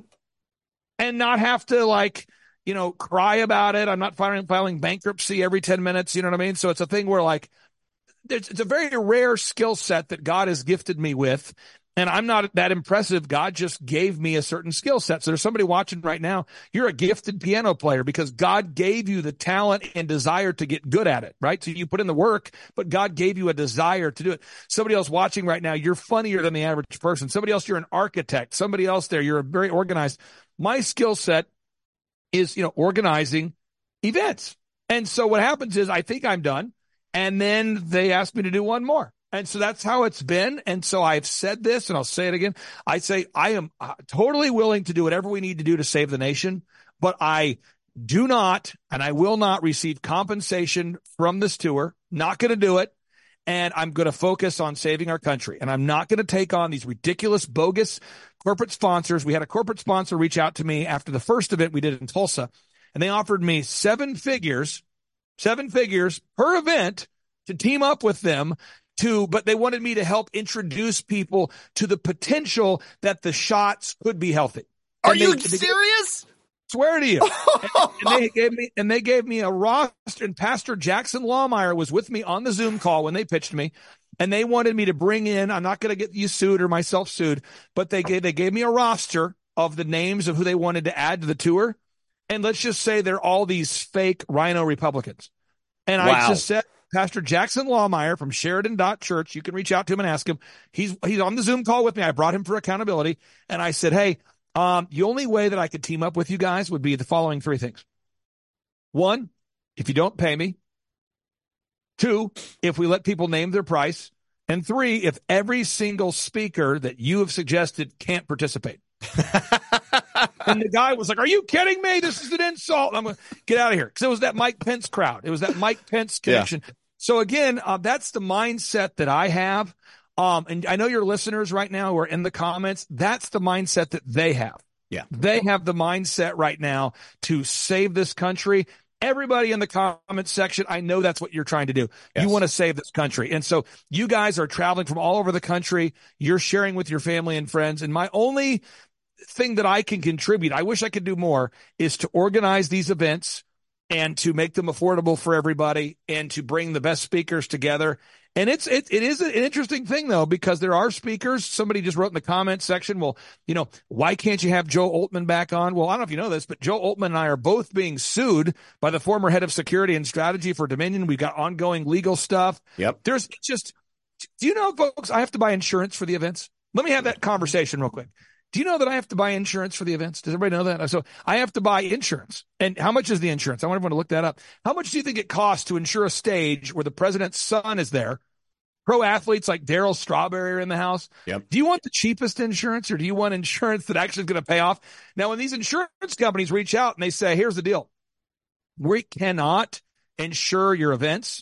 and not have to, like, you know, cry about it. I'm not filing, filing bankruptcy every ten minutes. You know what I mean? So it's a thing where, like, it's, it's a very rare skill set that God has gifted me with. And I'm not that impressive. God just gave me a certain skill set. So there's somebody watching right now. You're a gifted piano player because God gave you the talent and desire to get good at it, right? So you put in the work, but God gave you a desire to do it. Somebody else watching right now, you're funnier than the average person. Somebody else, you're an architect. Somebody else there, you're very organized. My skill set is, you know, organizing events. And so what happens is I think I'm done. And then they ask me to do one more. And so that's how it's been. And so I've said this, and I'll say it again. I say I am totally willing to do whatever we need to do to save the nation, but I do not, and I will not receive compensation from this tour. Not going to do it. And I'm going to focus on saving our country. And I'm not going to take on these ridiculous, bogus corporate sponsors. We had a corporate sponsor reach out to me after the first event we did in Tulsa, and they offered me seven figures, seven figures per event to team up with them. To, but they wanted me to help introduce people to the potential that the shots could be healthy. Are and you they, serious? They, swear to you. and, and they gave me, and they gave me a roster, and Pastor Jackson Lawmeyer was with me on the Zoom call when they pitched me, and they wanted me to bring in, I'm not going to get you sued or myself sued, but they gave, they gave me a roster of the names of who they wanted to add to the tour. And let's just say they're all these fake rhino Republicans. And wow. I just said, Pastor Jackson Lawmeyer from Sheridan Church. You can reach out to him and ask him. He's he's on the Zoom call with me. I brought him for accountability. And I said, hey, um, the only way that I could team up with you guys would be the following three things. One, if you don't pay me. Two, if we let people name their price. And three, if every single speaker that you have suggested can't participate. And the guy was like, are you kidding me? This is an insult. And I'm going to get out of here. Because it was that Mike Pence crowd. It was that Mike Pence connection. Yeah. So again, uh, that's the mindset that I have. Um, and I know your listeners right now who are in the comments, that's the mindset that they have. Yeah. They have the mindset right now to save this country. Everybody in the comment section, I know that's what you're trying to do. Yes. You want to save this country. And so you guys are traveling from all over the country. You're sharing with your family and friends. And my only thing that I can contribute, I wish I could do more, is to organize these events and to make them affordable for everybody and to bring the best speakers together. And it's, it, it is an interesting thing though, because there are speakers. Somebody just wrote in the comments section, well, you know, why can't you have Joe Oltmann back on? Well, I don't know if you know this, but Joe Oltmann and I are both being sued by the former head of security and strategy for Dominion. We've got ongoing legal stuff. Yep. There's just, do you know, folks, I have to buy insurance for the events? Let me have that conversation real quick. Do you know that I have to buy insurance for the events? Does everybody know that? So I have to buy insurance. And how much is the insurance? I want everyone to look that up. How much do you think it costs to insure a stage where the president's son is there? Pro athletes like Darryl Strawberry are in the house. Yep. Do you want the cheapest insurance or do you want insurance that actually is going to pay off? Now, when these insurance companies reach out and they say, here's the deal. We cannot insure your events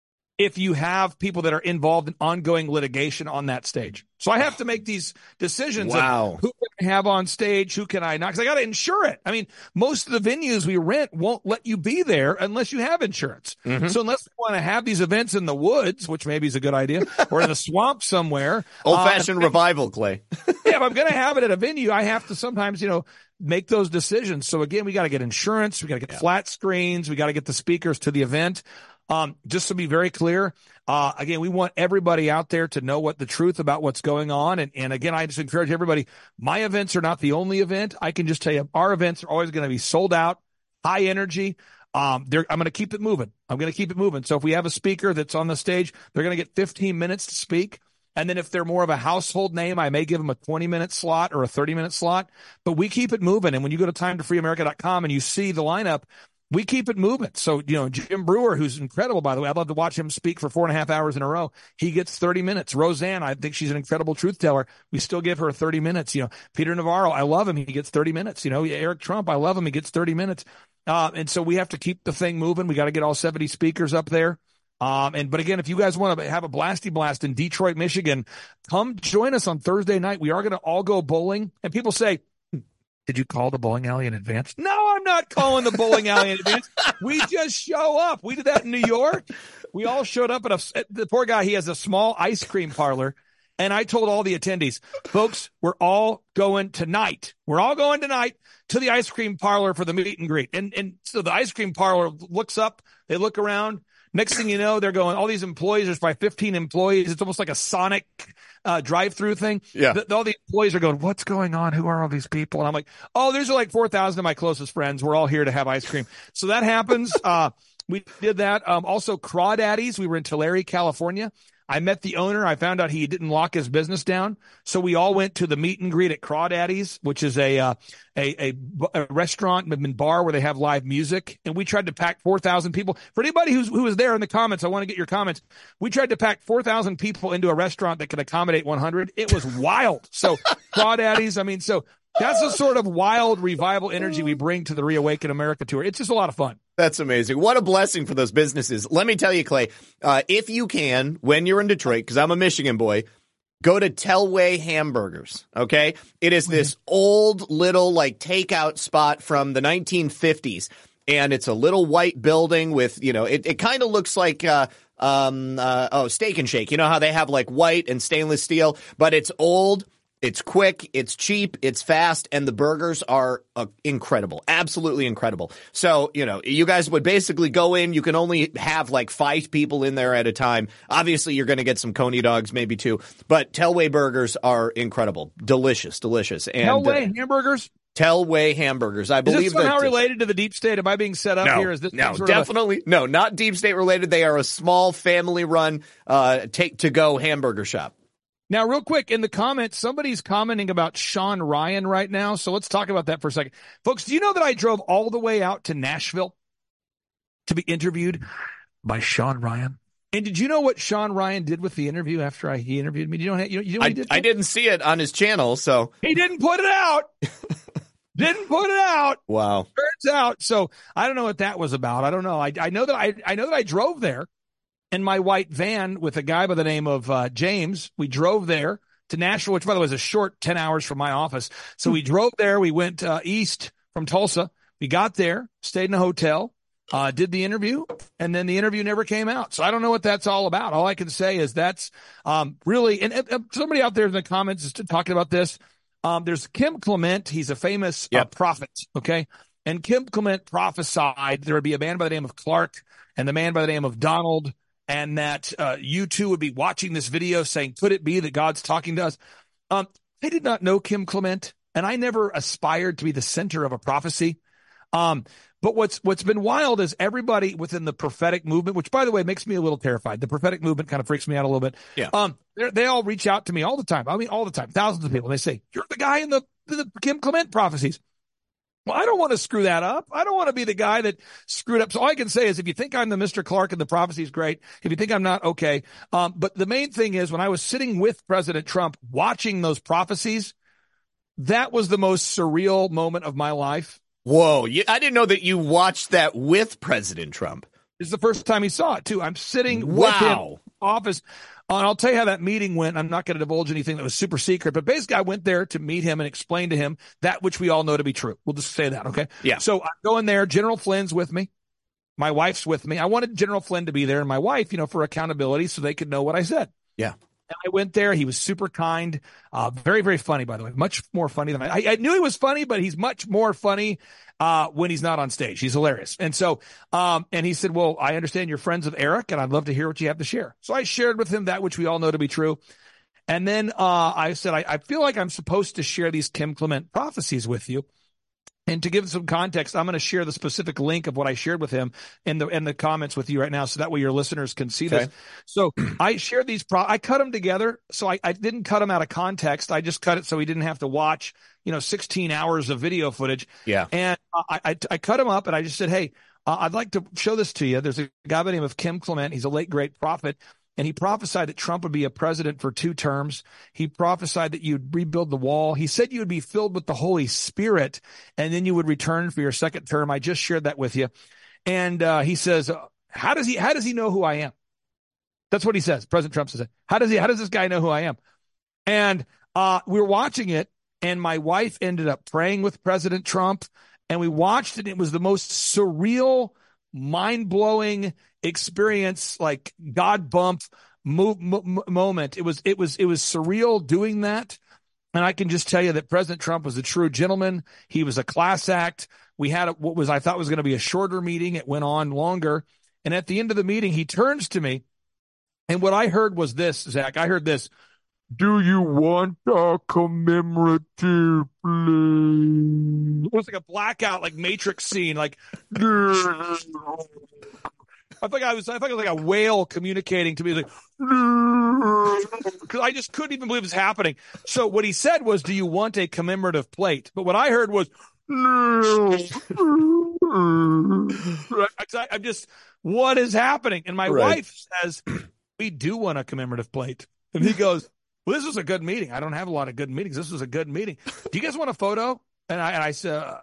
if you have people that are involved in ongoing litigation on that stage. So I have to make these decisions wow. of who can I have on stage, who can I not, because I got to insure it. I mean, most of the venues we rent won't let you be there unless you have insurance. Mm-hmm. So unless we want to have these events in the woods, which maybe is a good idea, or in the swamp somewhere. Old-fashioned uh, revival, Clay. Yeah, if I'm going to have it at a venue, I have to sometimes, you know, make those decisions. So again, we got to get insurance. We got to get yeah. flat screens. We got to get the speakers to the event. Um, just to be very clear, uh, again, we want everybody out there to know what the truth about what's going on. And, and again, I just encourage everybody, my events are not the only event. I can just tell you our events are always going to be sold out, high energy. Um, I'm going to keep it moving. I'm going to keep it moving. So if we have a speaker that's on the stage, they're going to get fifteen minutes to speak. And then if they're more of a household name, I may give them a twenty minute slot or a thirty minute slot, but we keep it moving. And when you go to time to free america dot com and you see the lineup, we keep it moving. So, you know, Jim Brewer, who's incredible, by the way, I'd love to watch him speak for four and a half hours in a row. He gets thirty minutes. Roseanne, I think she's an incredible truth teller. We still give her thirty minutes. You know, Peter Navarro, I love him. He gets thirty minutes. You know, Eric Trump, I love him. He gets thirty minutes. Uh, and so we have to keep the thing moving. We got to get all seventy speakers up there. Um, and, but again, if you guys want to have a blasty blast in Detroit, Michigan, come join us on Thursday night. We are going to all go bowling. And people say, did you call the bowling alley in advance? No, I'm not calling the bowling alley in advance. We just show up. We did that in New York. We all showed up at a, the poor guy, he has a small ice cream parlor. And I told all the attendees, folks, we're all going tonight. We're all going tonight to the ice cream parlor for the meet and greet. And, and so the ice cream parlor looks up, they look around. Next thing you know, they're going, all these employees, there's probably fifteen employees. It's almost like a Sonic uh, drive-through thing. Yeah. The, all the employees are going, what's going on? Who are all these people? And I'm like, oh, these are like four thousand of my closest friends. We're all here to have ice cream. So that happens. Uh, we did that. Um, also, Crawdaddies. We were in Tulare, California. I met the owner. I found out he didn't lock his business down. So we all went to the meet and greet at Crawdaddies, which is a, uh, a, a, a restaurant and bar where they have live music. And we tried to pack four thousand people. For anybody who's, who was there in the comments, I want to get your comments. We tried to pack four thousand people into a restaurant that could accommodate one hundred. It was wild. So Crawdaddies, I mean, so that's the sort of wild revival energy we bring to the Reawaken America tour. It's just a lot of fun. That's amazing. What a blessing for those businesses. Let me tell you, Clay, uh, if you can, when you're in Detroit, because I'm a Michigan boy, go to Telway Hamburgers, okay? It is this old little, like, takeout spot from the nineteen fifties, and it's a little white building with, you know, it, it kind of looks like, uh, um, uh, oh, Steak and Shake. You know how they have, like, white and stainless steel, but it's old. It's quick, it's cheap, it's fast, and the burgers are uh, incredible. Absolutely incredible. So, you know, you guys would basically go in. You can only have like five people in there at a time. Obviously, you're going to get some Coney dogs, maybe two. But Telway burgers are incredible. Delicious, delicious. And, Telway uh, hamburgers? Telway hamburgers. I believe is this somehow that, related to the deep state? Am I being set up no, here? Is this no, sort definitely. Of a- no, not deep state related. They are a small family run, uh, take to go hamburger shop. Now, real quick, in the comments, somebody's commenting about Sean Ryan right now, so let's talk about that for a second. Folks, do you know that I drove all the way out to Nashville to be interviewed by Sean Ryan? And did you know what Sean Ryan did with the interview after I, he interviewed me? Do you know, you know, you know what I, he did? I didn't see it on his channel, so. He didn't put it out. Didn't put it out. Wow. Turns out. So I don't know what that was about. I don't know. I, I know that I, I know that I drove there in my white van with a guy by the name of uh, James. We drove there to Nashville, which by the way is a short ten hours from my office. So we drove there. We went uh, east from Tulsa. We got there, stayed in a hotel, uh, did the interview, and then the interview never came out. So I don't know what that's all about. All I can say is that's um, really, and, and somebody out there in the comments is talking about this. Um, there's Kim Clement. He's a famous yep. uh, prophet. Okay. And Kim Clement prophesied there would be a man by the name of Clark and the man by the name of Donald, and that uh, you two would be watching this video saying, could it be that God's talking to us? Um, I did not know Kim Clement, and I never aspired to be the center of a prophecy. Um, but what's what's been wild is everybody within the prophetic movement, which, by the way, makes me a little terrified. The prophetic movement kind of freaks me out a little bit. Yeah. Um, they all reach out to me all the time. I mean, all the time, thousands of people. They say, you're the guy in the, the Kim Clement prophecies. Well, I don't want to screw that up. I don't want to be the guy that screwed up. So all I can say is if you think I'm the Mister Clark and the prophecies, great. If you think I'm not, okay. Um, but the main thing is when I was sitting with President Trump watching those prophecies, that was the most surreal moment of my life. Whoa. You, I didn't know that you watched that with President Trump. This is the first time he saw it, too. I'm sitting wow. with him in the office. Uh, and I'll tell you how that meeting went. I'm not going to divulge anything that was super secret, but basically I went there to meet him and explain to him that which we all know to be true. We'll just say that, okay? Yeah. So I go in there. General Flynn's with me. My wife's with me. I wanted General Flynn to be there and my wife, you know, for accountability so they could know what I said. Yeah. And I went there. He was super kind, uh, very, very funny, by the way, much more funny than I, I, I knew he was funny, but he's much more funny, uh, when he's not on stage. He's hilarious. And so, um, and he said, well, I understand you're friends of Eric and I'd love to hear what you have to share. So I shared with him that which we all know to be true. And then, uh, I said, I, I feel like I'm supposed to share these Kim Clement prophecies with you. And to give some context, I'm going to share the specific link of what I shared with him in the in the comments with you right now, so that way your listeners can see okay. this. So I shared these. Pro- I cut them together, so I, I didn't cut them out of context. I just cut it so he didn't have to watch, you know, sixteen hours of video footage. Yeah. And I I, I cut them up, and I just said, hey, uh, I'd like to show this to you. There's a guy by the name of Kim Clement. He's a late great prophet. And he prophesied that Trump would be a president for two terms. He prophesied that you'd rebuild the wall. He said you would be filled with the Holy Spirit, and then you would return for your second term. I just shared that with you. And uh, he says, how does he how does he know who I am? That's what he says. President Trump says, how does he how does this guy know who I am? And uh, we were watching it, and my wife ended up praying with President Trump, and we watched it. It was the most surreal, mind-blowing experience, like God bump mo- mo- moment. It was, it was, it was surreal doing that. And I can just tell you that President Trump was a true gentleman. He was a class act. We had a, what was, I thought was going to be a shorter meeting. It went on longer. And at the end of the meeting, he turns to me. And what I heard was this, Zach, I heard this. Do you want a commemorative play? It was like a blackout, like Matrix scene, like, I think I was, I think it was like a whale communicating to me, like, because I just couldn't even believe it was happening. So what he said was, do you want a commemorative plate? But what I heard was, I'm just, what is happening? And my right. wife says, we do want a commemorative plate. And he goes, well, this was a good meeting. I don't have a lot of good meetings. This was a good meeting. Do you guys want a photo? And I, and I said, uh,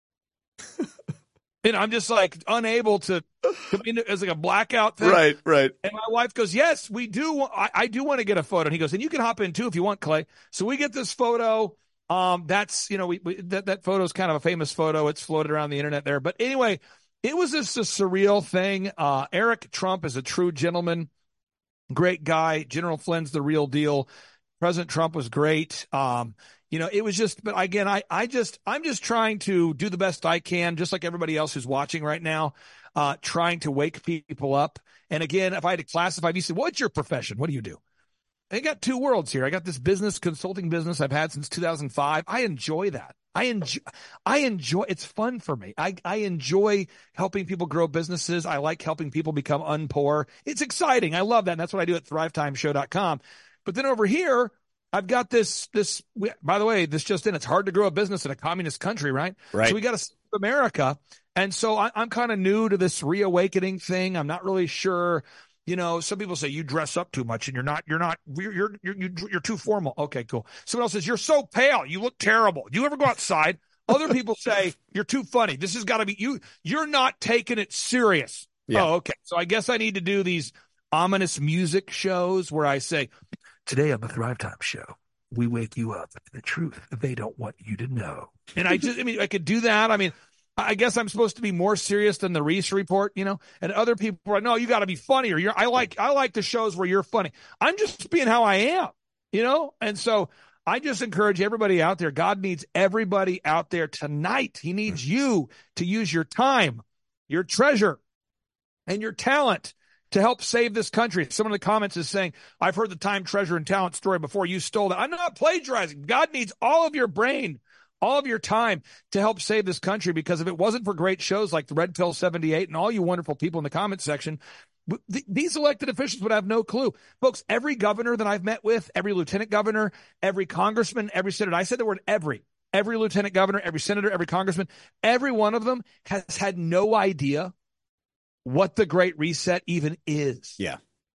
and I'm just like unable to, it's like a blackout thing. Right, right. And my wife goes, yes, we do. I, I do want to get a photo. And he goes, and you can hop in too if you want, Clay. So we get this photo. Um, that's, you know, we, we that, that photo is kind of a famous photo. It's floated around the internet there. But anyway, it was just a surreal thing. Uh, Eric Trump is a true gentleman, great guy. General Flynn's the real deal. President Trump was great. Um, You know, it was just, but again, I, I just, I'm just trying to do the best I can, just like everybody else who's watching right now, uh, trying to wake people up. And again, if I had to classify, if you said, what's your profession? What do you do? I got two worlds here. I got this business consulting business I've had since two thousand five. I enjoy that. I enjoy, I enjoy, it's fun for me. I, I enjoy helping people grow businesses. I like helping people become unpoor. It's exciting. I love that. And that's what I do at thrive time show dot com. But then over here, I've got this, this, by the way, this just in, it's hard to grow a business in a communist country, right? Right. So we got to save America. And so I, I'm kind of new to this reawakening thing. I'm not really sure. You know, some people say you dress up too much and you're not, you're not, you're, you're, you're, you're too formal. Okay, cool. Someone else says, you're so pale. You look terrible. Do you ever go outside? Other people say, you're too funny. This has got to be you. You're not taking it serious. Yeah. Oh, okay. So I guess I need to do these ominous music shows where I say, today on the Thrive Time Show, we wake you up to the truth they don't want you to know. And I just, I mean, I could do that. I mean, I guess I'm supposed to be more serious than the Reese Report, you know, and other people are like, no, you got to be funnier. You're, I like, I like the shows where you're funny. I'm just being how I am, you know? And so I just encourage everybody out there. God needs everybody out there tonight. He needs you to use your time, your treasure, and your talent to help save this country. Someone in the comments is saying, I've heard the time, treasure, and talent story before. You stole that. I'm not plagiarizing. God needs all of your brain, all of your time to help save this country, because if it wasn't for great shows like the Red Pill seventy-eight and all you wonderful people in the comment section, th- these elected officials would have no clue. Folks, every governor that I've met with, every lieutenant governor, every congressman, every senator, I said the word every, every lieutenant governor, every senator, every congressman, every one of them has had no idea what the Great Reset even is. Yeah.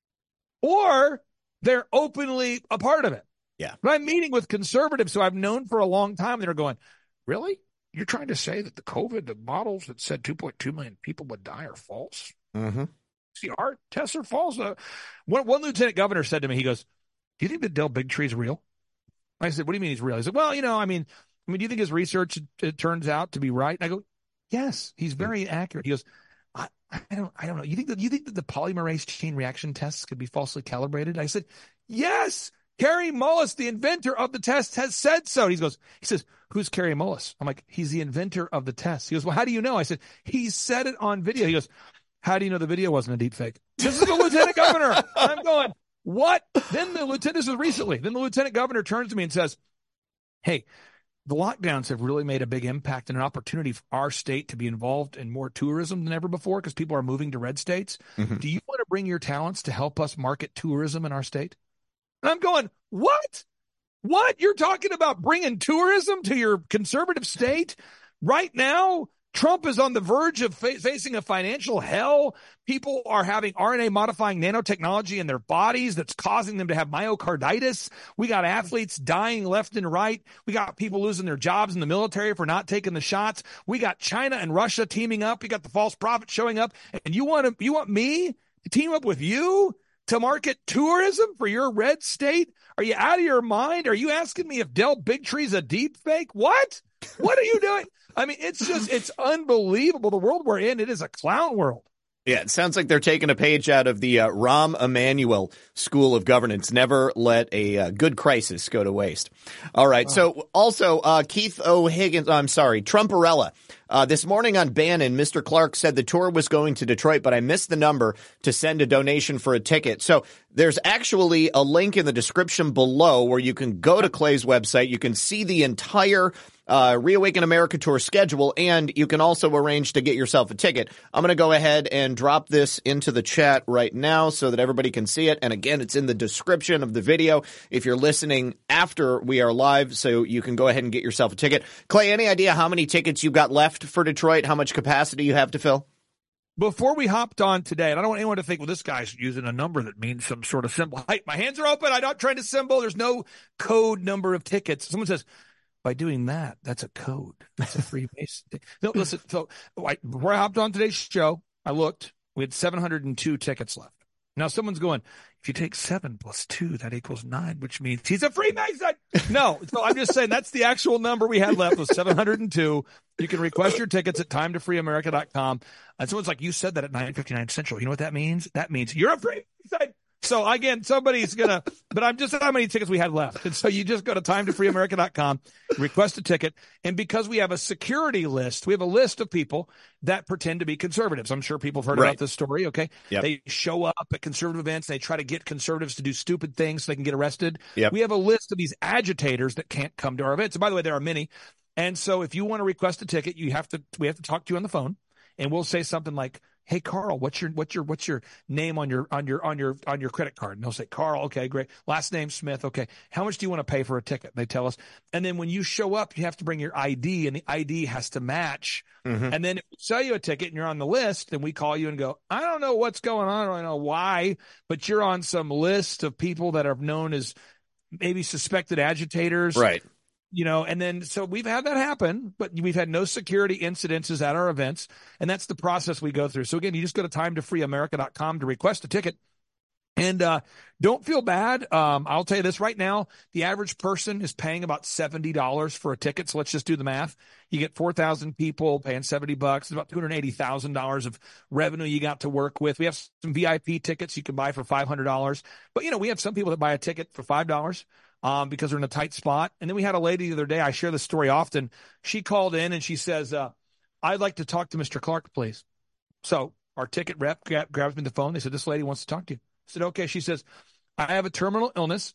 Or they're openly a part of it. Yeah. But I'm meeting with conservatives who I've known for a long time. They're going, really? You're trying to say that the COVID, the models that said two point two million people would die are false? Mm-hmm. See, our tests are false. Uh, one, one lieutenant governor said to me, he goes, do you think that Del Bigtree is real? I said, what do you mean he's real? He said, well, you know, I mean, I mean, do you think his research it, it turns out to be right? And I go, yes, he's very accurate. He goes, I, I don't, I don't know. You think that you think that the polymerase chain reaction tests could be falsely calibrated? I said, yes. Kerry Mullis, the inventor of the test, has said so. He goes, he says, who's Kerry Mullis? I'm like, he's the inventor of the test. He goes, well, how do you know? I said, he said it on video. He goes, how do you know the video wasn't a deep fake? This is the lieutenant governor. I'm going, what? Then the lieutenant, this was recently. Then the lieutenant governor turns to me and says, hey, the lockdowns have really made a big impact and an opportunity for our state to be involved in more tourism than ever before because people are moving to red states. Mm-hmm. Do you want to bring your talents to help us market tourism in our state? And I'm going, what? What? You're talking about bringing tourism to your conservative state? Right now, Trump is on the verge of fa- facing a financial hell. People are having R N A modifying nanotechnology in their bodies that's causing them to have myocarditis. We got athletes dying left and right. We got people losing their jobs in the military for not taking the shots. We got China and Russia teaming up. We got the false prophets showing up. And you want to, you want me to team up with you to market tourism for your red state? Are you out of your mind? Are you asking me if Del Bigtree's a deep fake? What? What are you doing? I mean, it's just, it's unbelievable. The world we're in, it is a clown world. Yeah, it sounds like they're taking a page out of the uh, Rahm Emanuel School of Governance. Never let a uh, good crisis go to waste. All right. Oh. So also, uh, Keith O'Higgins, I'm sorry, Trumparella. Uh, this morning on Bannon, Mister Clark said the tour was going to Detroit, but I missed the number to send a donation for a ticket. So there's actually a link in the description below where you can go to Clay's website. You can see the entire uh Reawaken America tour schedule, and you can also arrange to get yourself a ticket. I'm going to go ahead and drop this into the chat right now so that everybody can see it. And again, it's in the description of the video if you're listening after we are live, so you can go ahead and get yourself a ticket. Clay, any idea how many tickets you've got left for Detroit? How much capacity you have to fill? Before we hopped on today, and I don't want anyone to think, well, this guy's using a number that means some sort of symbol. Hey, my hands are open. I'm not trying to symbol. There's no code number of tickets. Someone says, by doing that, that's a code. That's a free base. No, listen, so I, before I hopped on today's show, I looked. We had seven hundred two tickets left. Now someone's going, if you take seven plus two, that equals nine, which means he's a Freemason. No, so I'm just saying that's the actual number we had left was seven hundred two. You can request your tickets at time to free america dot com. And someone's like, you said that at nine fifty-nine Central. You know what that means? That means you're a Freemason. So again, somebody's going to, but I'm just how many tickets we had left. And so you just go to time to free america dot com, request a ticket. And because we have a security list, we have a list of people that pretend to be conservatives. I'm sure people have heard right. about this story. Okay. Yep. They show up at conservative events. They try to get conservatives to do stupid things so they can get arrested. Yep. We have a list of these agitators that can't come to our events. And by the way, there are many. And so if you want to request a ticket, you have to, we have to talk to you on the phone, and we'll say something like, hey, Carl, what's your, what's your, what's your name on your, on your, on your, on your credit card? And they'll say, Carl. Okay, great. Last name Smith. Okay. How much do you want to pay for a ticket? They tell us. And then when you show up, you have to bring your I D, and the I D has to match. Mm-hmm. And then if we sell you a ticket and you're on the list, then we call you and go, I don't know what's going on. I don't know why, but you're on some list of people that are known as maybe suspected agitators. Right. You know, and then so we've had that happen, but we've had no security incidences at our events. And that's the process we go through. So again, you just go to time to free america dot com to request a ticket. And uh, don't feel bad. Um, I'll tell you this right now, the average person is paying about seventy dollars for a ticket. So let's just do the math. You get four thousand people paying seventy bucks. It's about two hundred eighty thousand dollars of revenue you got to work with. We have some V I P tickets you can buy for five hundred dollars. But, you know, we have some people that buy a ticket for five dollars um, because they're in a tight spot. And then we had a lady the other day. I share this story often. She called in and she says, uh, I'd like to talk to Mister Clark, please. So our ticket rep grab, grabs me the phone. They said, this lady wants to talk to you. I said, okay. She says, I have a terminal illness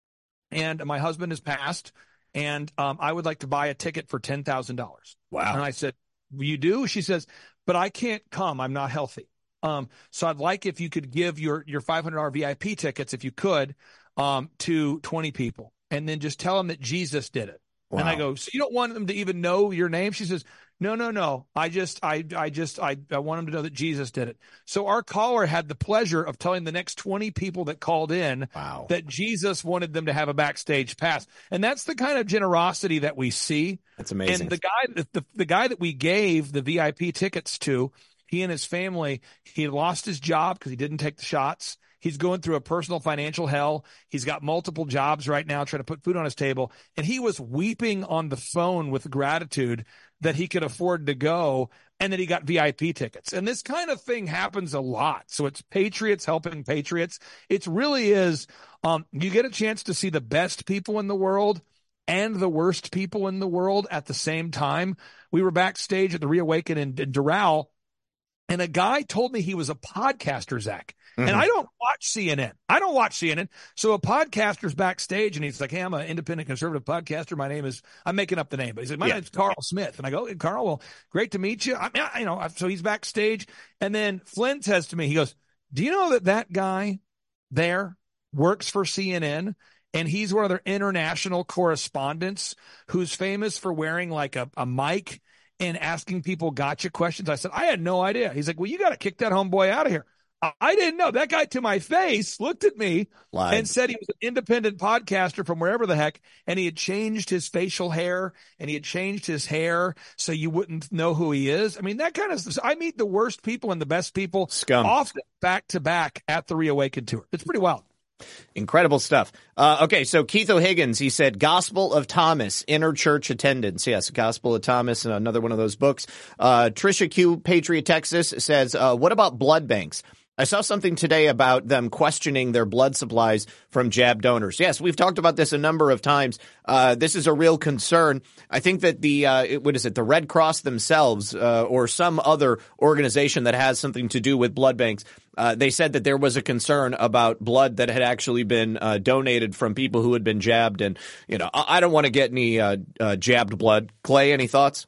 and my husband has passed and um, I would like to buy a ticket for ten thousand dollars. Wow. And I said, you do? She says, but I can't come. I'm not healthy. Um, so I'd like if you could give your, your five hundred dollars V I P tickets, if you could, um, to twenty people and then just tell them that Jesus did it. Wow. And I go, so you don't want them to even know your name? She says, no, no, no. I just, I, I just, I, I want them to know that Jesus did it. So our caller had the pleasure of telling the next twenty people that called in wow. that Jesus wanted them to have a backstage pass. And that's the kind of generosity that we see. That's amazing. And the guy, the, the guy that we gave the V I P tickets to, he and his family, he lost his job because he didn't take the shots. He's going through a personal financial hell. He's got multiple jobs right now trying to put food on his table. And he was weeping on the phone with gratitude that he could afford to go and that he got V I P tickets. And this kind of thing happens a lot. So it's patriots helping patriots. It really is. Um, you get a chance to see the best people in the world and the worst people in the world at the same time. We were backstage at the Reawaken in, in Doral, and a guy told me he was a podcaster, Zach. Mm-hmm. And I don't watch C N N. I don't watch C N N. So a podcaster's backstage, and he's like, hey, I'm an independent conservative podcaster. My name is, I'm making up the name, but he's like, my yeah. name's Carl Smith. And I go, hey, Carl, well, great to meet you. I mean, I, you know, so he's backstage. And then Flynn says to me, he goes, do you know that that guy there works for C N N? And he's one of their international correspondents who's famous for wearing like a, a mic and asking people gotcha questions. I said, I had no idea. He's like, well, you got to kick that homeboy out of here. I didn't know. That guy to my face looked at me Lied. and said he was an independent podcaster from wherever the heck, and he had changed his facial hair and he had changed his hair so you wouldn't know who he is. I mean, that kind of stuff. I meet the worst people and the best people Scum. often back to back at the Reawaken tour. It's pretty wild. Incredible stuff. Uh, okay, so Keith O'Higgins, he said, Gospel of Thomas, Inner Church Attendance. Yes, Gospel of Thomas, another one of those books. Uh, Trisha Q, Patriot Texas, says, uh, what about blood banks? I saw something today about them questioning their blood supplies from jab donors. Yes, we've talked about this a number of times. Uh, this is a real concern. I think that the, uh, it, what is it, the Red Cross themselves uh, or some other organization that has something to do with blood banks, uh, they said that there was a concern about blood that had actually been uh, donated from people who had been jabbed. And, you know, I, I don't want to get any uh, uh, jabbed blood. Clay, any thoughts?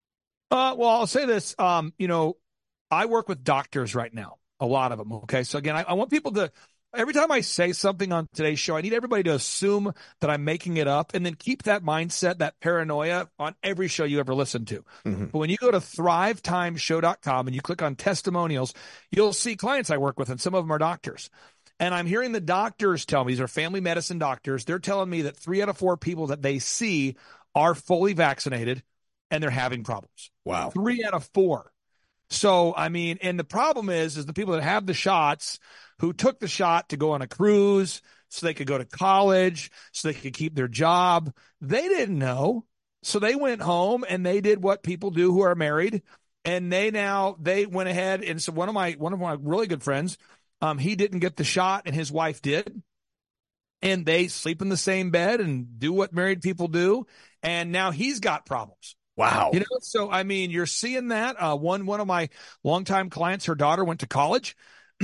Uh, well, I'll say this. Um, you know, I work with doctors right now. A lot of them. Okay. So again, I, I want people to, every time I say something on today's show, I need everybody to assume that I'm making it up and then keep that mindset, that paranoia on every show you ever listen to. Mm-hmm. But when you go to thrive time show dot com and you click on testimonials, you'll see clients I work with, and some of them are doctors. And I'm hearing the doctors tell me, these are family medicine doctors, they're telling me that three out of four people that they see are fully vaccinated and they're having problems. Wow. Three out of four. So, I mean, and the problem is, is the people that have the shots who took the shot to go on a cruise so they could go to college, so they could keep their job. They didn't know. So they went home and they did what people do who are married. And they now, they went ahead. And so one of my, one of my really good friends, um, he didn't get the shot and his wife did. And they sleep in the same bed and do what married people do. And now he's got problems. Wow. You know, so, I mean, you're seeing that. Uh, one, one of my longtime clients, her daughter went to college.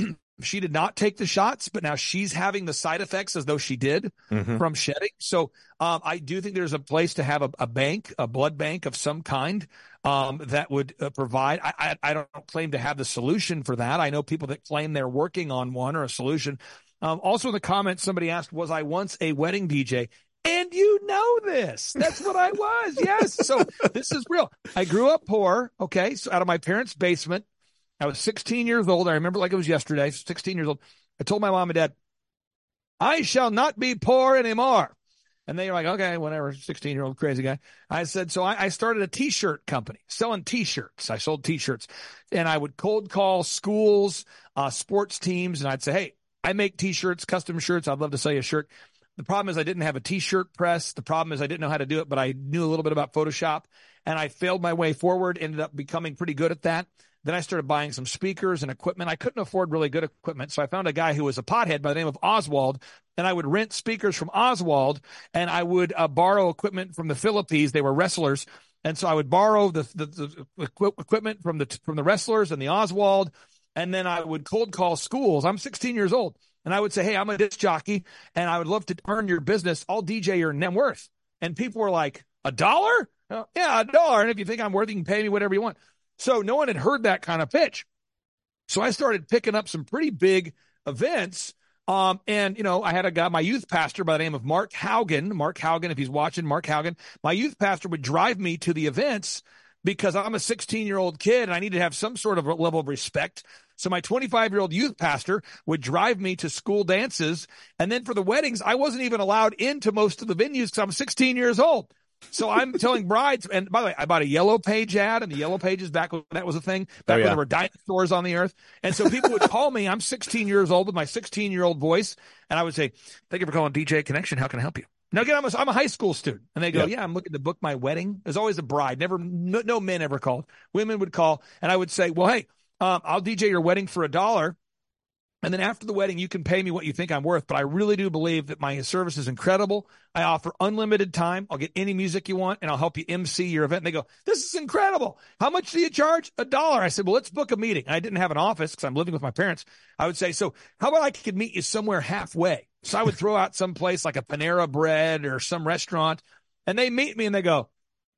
She did not take the shots, but now she's having the side effects as though she did mm-hmm. from shedding. So, um, I do think there's a place to have a, a bank, a blood bank of some kind, um, that would uh, provide. I, I, I don't claim to have the solution for that. I know people that claim they're working on one or a solution. Um, also in the comments, somebody asked, was I once a wedding D J? And you know this. That's what I was. Yes. So this is real. I grew up poor. Okay. So out of my parents' basement, I was sixteen years old. I remember like it was yesterday, sixteen years old. I told my mom and dad, I shall not be poor anymore. And they were like, okay, whatever, sixteen-year-old crazy guy. I said, so I, I started a T-shirt company selling T-shirts. I sold T-shirts. And I would cold call schools, uh, sports teams, and I'd say, hey, I make T-shirts, custom shirts. I'd love to sell you a shirt. The problem is I didn't have a T-shirt press. The problem is I didn't know how to do it, but I knew a little bit about Photoshop. And I failed my way forward, ended up becoming pretty good at that. Then I started buying some speakers and equipment. I couldn't afford really good equipment, so I found a guy who was a pothead by the name of Oswald, and I would rent speakers from Oswald, and I would uh, borrow equipment from the Philippines. They were wrestlers, and so I would borrow the, the, the equipment from the from the wrestlers and the Oswald, and then I would cold call schools. I'm sixteen years old, and I would say, hey, I'm a disc jockey, and I would love to earn your business. I'll D J your net worth. And people were like, a dollar? Uh, yeah, a dollar. And if you think I'm worth, you can pay me whatever you want. So no one had heard that kind of pitch. So I started picking up some pretty big events. Um, and, you know, I had a guy, my youth pastor by the name of Mark Haugen. Mark Haugen, if he's watching, Mark Haugen. My youth pastor would drive me to the events because I'm a sixteen-year-old kid and I need to have some sort of level of respect. So my twenty-five-year-old youth pastor would drive me to school dances. And then for the weddings, I wasn't even allowed into most of the venues because I'm sixteen years old. So I'm telling brides, and by the way, I bought a Yellow Page ad, and the Yellow Pages back when that was a thing, back oh, yeah. when there were dinosaurs on the earth. And so people would call me. I'm sixteen years old with my sixteen-year-old voice, and I would say, thank you for calling D J Connection. How can I help you? Now, again, I'm a, I'm a high school student. And they go, yep. yeah, I'm looking to book my wedding. There's always a bride. Never, no, no men ever called. Women would call, and I would say, well, hey, um, I'll D J your wedding for a dollar. And then after the wedding, you can pay me what you think I'm worth. But I really do believe that my service is incredible. I offer unlimited time. I'll get any music you want, and I'll help you M C your event. And they go, this is incredible. How much do you charge? A dollar. I said, well, let's book a meeting. And I didn't have an office because I'm living with my parents. I would say, so how about I could meet you somewhere halfway? So I would throw out some place like a Panera Bread or some restaurant, and they meet me and they go,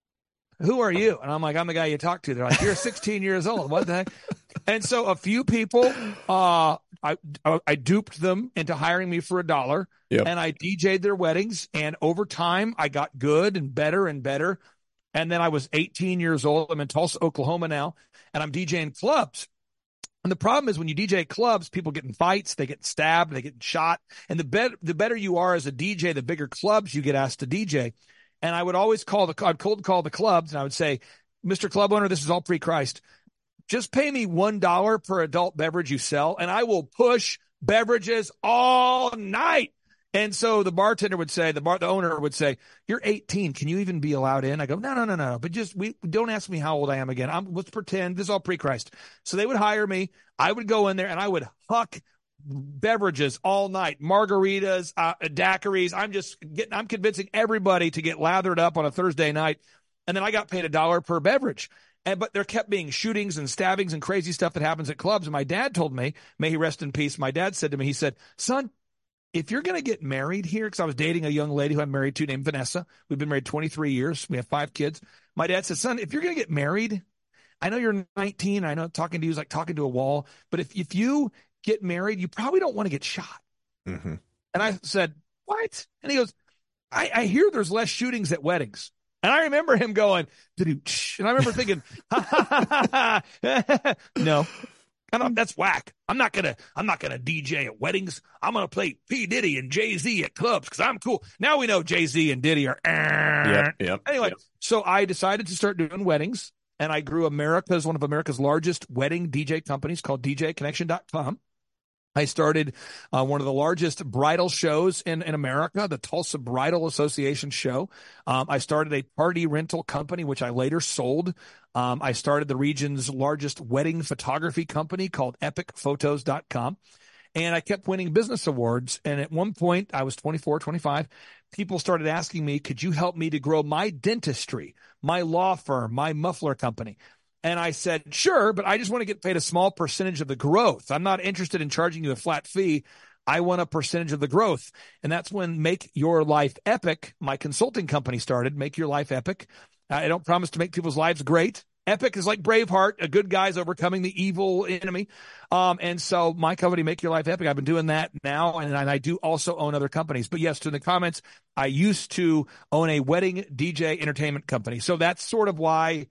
who are you? And I'm like, I'm the guy you talk to. They're like, you're sixteen years old. What the heck? And so a few people, uh, I, I duped them into hiring me for a dollar, yep. and I D J'd their weddings. And over time, I got good and better and better. And then I was eighteen years old. I'm in Tulsa, Oklahoma now, and I'm DJing clubs. And the problem is when you D J clubs, people get in fights, they get stabbed, they get shot. And the, be- the better you are as a D J, the bigger clubs you get asked to D J. And I would always call the, I'd cold call the clubs, and I would say, Mister Club owner, this is all pre-Christ. Just pay me one dollar per adult beverage you sell, and I will push beverages all night. And so the bartender would say, the bar, the owner would say, you're eighteen. Can you even be allowed in? I go, no, no, no, no. But just, we don't ask me how old I am again. I'm, let's pretend this is all pre-Christ. So they would hire me. I would go in there and I would huck beverages all night, margaritas, uh, daiquiris. I'm just getting, I'm convincing everybody to get lathered up on a Thursday night. And then I got paid a dollar per beverage. And, but there kept being shootings and stabbings and crazy stuff that happens at clubs. And my dad told me, may he rest in peace. My dad said to me, he said, son, if you're going to get married here, because I was dating a young lady who I'm married to named Vanessa. We've been married twenty-three years. We have five kids. My dad said, son, if you're going to get married, I know you're nineteen. I know talking to you is like talking to a wall. But if, if you get married, you probably don't want to get shot. Mm-hmm. And I said, what? And he goes, I, I hear there's less shootings at weddings. And I remember him going, and I remember thinking, ha, ha, ha, ha. No, I'm, that's whack. I'm not going to, I'm not going to D J at weddings. I'm going to play P. Diddy and Jay-Z at clubs because I'm cool. Now we know Jay-Z and Diddy are, yep, yep, anyway, yep. So I decided to start doing weddings, and I grew America's, one of America's largest wedding D J companies called D J Connection dot com. I started uh, one of the largest bridal shows in, in America, the Tulsa Bridal Association show. Um, I started a party rental company, which I later sold. Um, I started the region's largest wedding photography company called epic photos dot com. And I kept winning business awards. And at one point, I was twenty-four, twenty-five. People started asking me, could you help me to grow my dentistry, my law firm, my muffler company? And I said, sure, but I just want to get paid a small percentage of the growth. I'm not interested in charging you a flat fee. I want a percentage of the growth. And that's when Make Your Life Epic, my consulting company, started. Make Your Life Epic. I don't promise to make people's lives great. Epic is like Braveheart, a good guy's overcoming the evil enemy. Um, and so my company, Make Your Life Epic, I've been doing that now, and, and I do also own other companies. But yes, to the comments, I used to own a wedding D J entertainment company. So that's sort of why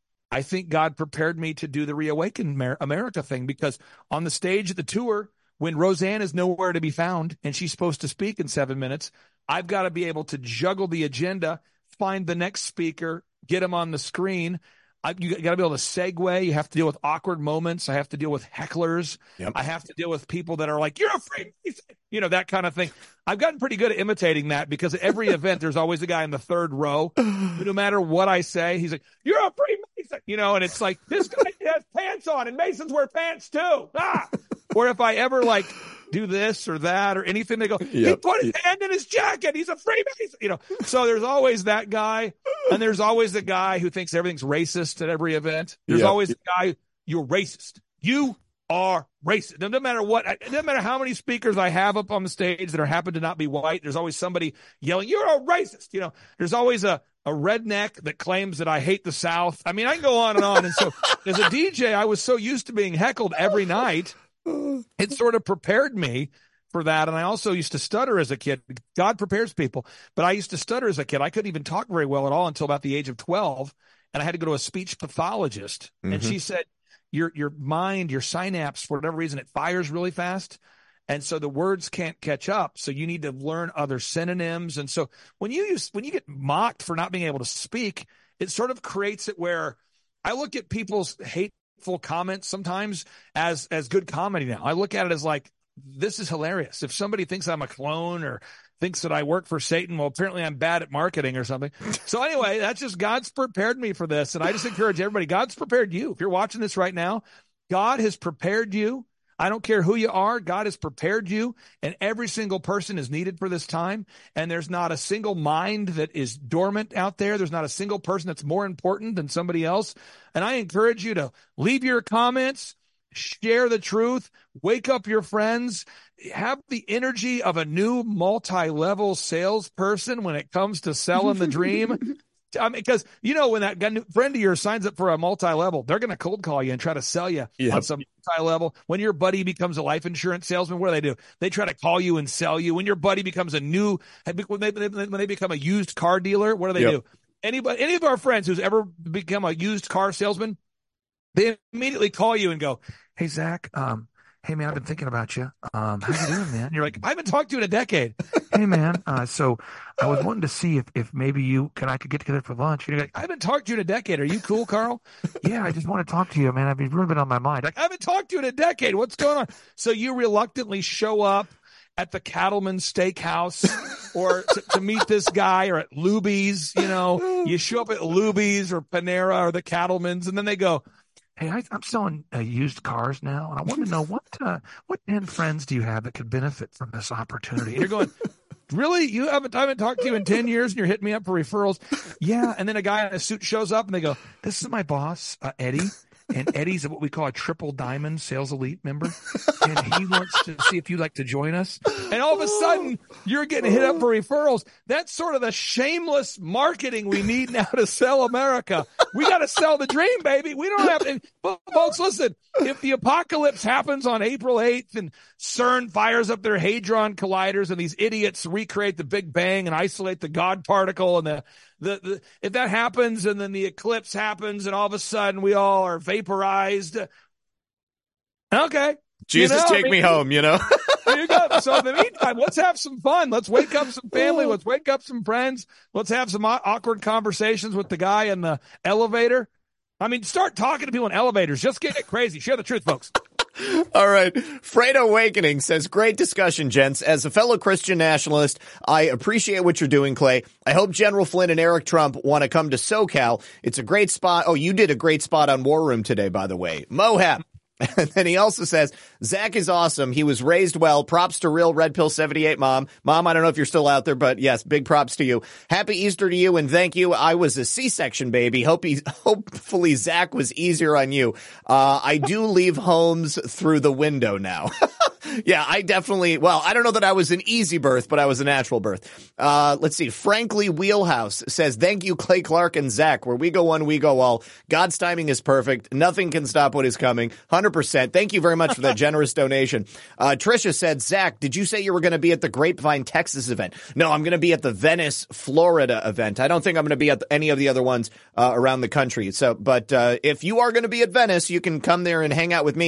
I think God prepared me to do the Reawaken America thing, because on the stage of the tour, when Roseanne is nowhere to be found and she's supposed to speak in seven minutes, I've got to be able to juggle the agenda, find the next speaker, get him on the screen. I, you got to be able to segue. You have to deal with awkward moments. I have to deal with hecklers. Yep. I have to deal with people that are like, you're a Freemason, you know, that kind of thing. I've gotten pretty good at imitating that because at every event, there's always a guy in the third row who, no matter what I say, he's like, you're a Freemason, you know, and it's like, this guy has pants on and Masons wear pants too. Ah! Or if I ever like do this or that or anything, they go, yep. he put his hand in his jacket. He's a Freemason, you know. So there's always that guy. And there's always the guy who thinks everything's racist at every event. There's yep. always the guy, you're racist. You are racist. No, no matter what, it doesn't matter how many speakers I have up on the stage that are happen to not be white. There's always somebody yelling, you're a racist. You know, there's always a, a redneck that claims that I hate the South. I mean, I can go on and on. And so as a D J, I was so used to being heckled every night. It sort of prepared me for that. And I also used to stutter as a kid. God prepares people. But I used to stutter as a kid. I couldn't even talk very well at all until about the age of twelve. And I had to go to a speech pathologist. Mm-hmm. And she said, your your mind, your synapse, for whatever reason, it fires really fast. And so the words can't catch up. So you need to learn other synonyms. And so when you use, when you get mocked for not being able to speak, it sort of creates it where I look at people's hateful comments sometimes as, as good comedy now. I look at it as like, this is hilarious. If somebody thinks I'm a clone or thinks that I work for Satan, well, apparently I'm bad at marketing or something. So anyway, that's just God's prepared me for this. And I just encourage everybody, God's prepared you. If you're watching this right now, God has prepared you. I don't care who you are. God has prepared you, and every single person is needed for this time. And there's not a single mind that is dormant out there. There's not a single person that's more important than somebody else. And I encourage you to leave your comments, share the truth, wake up your friends, have the energy of a new multi-level salesperson when it comes to selling the dream. I mean, because, you know, when that friend of yours signs up for a multi-level, they're going to cold call you and try to sell you yep. on some multi-level. When your buddy becomes a life insurance salesman, what do they do? They try to call you and sell you. When your buddy becomes a new, when they, when they become a used car dealer, what do they yep. do? Anybody, any of our friends who's ever become a used car salesman, they immediately call you and go, hey, Zach, um, hey, man, I've been thinking about you. Um, how you doing, man? And you're like, I haven't talked to you in a decade. Hey, man, uh, so I was wanting to see if, if maybe you can I could get together for lunch. And you're like, I haven't talked to you in a decade. Are you cool, Carl? Yeah, I just want to talk to you, man. I've really been on my mind. Like, I haven't talked to you in a decade. What's going on? So you reluctantly show up at the Cattleman Steakhouse or to, to meet this guy, or at Luby's. You know, you show up at Luby's or Panera or the Cattleman's, and then they go, hey, I, I'm selling uh, used cars now, and I want to know what uh, what ten friends do you have that could benefit from this opportunity? And you're going, really? You haven't, I haven't talked to you in ten years, and you're hitting me up for referrals? Yeah. And then a guy in a suit shows up, and they go, this is my boss, uh, Eddie. And Eddie's what we call a triple diamond sales elite member. And he wants to see if you'd like to join us. And all of a sudden, you're getting hit up for referrals. That's sort of the shameless marketing we need now to sell America. We got to sell the dream, baby. We don't have to. But folks, listen, if the apocalypse happens on April eighth and CERN fires up their Hadron Colliders and these idiots recreate the Big Bang and isolate the God particle and the The, the, if that happens and then the eclipse happens and all of a sudden we all are vaporized, okay. Jesus, you know, take I mean, me home, you know. There you go. So in the meantime, let's have some fun. Let's wake up some family. Let's wake up some friends. Let's have some awkward conversations with the guy in the elevator. I mean, start talking to people in elevators. Just get it crazy. Share the truth, folks. All right. Freight Awakening says, great discussion, gents. As a fellow Christian nationalist, I appreciate what you're doing, Clay. I hope General Flynn and Eric Trump want to come to SoCal. It's a great spot. Oh, you did a great spot on War Room today, by the way. Mohab. And then he also says, Zach is awesome. He was raised well. Props to real Red Pill seventy-eight mom. Mom, I don't know if you're still out there, but yes, big props to you. Happy Easter to you, and thank you. I was a C-section baby. Hope he, hopefully Zach was easier on you. Uh, I do leave homes through the window now. Yeah, I definitely, well, I don't know that I was an easy birth, but I was a natural birth. Uh, let's see. Frankly Wheelhouse says, thank you, Clay Clark and Zach. Where we go one, we go all. God's timing is perfect. Nothing can stop what is coming. one hundred percent. Thank you very much for that generous donation. Uh, Trisha said, Zach, did you say you were going to be at the Grapevine, Texas event? No, I'm going to be at the Venice, Florida event. I don't think I'm going to be at any of the other ones uh, around the country. So, but uh, if you are going to be at Venice, you can come there and hang out with me.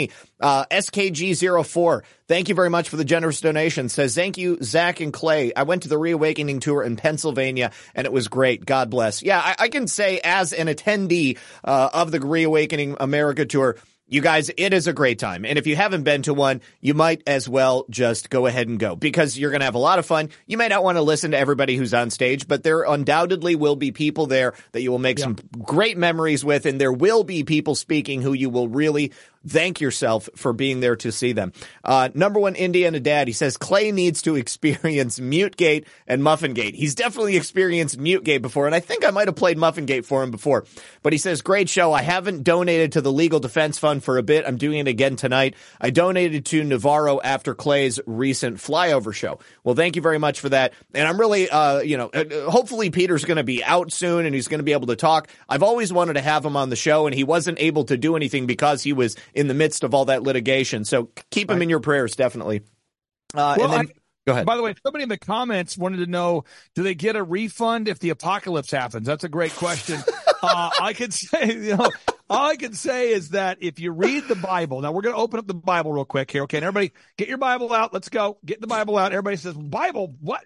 Uh, S K G zero four, thank you very much for the generous donation. Says, thank you, Zach and Clay. I went to the Reawakening tour in Pennsylvania, and it was great. God bless. Yeah, I, I can say as an attendee uh, of the Reawakening America tour, you guys, it is a great time. And if you haven't been to one, you might as well just go ahead and go because you're going to have a lot of fun. You may not want to listen to everybody who's on stage, but there undoubtedly will be people there that you will make yeah. some great memories with. And there will be people speaking who you will really thank yourself for being there to see them. Uh, number one Indiana dad, he says Clay needs to experience Mutegate and Muffingate. He's definitely experienced Mutegate before, and I think I might have played Muffingate for him before. But he says, great show. I haven't donated to the Legal Defense Fund for a bit. I'm doing it again tonight. I donated to Navarro after Clay's recent flyover show. Well, thank you very much for that. And I'm really, uh, you know, hopefully Peter's going to be out soon and he's going to be able to talk. I've always wanted to have him on the show, and he wasn't able to do anything because he was in the midst of all that litigation. So keep him in your prayers, definitely. Uh, well, and then, I, go ahead. By the way, somebody in the comments wanted to know, do they get a refund if the apocalypse happens? That's a great question. uh, I could say, you know, all I can say is that if you read the Bible, now we're going to open up the Bible real quick here. Okay. And everybody get your Bible out. Let's go. Get the Bible out. Everybody says, Bible, what?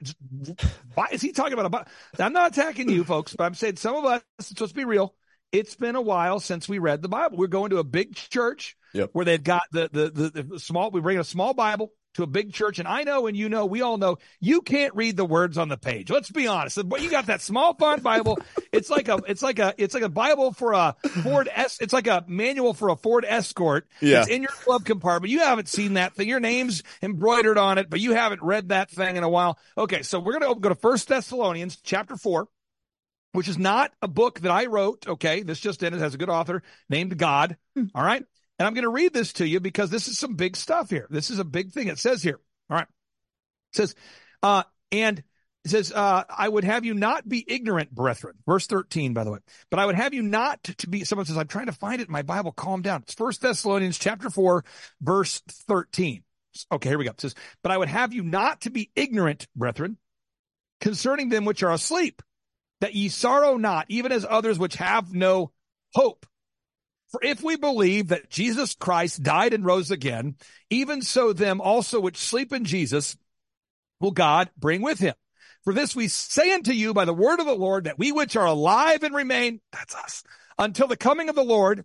Why is he talking about a Bible? I'm not attacking you folks, but I'm saying some of us, let's be real. It's been a while since we read the Bible. We're going to a big church yep. where they've got the, the, the, the small, we bring a small Bible to a big church. And I know, and you know, we all know you can't read the words on the page. Let's be honest. But you got that small font Bible. It's like a, it's like a, it's like a Bible for a Ford S. It's like a manual for a Ford Escort. Yeah. It's in your glove compartment. You haven't seen that thing. Your name's embroidered on it, but you haven't read that thing in a while. Okay. So we're going to go to First Thessalonians chapter four. Which is not a book that I wrote, okay? This just in. It has a good author named God, all right? And I'm going to read this to you because this is some big stuff here. This is a big thing. It says here, all right? It says, uh, and it says, uh, I would have you not be ignorant, brethren. Verse thirteen, by the way. But I would have you not to be, someone says, I'm trying to find it in my Bible. Calm down. It's First Thessalonians chapter four, verse thirteen. Okay, here we go. It says, but I would have you not to be ignorant, brethren, concerning them which are asleep, that ye sorrow not, even as others which have no hope. For if we believe that Jesus Christ died and rose again, even so them also which sleep in Jesus will God bring with him. For this we say unto you by the word of the Lord, that we which are alive and remain, that's us, until the coming of the Lord,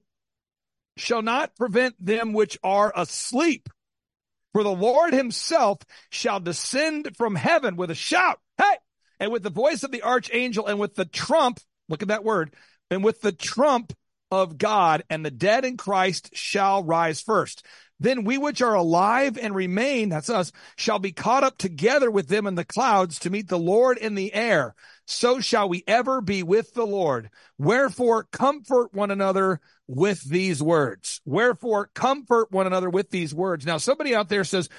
shall not prevent them which are asleep. For the Lord himself shall descend from heaven with a shout. Hey! And with the voice of the archangel and with the trump, look at that word, and with the trump of God, and the dead in Christ shall rise first. Then we which are alive and remain, that's us, shall be caught up together with them in the clouds to meet the Lord in the air. So shall we ever be with the Lord. Wherefore comfort one another with these words. Wherefore comfort one another with these words. Now somebody out there says,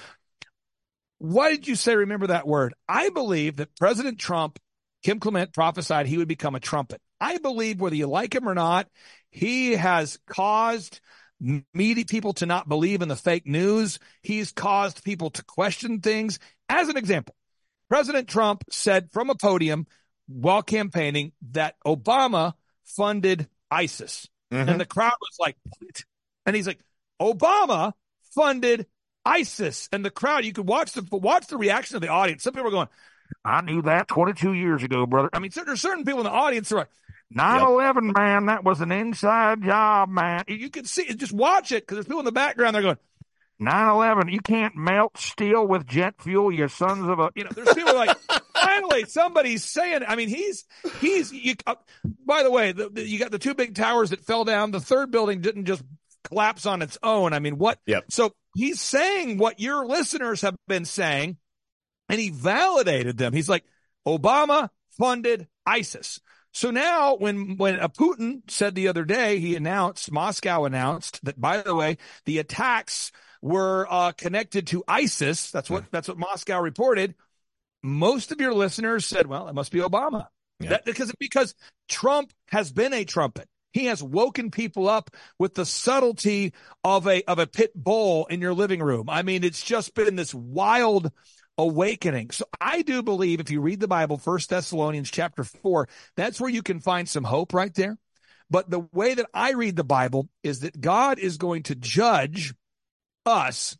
why did you say, remember that word? I believe that President Trump, Kim Clement prophesied he would become a trumpet. I believe whether you like him or not, he has caused media people to not believe in the fake news. He's caused people to question things. As an example, President Trump said from a podium while campaigning that Obama funded ISIS. Mm-hmm. And the crowd was like, what? And he's like, Obama funded ISIS. And the crowd, you could watch the watch the reaction of the audience. Some people are going, I knew that twenty-two years ago, brother. I mean, there's certain people in the audience who are like, nine eleven, yep. man, that was an inside job, man. You can see it. Just watch it because there's people in the background. They're going, nine eleven, you can't melt steel with jet fuel, you sons of a, you know, there's people like, finally, somebody's saying, I mean, he's, he's, you, uh, by the way, the, the, you got the two big towers that fell down. The third building didn't just collapse on its own. I mean, what? Yep. So he's saying what your listeners have been saying, and he validated them. He's like, Obama funded ISIS. So now when, when uh, Putin said the other day, he announced, Moscow announced that, by the way, the attacks were uh, connected to ISIS. That's what, that's what Moscow reported. Most of your listeners said, well, it must be Obama. Yeah. That, because, because Trump has been a trumpet. He has woken people up with the subtlety of a, of a pit bull in your living room. I mean, it's just been this wild awakening. So I do believe if you read the Bible, First Thessalonians chapter four, that's where you can find some hope right there. But the way that I read the Bible is that God is going to judge us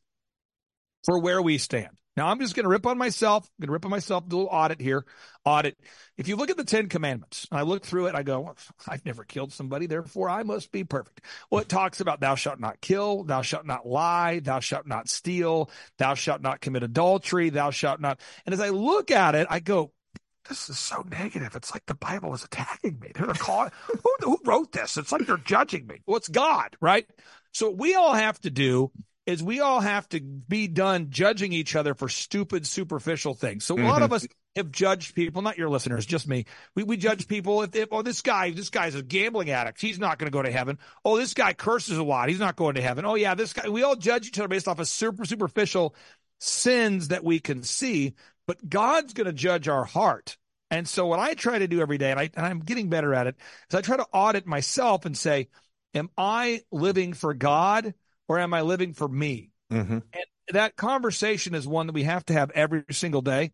for where we stand. Now, I'm just going to rip on myself. I'm going to rip on myself, do a little audit here. Audit. If you look at the Ten Commandments, and I look through it, I go, well, I've never killed somebody, therefore I must be perfect. Well, it talks about thou shalt not kill, thou shalt not lie, thou shalt not steal, thou shalt not commit adultery, thou shalt not. And as I look at it, I go, this is so negative. It's like the Bible is attacking me. They're calling, who, who wrote this? It's like they're judging me. Well, it's God, right? So what we all have to do is we all have to be done judging each other for stupid, superficial things. So a mm-hmm. lot of us have judged people, not your listeners, just me. We we judge people if, if oh, this guy, this guy's a gambling addict. He's not going to go to heaven. Oh, this guy curses a lot. He's not going to heaven. Oh, yeah, this guy. We all judge each other based off of super superficial sins that we can see, but God's going to judge our heart. And so what I try to do every day, and, I, and I'm getting better at it, is I try to audit myself and say, am I living for God? Or am I living for me? Mm-hmm. And that conversation is one that we have to have every single day.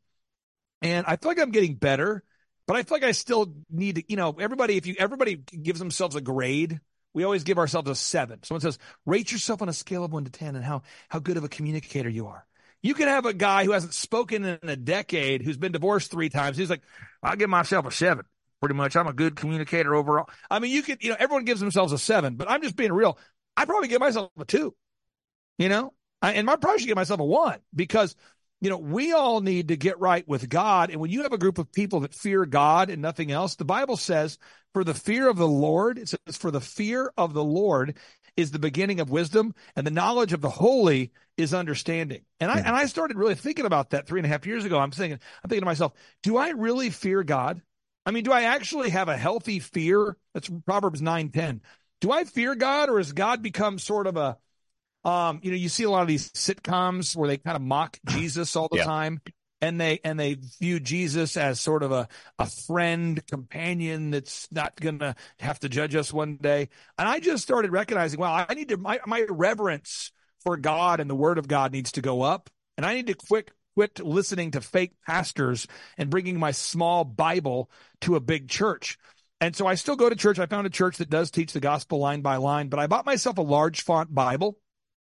And I feel like I'm getting better, but I feel like I still need to, you know, everybody, if you, everybody gives themselves a grade, we always give ourselves a seven. Someone says, rate yourself on a scale of one to ten and how, how good of a communicator you are. You can have a guy who hasn't spoken in a decade, who's been divorced three times. He's like, I'll give myself a seven. Pretty much. I'm a good communicator overall. I mean, you could, you know, everyone gives themselves a seven, but I'm just being real. I probably give myself a two, you know, I, and I probably should give myself a one because, you know, we all need to get right with God. And when you have a group of people that fear God and nothing else, the Bible says for the fear of the Lord, it says for the fear of the Lord is the beginning of wisdom and the knowledge of the holy is understanding. And I, yeah. and I started really thinking about that three and a half years ago. I'm thinking, I'm thinking to myself, do I really fear God? I mean, do I actually have a healthy fear? That's Proverbs nine ten. Do I fear God, or has God become sort of a, um, you know, you see a lot of these sitcoms where they kind of mock Jesus all the yeah. time, and they and they view Jesus as sort of a, a friend, companion that's not going to have to judge us one day. And I just started recognizing, well, I need to, my, my reverence for God and the Word of God needs to go up, and I need to quit quit listening to fake pastors and bringing my small Bible to a big church. And so I still go to church. I found a church that does teach the gospel line by line, but I bought myself a large font Bible.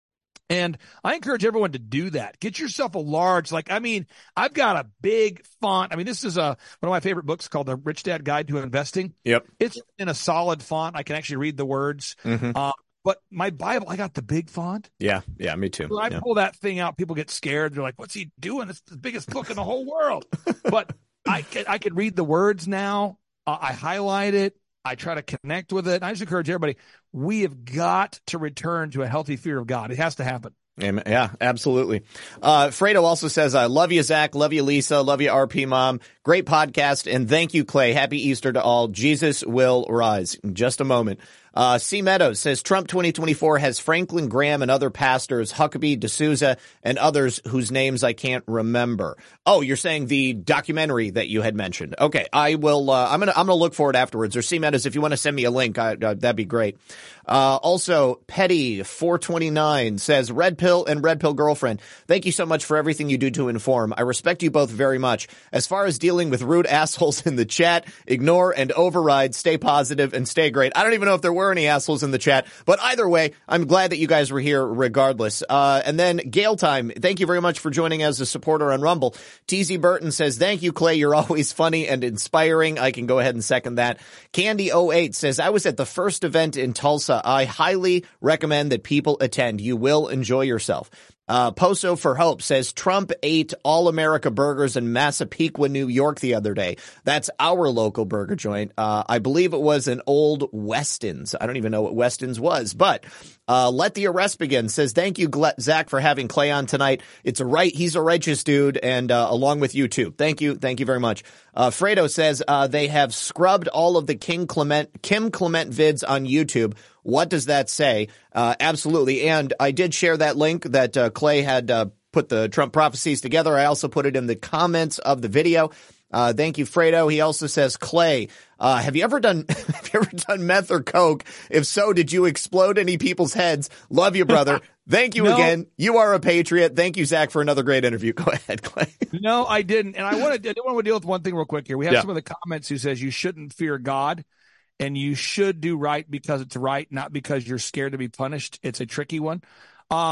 And I encourage everyone to do that. Get yourself a large, like, I mean, I've got a big font. I mean, this is a, one of my favorite books called The Rich Dad Guide to Investing. Yep. It's in a solid font. I can actually read the words. Mm-hmm. Uh, but my Bible, I got the big font. Yeah. Yeah. Me too. When I yeah. pull that thing out, people get scared. They're like, what's he doing? It's the biggest book in the whole world. But I can, I can read the words now. Uh, I highlight it. I try to connect with it. I just encourage everybody, we have got to return to a healthy fear of God. It has to happen. Yeah, absolutely. Uh, Fredo also says, I love you, Zach. Love you, Lisa. Love you, R P Mom. Great podcast. And thank you, Clay. Happy Easter to all. Jesus will rise. In just a moment. Uh, C. Meadows says Trump twenty twenty-four has Franklin Graham and other pastors, Huckabee, D'Souza, and others whose names I can't remember. Oh, you're saying the documentary that you had mentioned. Okay. I will, uh, I'm going to, I'm going to look for it afterwards. Or C. Meadows, if you want to send me a link, I, uh, that'd be great. Uh, also, Petty four twenty-nine says Red Pill and Red Pill Girlfriend. Thank you so much for everything you do to inform. I respect you both very much. As far as dealing with rude assholes in the chat, ignore and override, stay positive and stay great. I don't even know if there were any assholes in the chat, but either way, I'm glad that you guys were here regardless. Uh, and then Gale Time, thank you very much for joining as a supporter on Rumble. T Z Burton says, thank you, Clay. You're always funny and inspiring. I can go ahead and second that. Candy oh eight says, I was at the first event in Tulsa. I highly recommend that people attend. You will enjoy yourself. Uh, Poso for Hope says Trump ate All America Burgers in Massapequa, New York the other day. That's our local burger joint. Uh, I believe it was an old Weston's. I don't even know what Weston's was, but, uh, Let the Arrest Begin says, thank you, Zach, for having Clay on tonight. It's a right. He's a righteous dude. And, uh, along with you too. Thank you. Thank you very much. Uh, Fredo says, uh, they have scrubbed all of the King Clement, Kim Clement vids on YouTube. What does that say? Uh, absolutely. And I did share that link that uh, Clay had uh, put the Trump prophecies together. I also put it in the comments of the video. Uh, thank you, Fredo. He also says, Clay, uh, have you ever done, have you ever done meth or coke? If so, did you explode any people's heads? Love you, brother. Thank you no. again. You are a patriot. Thank you, Zach, for another great interview. Go ahead, Clay. No, I didn't. And I want to, I want to deal with one thing real quick here. We have yeah. some of the comments who says you shouldn't fear God. And you should do right because it's right, not because you're scared to be punished. It's a tricky one. Um,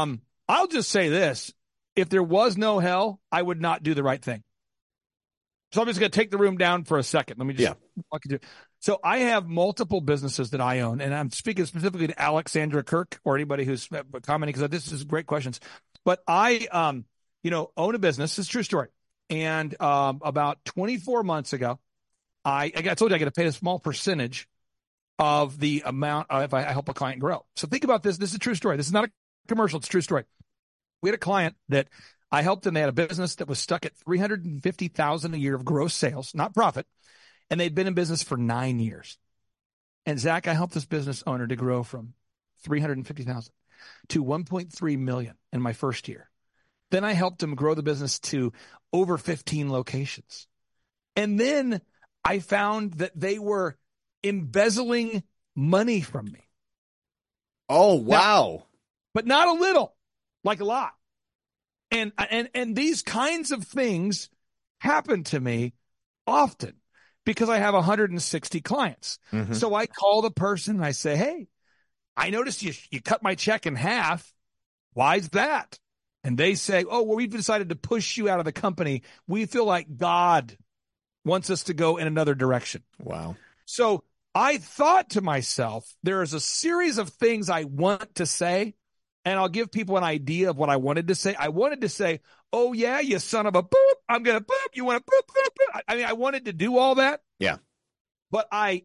I'll just say this. If there was no hell, I would not do the right thing. So I'm just going to take the room down for a second. Let me just Yeah. walk you through. So I have multiple businesses that I own, and I'm speaking specifically to Alexandra Kirk or anybody who's commenting because this is great questions. But I, um, you know, own a business. It's a true story. And um, about twenty-four months ago, I, I told you I got to pay a small percentage of the amount uh, if I, I help a client grow. So think about this. This is a true story. This is not a commercial. It's a true story. We had a client that I helped them. They had a business that was stuck at three hundred fifty thousand dollars a year of gross sales, not profit. And they'd been in business for nine years. And Zach, I helped this business owner to grow from three hundred fifty thousand dollars to one point three million dollars in my first year. Then I helped him grow the business to over fifteen locations. And then I found that they were embezzling money from me. Oh, wow. Now, but not a little, like a lot. And, and, and these kinds of things happen to me often because I have one hundred sixty clients. Mm-hmm. So I call the person and I say, hey, I noticed you, you cut my check in half. Why is that? And they say, oh, well, we've decided to push you out of the company. We feel like God wants us to go in another direction. Wow. So I thought to myself, there is a series of things I want to say, and I'll give people an idea of what I wanted to say. I wanted to say, oh, yeah, you son of a boop. I'm going to boop. You want to boop, boop, boop. I mean, I wanted to do all that. Yeah. But I,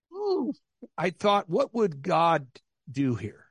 I thought, what would God do here?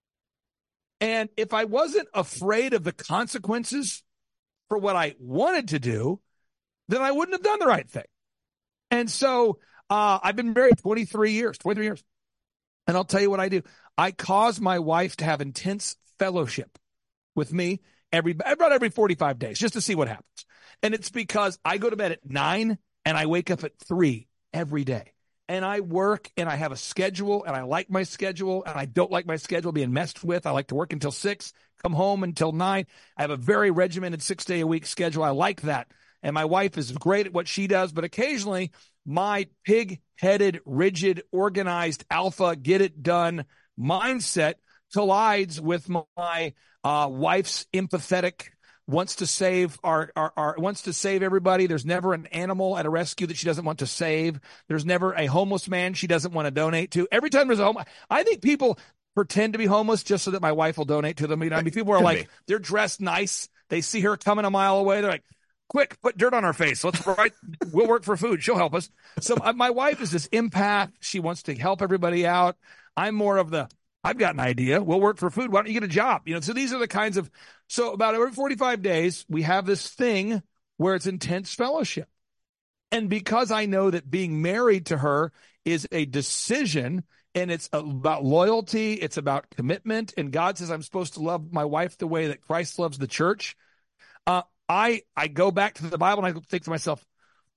And if I wasn't afraid of the consequences for what I wanted to do, then I wouldn't have done the right thing. And so uh, I've been married twenty-three years, twenty-three years. And I'll tell you what I do. I cause my wife to have intense fellowship with me every about every forty-five days just to see what happens. And it's because I go to bed at nine and I wake up at three every day. And I work and I have a schedule and I like my schedule and I don't like my schedule being messed with. I like to work until six, come home until nine. I have a very regimented six day a week schedule. I like that. And my wife is great at what she does, but occasionally my pig-headed, rigid, organized, alpha, get-it-done mindset collides with my uh, wife's empathetic, wants to save our, our, our, wants to save everybody. There's never an animal at a rescue that she doesn't want to save. There's never a homeless man she doesn't want to donate to. Every time there's a home, I think people pretend to be homeless just so that my wife will donate to them. You know, I mean, people are Could like, be. they're dressed nice. They see her coming a mile away. They're like, quick, put dirt on her face. Let's write. We'll work for food. She'll help us. So uh, my wife is this empath. She wants to help everybody out. I'm more of the, I've got an idea. We'll work for food. Why don't you get a job? You know, so these are the kinds of, so about every forty-five days, we have this thing where it's intense fellowship. And because I know that being married to her is a decision and it's about loyalty, it's about commitment. And God says, I'm supposed to love my wife the way that Christ loves the church. Uh, I, I go back to the Bible and I think to myself,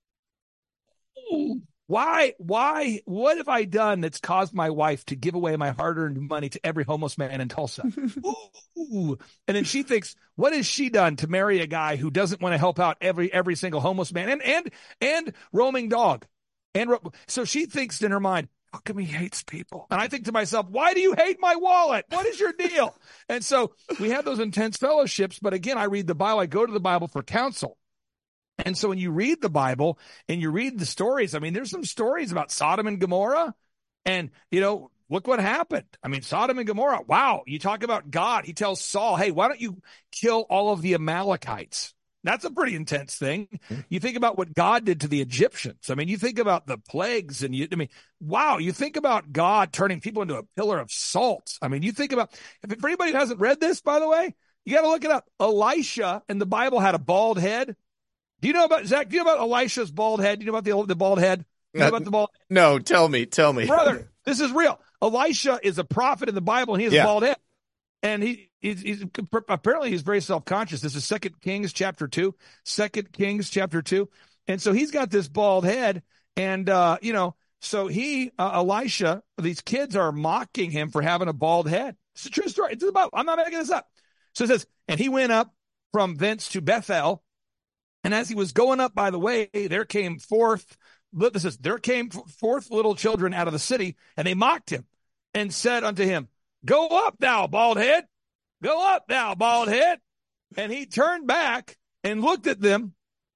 Why, why, what have I done that's caused my wife to give away my hard-earned money to every homeless man in Tulsa? Ooh. And then she thinks, what has she done to marry a guy who doesn't want to help out every, every single homeless man and, and, and roaming dog? And so she thinks in her mind, how come he hates people? And I think to myself, why do you hate my wallet? What is your deal? And so we have those intense fellowships. But again, I read the Bible. I go to the Bible for counsel. And so when you read the Bible and you read the stories, I mean, there's some stories about Sodom and Gomorrah and, you know, look what happened. I mean, Sodom and Gomorrah. Wow. You talk about God. He tells Saul, hey, why don't you kill all of the Amalekites? That's a pretty intense thing. You think about what God did to the Egyptians. I mean, you think about the plagues and you, I mean, wow. You think about God turning people into a pillar of salt. I mean, you think about, if for anybody who hasn't read this, by the way, you got to look it up. Elisha in the Bible had a bald head. Do you know about, Zach, do you know about Elisha's bald head? Do you know about the, the bald head? Do you know about the bald head? No, tell me, tell me. Brother, this is real. Elisha is a prophet in the Bible, and he has Yeah. a bald head. And he he's, he's apparently he's very self-conscious. This is Second Kings chapter two. Second Kings chapter two. And so he's got this bald head, and, uh, you know, so he, uh, Elisha, these kids are mocking him for having a bald head. It's a true story. It's about, I'm not making this up. So it says, and he went up from thence to Bethel, and as he was going up by the way, there came forth, this is, there came forth little children out of the city, and they mocked him and said unto him, go up, thou bald head. Go up now, bald head. And he turned back and looked at them,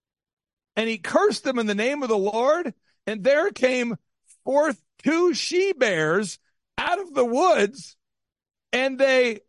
and he cursed them in the name of the Lord. And there came forth two she-bears out of the woods, and they,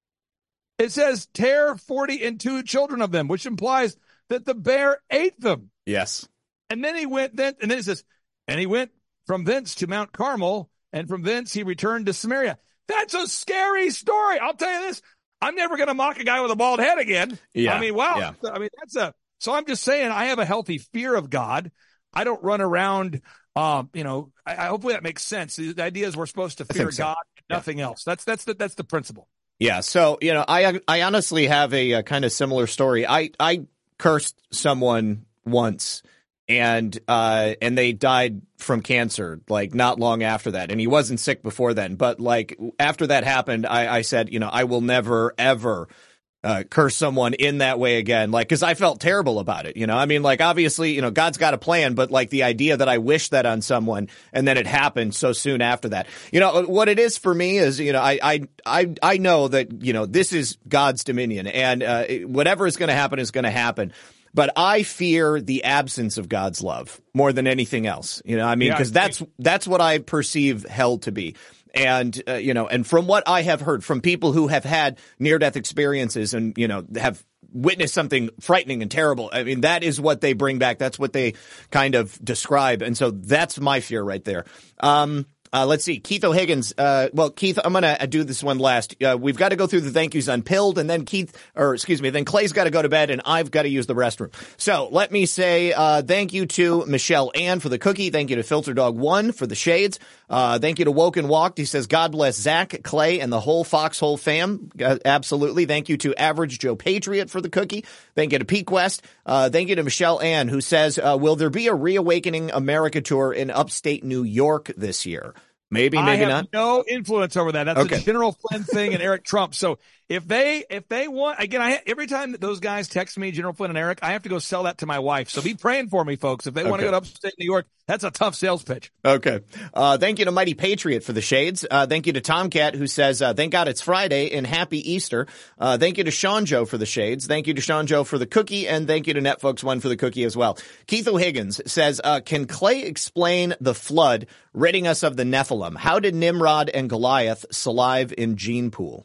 it says, tear forty and two children of them, which implies that the bear ate them. Yes. And then he went, then, and then it says, and he went from thence to Mount Carmel, and from thence he returned to Samaria. That's a scary story. I'll tell you this. I'm never going to mock a guy with a bald head again. Yeah. I mean, wow. Yeah. I mean, that's a, so I'm just saying I have a healthy fear of God. I don't run around, um, you know, I, I hopefully that makes sense. The idea is we're supposed to fear so. God, nothing yeah. else. That's, that's the, that's the principle. Yeah. So, you know, I, I honestly have a, a kind of similar story. I, I cursed someone once, and, uh, and they died from cancer, like not long after that. And he wasn't sick before then, but like after that happened, I, I said, you know, I will never, ever, uh, curse someone in that way again. Like, cause I felt terrible about it. You know, I mean, like obviously, you know, God's got a plan, but like the idea that I wish that on someone and then it happened so soon after that, you know, what it is for me is, you know, I, I, I, I know that, you know, this is God's dominion, and, uh, whatever is going to happen is going to happen. But I fear the absence of God's love more than anything else. You know, I mean, because yeah, that's that's what I perceive hell to be. And, uh, you know, and from what I have heard from people who have had near-death experiences and, you know, have witnessed something frightening and terrible, I mean, that is what they bring back. That's what they kind of describe. And so that's my fear right there. Um Uh, let's see. Keith O'Higgins. Uh, well, Keith, I'm going to do this one last. Uh, we've got to go through the thank yous on Pilled, and then Keith, or excuse me, then Clay's got to go to bed, and I've got to use the restroom. So let me say, uh, thank you to Michelle Ann for the cookie. Thank you to Filter Dog One for the shades. Uh, thank you to Woke and Walked. He says, God bless Zach, Clay, and the whole Foxhole fam. Uh, absolutely. Thank you to Average Joe Patriot for the cookie. Thank you to Pete West. Uh, thank you to Michelle Ann, who says, uh, will there be a Reawakening America tour in upstate New York this year? Maybe, maybe I have not. No influence over that. That's okay. a General Flynn thing and Eric Trump. So if they if they want, again, I every time that those guys text me, General Flynn and Eric, I have to go sell that to my wife. So be praying for me, folks. If they okay. want to go to upstate New York, that's a tough sales pitch. Okay. Uh, thank you to Mighty Patriot for the shades. Uh, thank you to Tomcat, who says, uh, thank God it's Friday and happy Easter. Uh, thank you to Sean Joe for the shades. Thank you to Sean Joe for the cookie. And thank you to NetFolks One for the cookie as well. Keith O'Higgins says, uh, can Clay explain the flood ridding us of the Nephilim? How did Nimrod and Goliath salive in gene pool?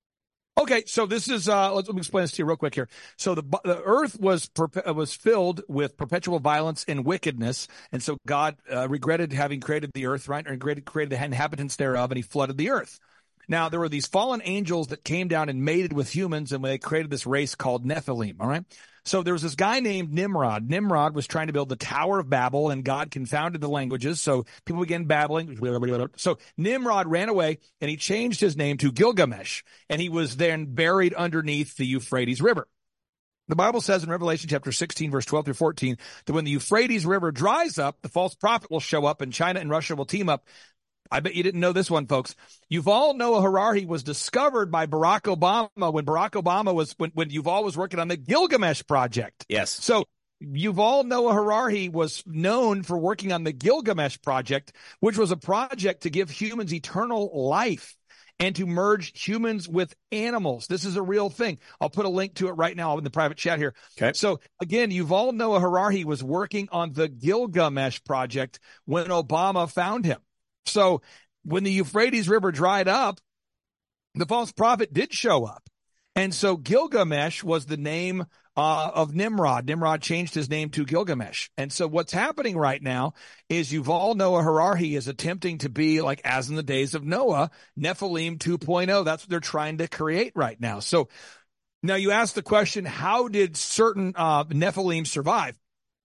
Okay, so this is, uh, let me explain this to you real quick here. So the the earth was perpe- was filled with perpetual violence and wickedness, and so God uh, regretted having created the earth, right, and created, created the inhabitants thereof, and he flooded the earth. Now, there were these fallen angels that came down and mated with humans, and they created this race called Nephilim, all right? So there was this guy named Nimrod. Nimrod was trying to build the Tower of Babel, and God confounded the languages, so people began babbling. So Nimrod ran away, and he changed his name to Gilgamesh, and he was then buried underneath the Euphrates River. The Bible says in Revelation chapter sixteen, verse twelve through fourteen, that when the Euphrates River dries up, the false prophet will show up, and China and Russia will team up. I bet you didn't know this one, folks. Yuval Noah Harari was discovered by Barack Obama when Barack Obama was, when, when Yuval was working on the Gilgamesh Project. Yes. So Yuval Noah Harari was known for working on the Gilgamesh Project, which was a project to give humans eternal life and to merge humans with animals. This is a real thing. I'll put a link to it right now in the private chat here. Okay. So again, Yuval Noah Harari was working on the Gilgamesh Project when Obama found him. So when the Euphrates River dried up, the false prophet did show up. And so Gilgamesh was the name uh, of Nimrod. Nimrod changed his name to Gilgamesh. And so what's happening right now is Yuval Noah Harari is attempting to be like, as in the days of Noah, Nephilim two point oh. That's what they're trying to create right now. So now you ask the question, how did certain uh, Nephilim survive?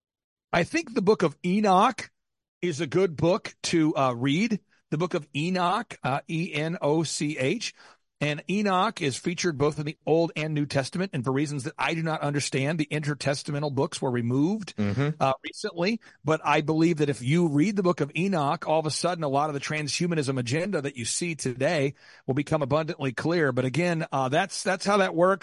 I think the book of Enoch is a good book to uh, read. The book of Enoch, uh, E N O C H. And Enoch is featured both in the Old and New Testament. And for reasons that I do not understand, the intertestamental books were removed mm-hmm. uh, recently. But I believe that if you read the book of Enoch, all of a sudden, a lot of the transhumanism agenda that you see today will become abundantly clear. But again, uh, that's that's how that works.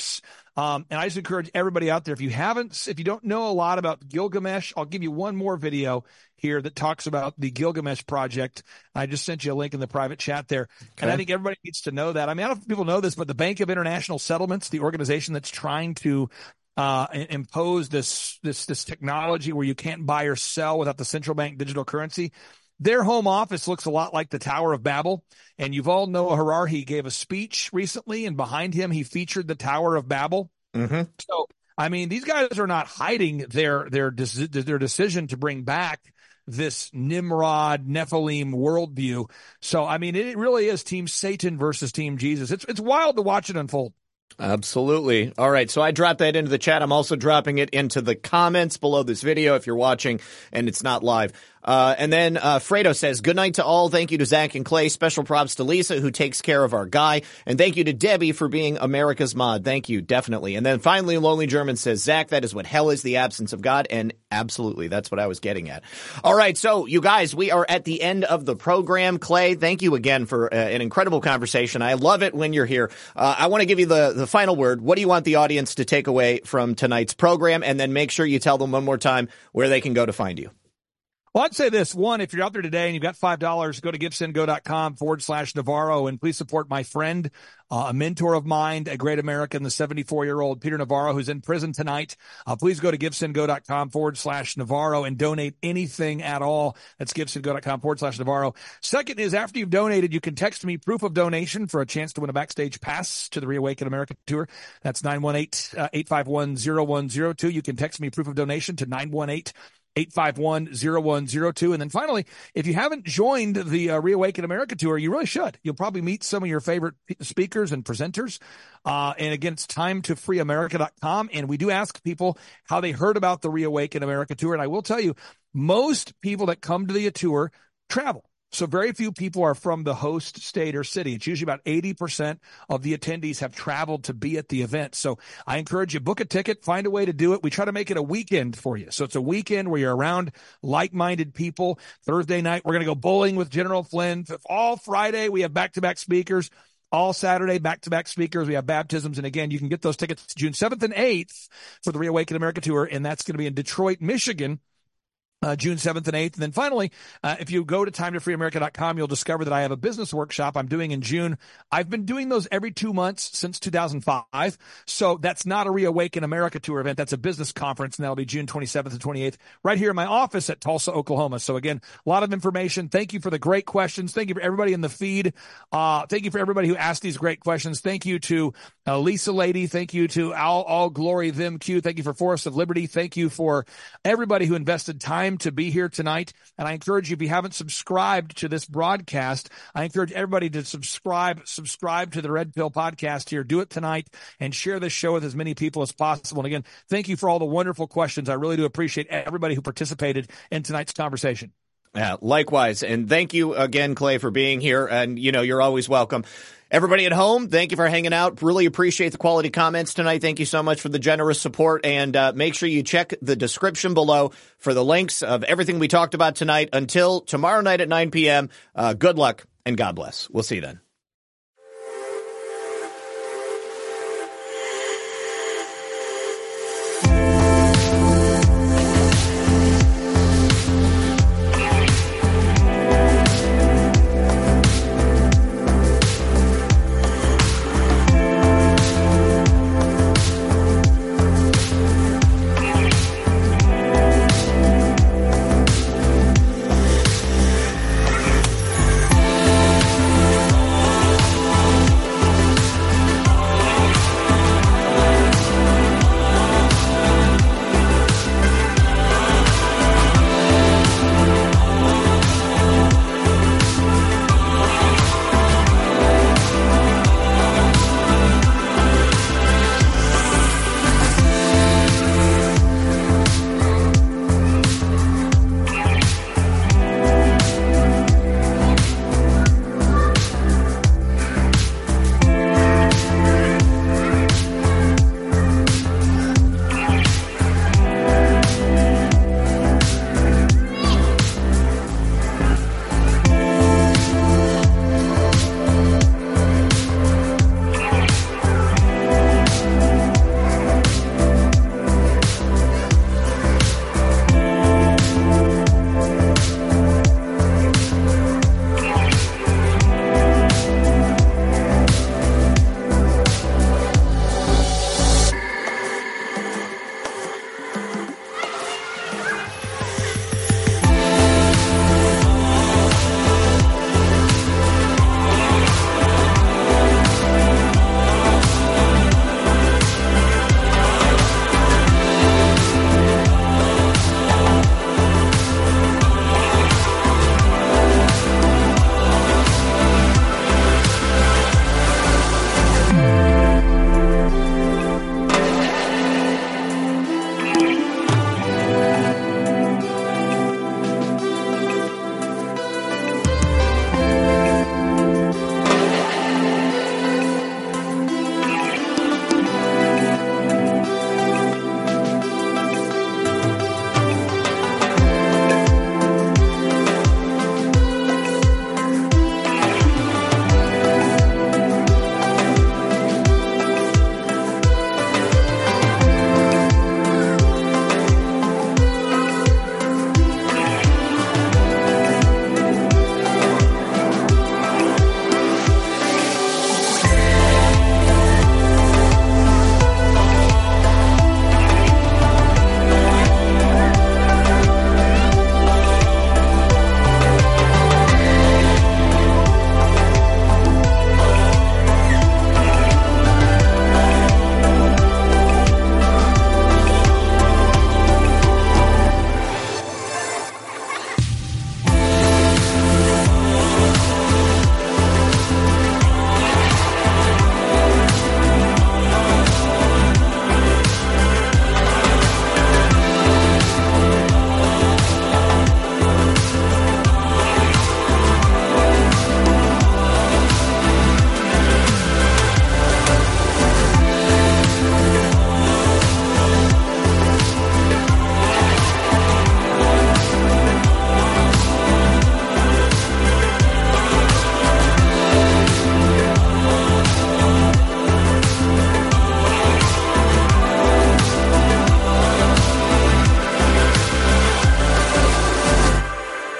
Um, and I just encourage everybody out there, if you haven't, if you don't know a lot about Gilgamesh, I'll give you one more video here that talks about the Gilgamesh project. I just sent you a link in the private chat there. Okay. And I think everybody needs to know that. I mean, I don't know if people know this, but the Bank of International Settlements, the organization that's trying to uh, impose this, this, this technology where you can't buy or sell without the central bank digital currency, their home office looks a lot like the Tower of Babel. And you've all know Harari gave a speech recently, and behind him, he featured the Tower of Babel. Mm-hmm. So, I mean, these guys are not hiding their, their, their decision to bring back this Nimrod, Nephilim worldview. So, I mean, it really is Team Satan versus Team Jesus. It's, it's wild to watch it unfold. Absolutely. All right. So I dropped that into the chat. I'm also dropping it into the comments below this video if you're watching and it's not live. Uh, and then, uh, Fredo says, good night to all. Thank you to Zach and Clay. Special props to Lisa, who takes care of our guy. And thank you to Debbie for being America's mod. Thank you. Definitely. And then finally, Lonely German says, Zach, that is what hell is, the absence of God. And absolutely, that's what I was getting at. All right. So you guys, we are at the end of the program. Clay, thank you again for uh, an incredible conversation. I love it when you're here. Uh, I want to give you the, the final word. What do you want the audience to take away from tonight's program? And then make sure you tell them one more time where they can go to find you. Well, I'd say this. One, if you're out there today and you've got five dollars, go to givesendgo.com forward slash Navarro, and please support my friend, uh, a mentor of mine, a great American, the seventy-four-year-old Peter Navarro, who's in prison tonight. Uh, please go to givesendgo.com forward slash Navarro and donate anything at all. That's givesendgo.com forward slash Navarro. Second is, after you've donated, you can text me proof of donation for a chance to win a backstage pass to the Reawaken America tour. That's nine one eight, eight five one, zero one zero two. You can text me proof of donation to nine one eight, eight five one, zero one zero two. And then finally, if you haven't joined the uh, Reawaken America tour, you really should. You'll probably meet some of your favorite speakers and presenters. Uh, and again, it's time to free america dot com. And we do ask people how they heard about the Reawaken America tour. And I will tell you, most people that come to the tour travel. So very few people are from the host state or city. It's usually about eighty percent of the attendees have traveled to be at the event. So I encourage you, book a ticket, find a way to do it. We try to make it a weekend for you. So it's a weekend where you're around like-minded people. Thursday night, we're going to go bowling with General Flynn. All Friday, we have back-to-back speakers. All Saturday, back-to-back speakers. We have baptisms. And again, you can get those tickets June seventh and eighth for the Reawaken America tour. And that's going to be in Detroit, Michigan. Uh, June seventh and eighth. And then finally, uh, if you go to time to free america dot com, you'll discover that I have a business workshop I'm doing in June. I've been doing those every two months since two thousand five. So that's not a Reawaken America tour event. That's a business conference, and that'll be June twenty-seventh and twenty-eighth right here in my office at Tulsa, Oklahoma. So again, a lot of information. Thank you for the great questions. Thank you for everybody in the feed. Uh, thank you for everybody who asked these great questions. Thank you to uh, Lisa Lady. Thank you to All, All Glory Them Q. Thank you for Forest of Liberty. Thank you for everybody who invested time to be here tonight. And I encourage you, if you haven't subscribed to this broadcast, I encourage everybody to subscribe, subscribe to the Red Pill podcast here. Do it tonight and share this show with as many people as possible. And again, thank you for all the wonderful questions. I really do appreciate everybody who participated in tonight's conversation. Yeah, likewise. And thank you again, Clay, for being here. And, you know, you're always welcome. Everybody at home, thank you for hanging out. Really appreciate the quality comments tonight. Thank you so much for the generous support. And uh, make sure you check the description below for the links of everything we talked about tonight. Until tomorrow night at nine p.m., uh, good luck and God bless. We'll see you then.